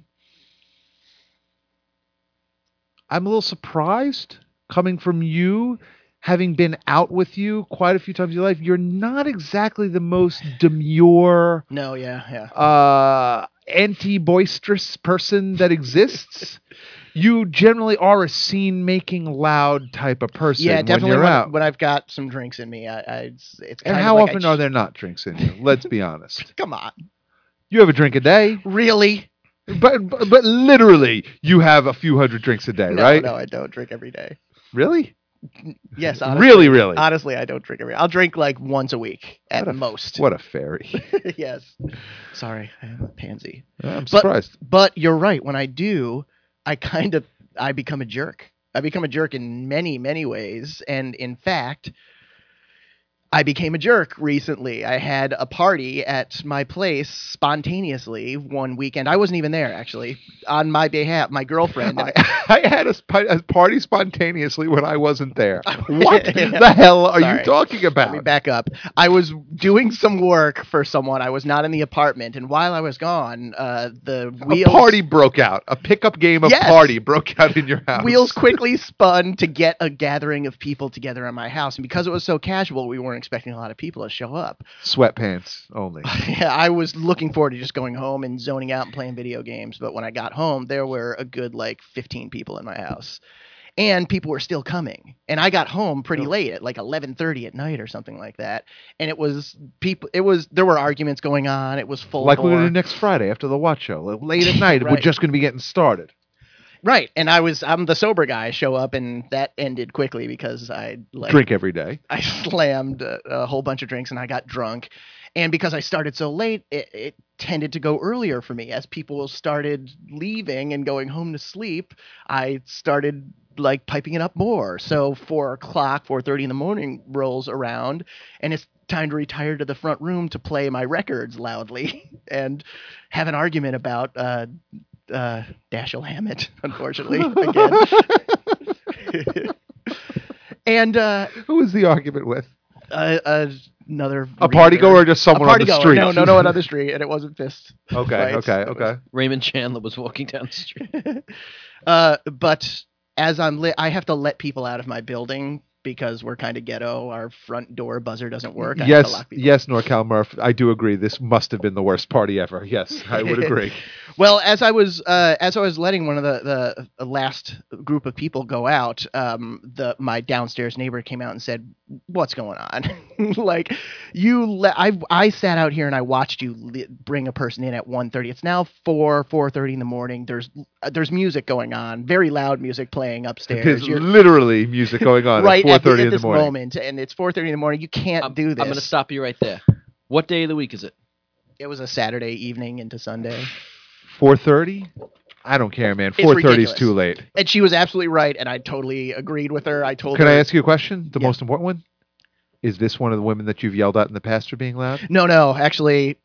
I'm a little surprised coming from you, having been out with you quite a few times in your life. You're not exactly the most demure. No, yeah, yeah. Uh, anti-boisterous person that exists. You generally are a scene-making, loud type of person. Yeah, when definitely. you're When, out. when I've got some drinks in me, I, I it's, it's And kind how of like I often are there not drinks in you? Let's be honest. Come on. You have a drink a day. Really? But, but but literally, you have a few hundred drinks a day, No, right? no, I don't drink every day. Really? Yes, honestly, Really, really? Honestly, I don't drink every. I'll drink like once a week at What a- most. What a fairy. Yes. Sorry, I am a pansy. I'm But- surprised. But you're right. When I do, I kind of I become a jerk. I become a jerk in many, many ways. And in fact, I became a jerk recently. I had a party at my place spontaneously one weekend. I wasn't even there, actually, on my behalf. My girlfriend. I, I had a, sp- a party spontaneously when I wasn't there. What the hell are Sorry. you talking about? Let me back up. I was doing some work for someone. I was not in the apartment, and while I was gone, uh, the wheels A party broke out. A pickup game of Yes. party broke out in your house. wheels quickly spun to get a gathering of people together in my house, and because it was so casual, we weren't expecting a lot of people to show up. Sweatpants only. Yeah, I was looking forward to just going home and zoning out and playing video games, but when I got home, there were a good like fifteen people in my house. And people were still coming. And I got home pretty late at like eleven thirty at night or something like that. And it was people it was there were arguments going on. It was full Like we're bore. going to do next Friday after the watch show. Like, late at night, we're Right. just going to be getting started. Right. And I was I'm the sober guy. I show up and that ended quickly because I like Drink every day. I slammed a, a whole bunch of drinks and I got drunk. And because I started so late, it, it tended to go earlier for me. As people started leaving and going home to sleep, I started like piping it up more. So four o'clock, four thirty in the morning rolls around, and it's time to retire to the front room to play my records loudly and have an argument about uh, uh, Dashiell Hammett, unfortunately, again. And uh, who was the argument with? Uh, uh, another A party reader. goer or just someone a on the party goer. street? No, no, no, another street, and it wasn't fist. Okay, fights. okay, It was- okay. Raymond Chandler was walking down the street. Uh, but as I'm lit, I have to let people out of my building because we're kind of ghetto. Our front door buzzer doesn't work. I have to Yes, lock people. yes, NorCal Murph. I do agree. This must have been the worst party ever. Yes, I would agree. Well, as I was uh, as I was letting one of the, the last group of people go out, um, the my downstairs neighbor came out and said, "What's going on? Like, you let I I sat out here and I watched you li- bring a person in at one thirty. It's now four four thirty in the morning. There's uh, there's music going on, very loud music playing upstairs. There's You're- literally music going on right at four thirty at, in this the morning. moment, and it's four thirty in the morning. You can't do this. I'm going to stop you right there. What day of the week is it? It was a Saturday evening into Sunday. four thirty? I don't care, man. It's four thirty is ridiculous. too late. And she was absolutely right, and I totally agreed with her. I told Can her. I ask you a question? The Yeah. most important one? Is this one of the women that you've yelled at in the past for being loud? No, no, actually.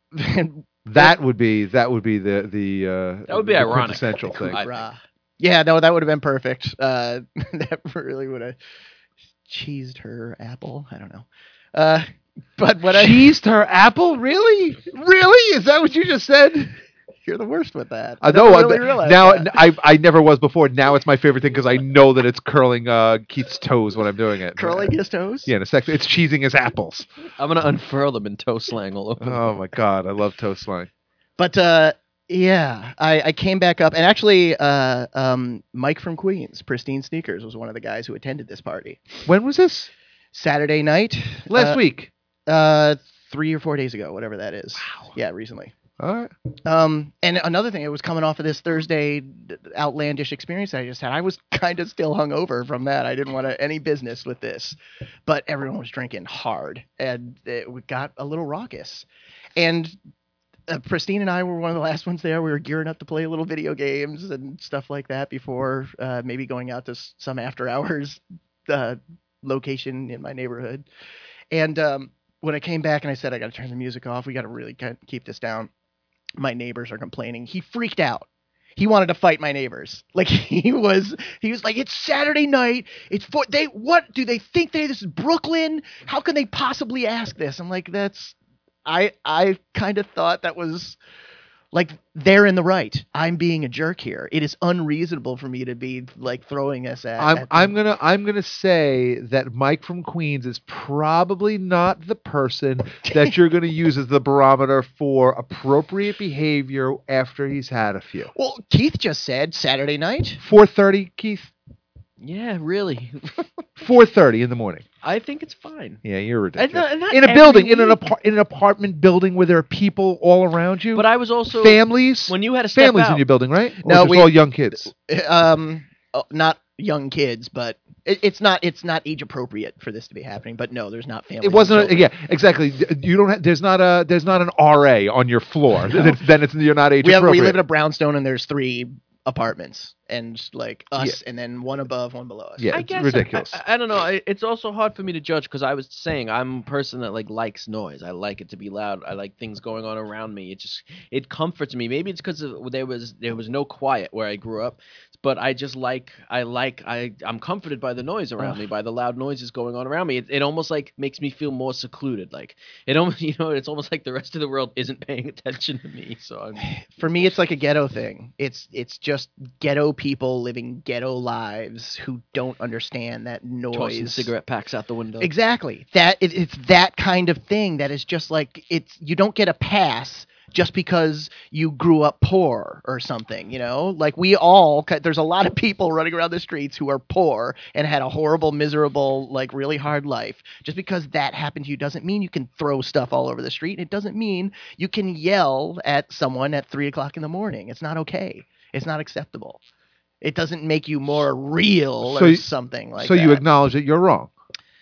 That would be that would be the the uh, That would be the ironic. quintessential thing. Rah. Yeah, no, that would have been perfect. Uh, that really would have cheesed her apple. I don't know. Uh, but what I Cheesed her apple? Really? Really? Is that what you just said? You're the worst with that. I never know. really I- realized now that. I I never was before. Now it's my favorite thing because I know that it's curling uh, Keith's toes when I'm doing it. Curling his toes? Yeah, in a second. It's cheesing his apples. I'm going to unfurl them in toe slang all over. Oh my god, I love toe slang. But uh, yeah, I, I came back up, and actually, uh, um, Mike from Queens, Pristine Sneakers, was one of the guys who attended this party. When was this? Saturday night. Last uh, week. Uh, three or four days ago, whatever that is. Wow. Yeah, recently. All right. Um, and another thing, it was coming off of this Thursday d- outlandish experience that I just had. I was kind of still hungover from that. I didn't want to, any business with this, but everyone was drinking hard, and it got a little raucous. And uh, Pristine and I were one of the last ones there. We were gearing up to play little video games and stuff like that before uh, maybe going out to s- some after hours uh, location in my neighborhood. And um, when I came back and I said, I got to turn the music off, we got to really kind of keep this down. My neighbors are complaining. He freaked out. He wanted to fight my neighbors. Like he was, he was like, it's Saturday night. It's for they. What do they think they? This is Brooklyn. How can they possibly ask this? I'm like, that's. I I kind of thought that was like they're in the right. I'm being a jerk here. It is unreasonable for me to be like throwing us at. I'm at I'm gonna I'm gonna say that Mike from Queens is probably not the person that you're gonna use as the barometer for appropriate behavior after he's had a few. Well, Keith just said Saturday night. four thirty, Keith. Yeah, really. four thirty in the morning. I think it's fine. Yeah, you're And ridiculous. not- and not in a every building, in an week. apart in an apartment building where there are people all around you. But I was also families. when you had to step families out. in your building, right? Or No, just we- all young kids. Um, oh, not young kids, but it, it's not it's not age appropriate for this to be happening. But no, there's not families. It wasn't. and A, yeah, exactly. You don't. Have, there's not a. There's not an R A on your floor. Then it's, then it's you're not age we have, appropriate. we live in a brownstone and there's three apartments and like us and then one above, one below us. Yeah, I it's guess ridiculous. I, I, I don't know. I, it's also hard for me to judge because I was saying I'm a person that like likes noise. I like it to be loud. I like things going on around me. It just it comforts me. Maybe it's because there was there was no quiet where I grew up, but I just like I like I I'm comforted by the noise around me, by the loud noises going on around me. It, it almost like makes me feel more secluded. Like it almost you know it's almost like the rest of the world isn't paying attention to me. So I'm For me, it's like a ghetto thing. It's it's just ghetto people living ghetto lives who don't understand that tossing noise. cigarette packs out the window. Exactly. That it, it's that kind of thing that is just like it's you don't get a pass just because you grew up poor or something, you know? Like we all there's a lot of people running around the streets who are poor and had a horrible, miserable, like really hard life. Just because that happened to you doesn't mean you can throw stuff all over the street. It doesn't mean you can yell at someone at three o'clock in the morning. It's not okay. It's not acceptable. It doesn't make you more real So or you- something like so that. you acknowledge that you're wrong.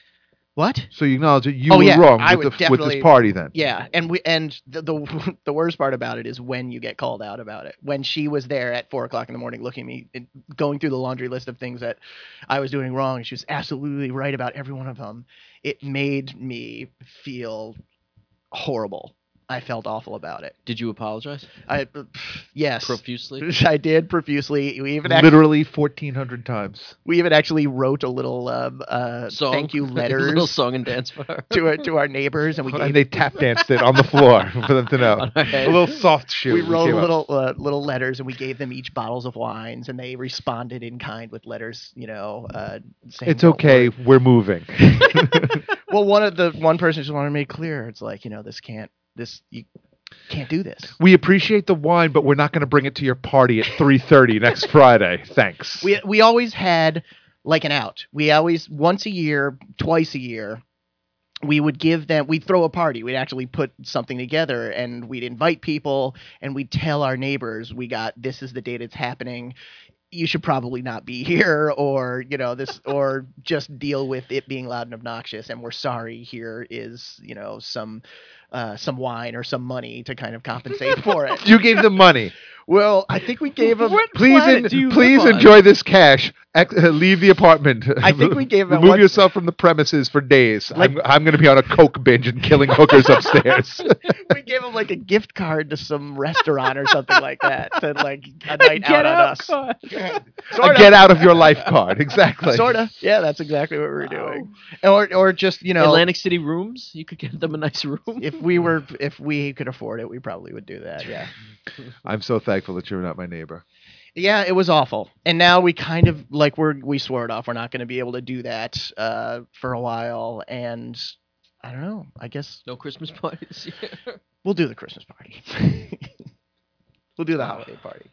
What? So you acknowledge that you oh were yeah, wrong I with, would the, with definitely, this party then. Yeah, and we and the, the the worst part about it is when you get called out about it. When she was there at four o'clock in the morning, looking at me, and going through the laundry list of things that I was doing wrong, and she was absolutely right about every one of them. It made me feel horrible. I felt awful about it. Did you apologize? I uh, yes, Profusely? I did profusely. We even actually, Literally fourteen hundred times. we even actually wrote a little um, uh, Song? thank you A letters little song and dance bar. to our to our neighbors, and we And gave they tap danced it on the floor for them to know. On our A heads. little soft shoe. we wrote came up. little uh, little letters, and we gave them each bottles of wines, and they responded in kind with letters. You know, uh, saying, It's "Don't okay. worry." We're moving. Well, one of the one person just wanted to make clear. It's like, you know, this can't this you can't do this. We appreciate the wine, but we're not going to bring it to your party at three thirty next Friday. Thanks. We we always had like an out. We always once a year, twice a year, we would give them. We'd throw a party. We'd actually put something together, and we'd invite people, and we'd tell our neighbors, we got this is the date it's happening. You should probably not be here, or you know this, or just deal with it being loud and obnoxious. And we're sorry. Here is you know some uh, some wine or some money to kind of compensate for it. You gave them money. Well, I think we gave them. Please, en- please enjoy this cash. Ex- uh, leave the apartment. I think we gave them Remove one- yourself from the premises for days. Like- I'm, I'm going to be on a coke binge and killing hookers upstairs. We gave them like a gift card to some restaurant or something like that to like a night Get out on out us. card. A get out of your life card. Exactly. Sort of. Yeah, that's exactly what we were doing. Or or just you know, Atlantic City rooms. You could get them a nice room. if we were if we could afford it, we probably would do that. Yeah. I'm so thankful that you're not my neighbor. Yeah, it was awful. And now we kind of like we're we swore it off. We're not going to be able to do that uh, for a while. And I don't know. I guess No Christmas parties. we'll do the Christmas party. We'll do the holiday party.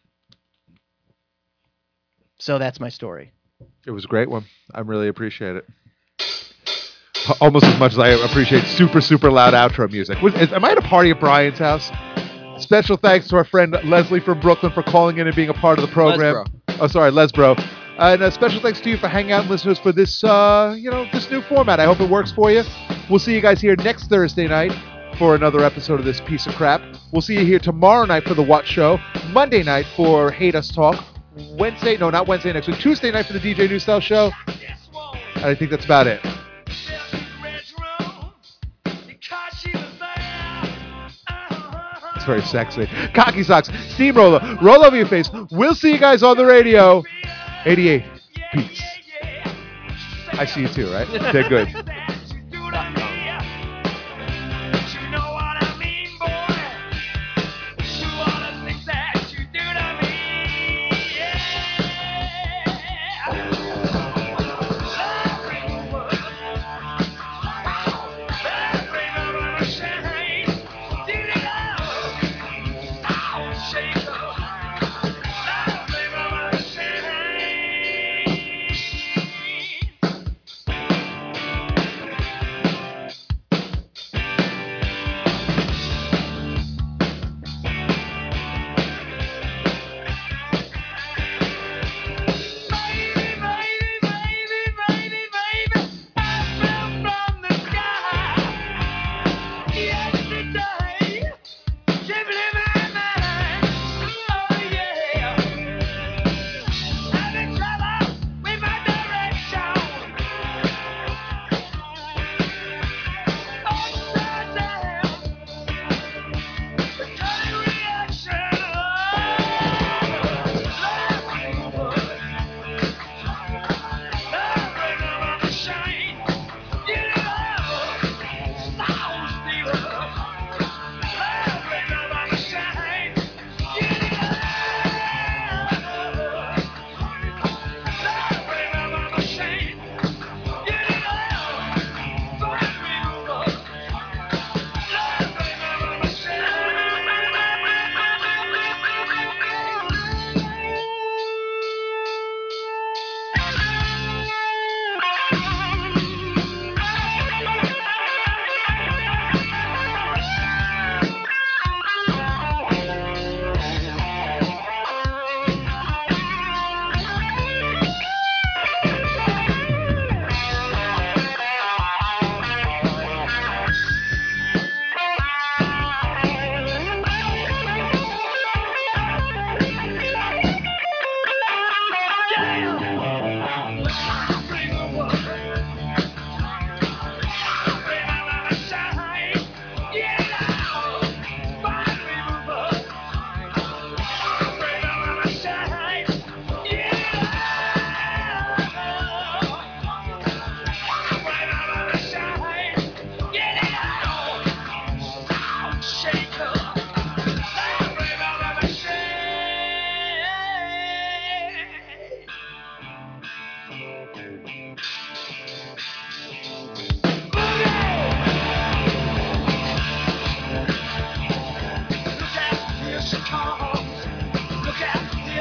So that's my story. It was a great one. I really appreciate it. Almost as much as I appreciate super, super loud outro music. Was, is, am I at a party at Brian's house? Special thanks to our friend Leslie from Brooklyn for calling in and being a part of the program. Lesbro. Oh, sorry, Lesbro. Uh, and a special thanks to you for hanging out and listening to us for this, uh, you know, this new format. I hope it works for you. We'll see you guys here next Thursday night for another episode of this piece of crap. We'll see you here tomorrow night for the What Show. Monday night for Hate Us Talk. Wednesday, no, not Wednesday next week. Tuesday night for the D J New Style Show. And I think that's about it. It's very sexy. Cocky Socks, Steamroller, roll over your face. We'll see you guys on the radio. eighty-eight. Peace. I see you too, right? They're good.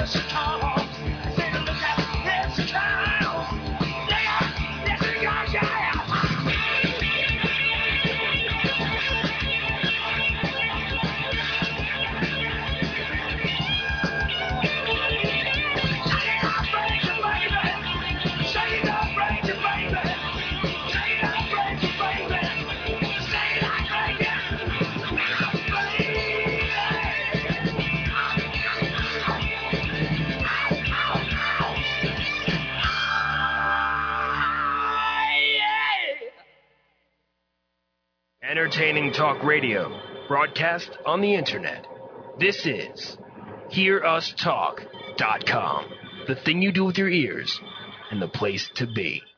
this town. Take a look at this town. Yeah, this is your jam. Entertaining talk radio, broadcast on the internet. This is hear us talk dot com, the thing you do with your ears and the place to be.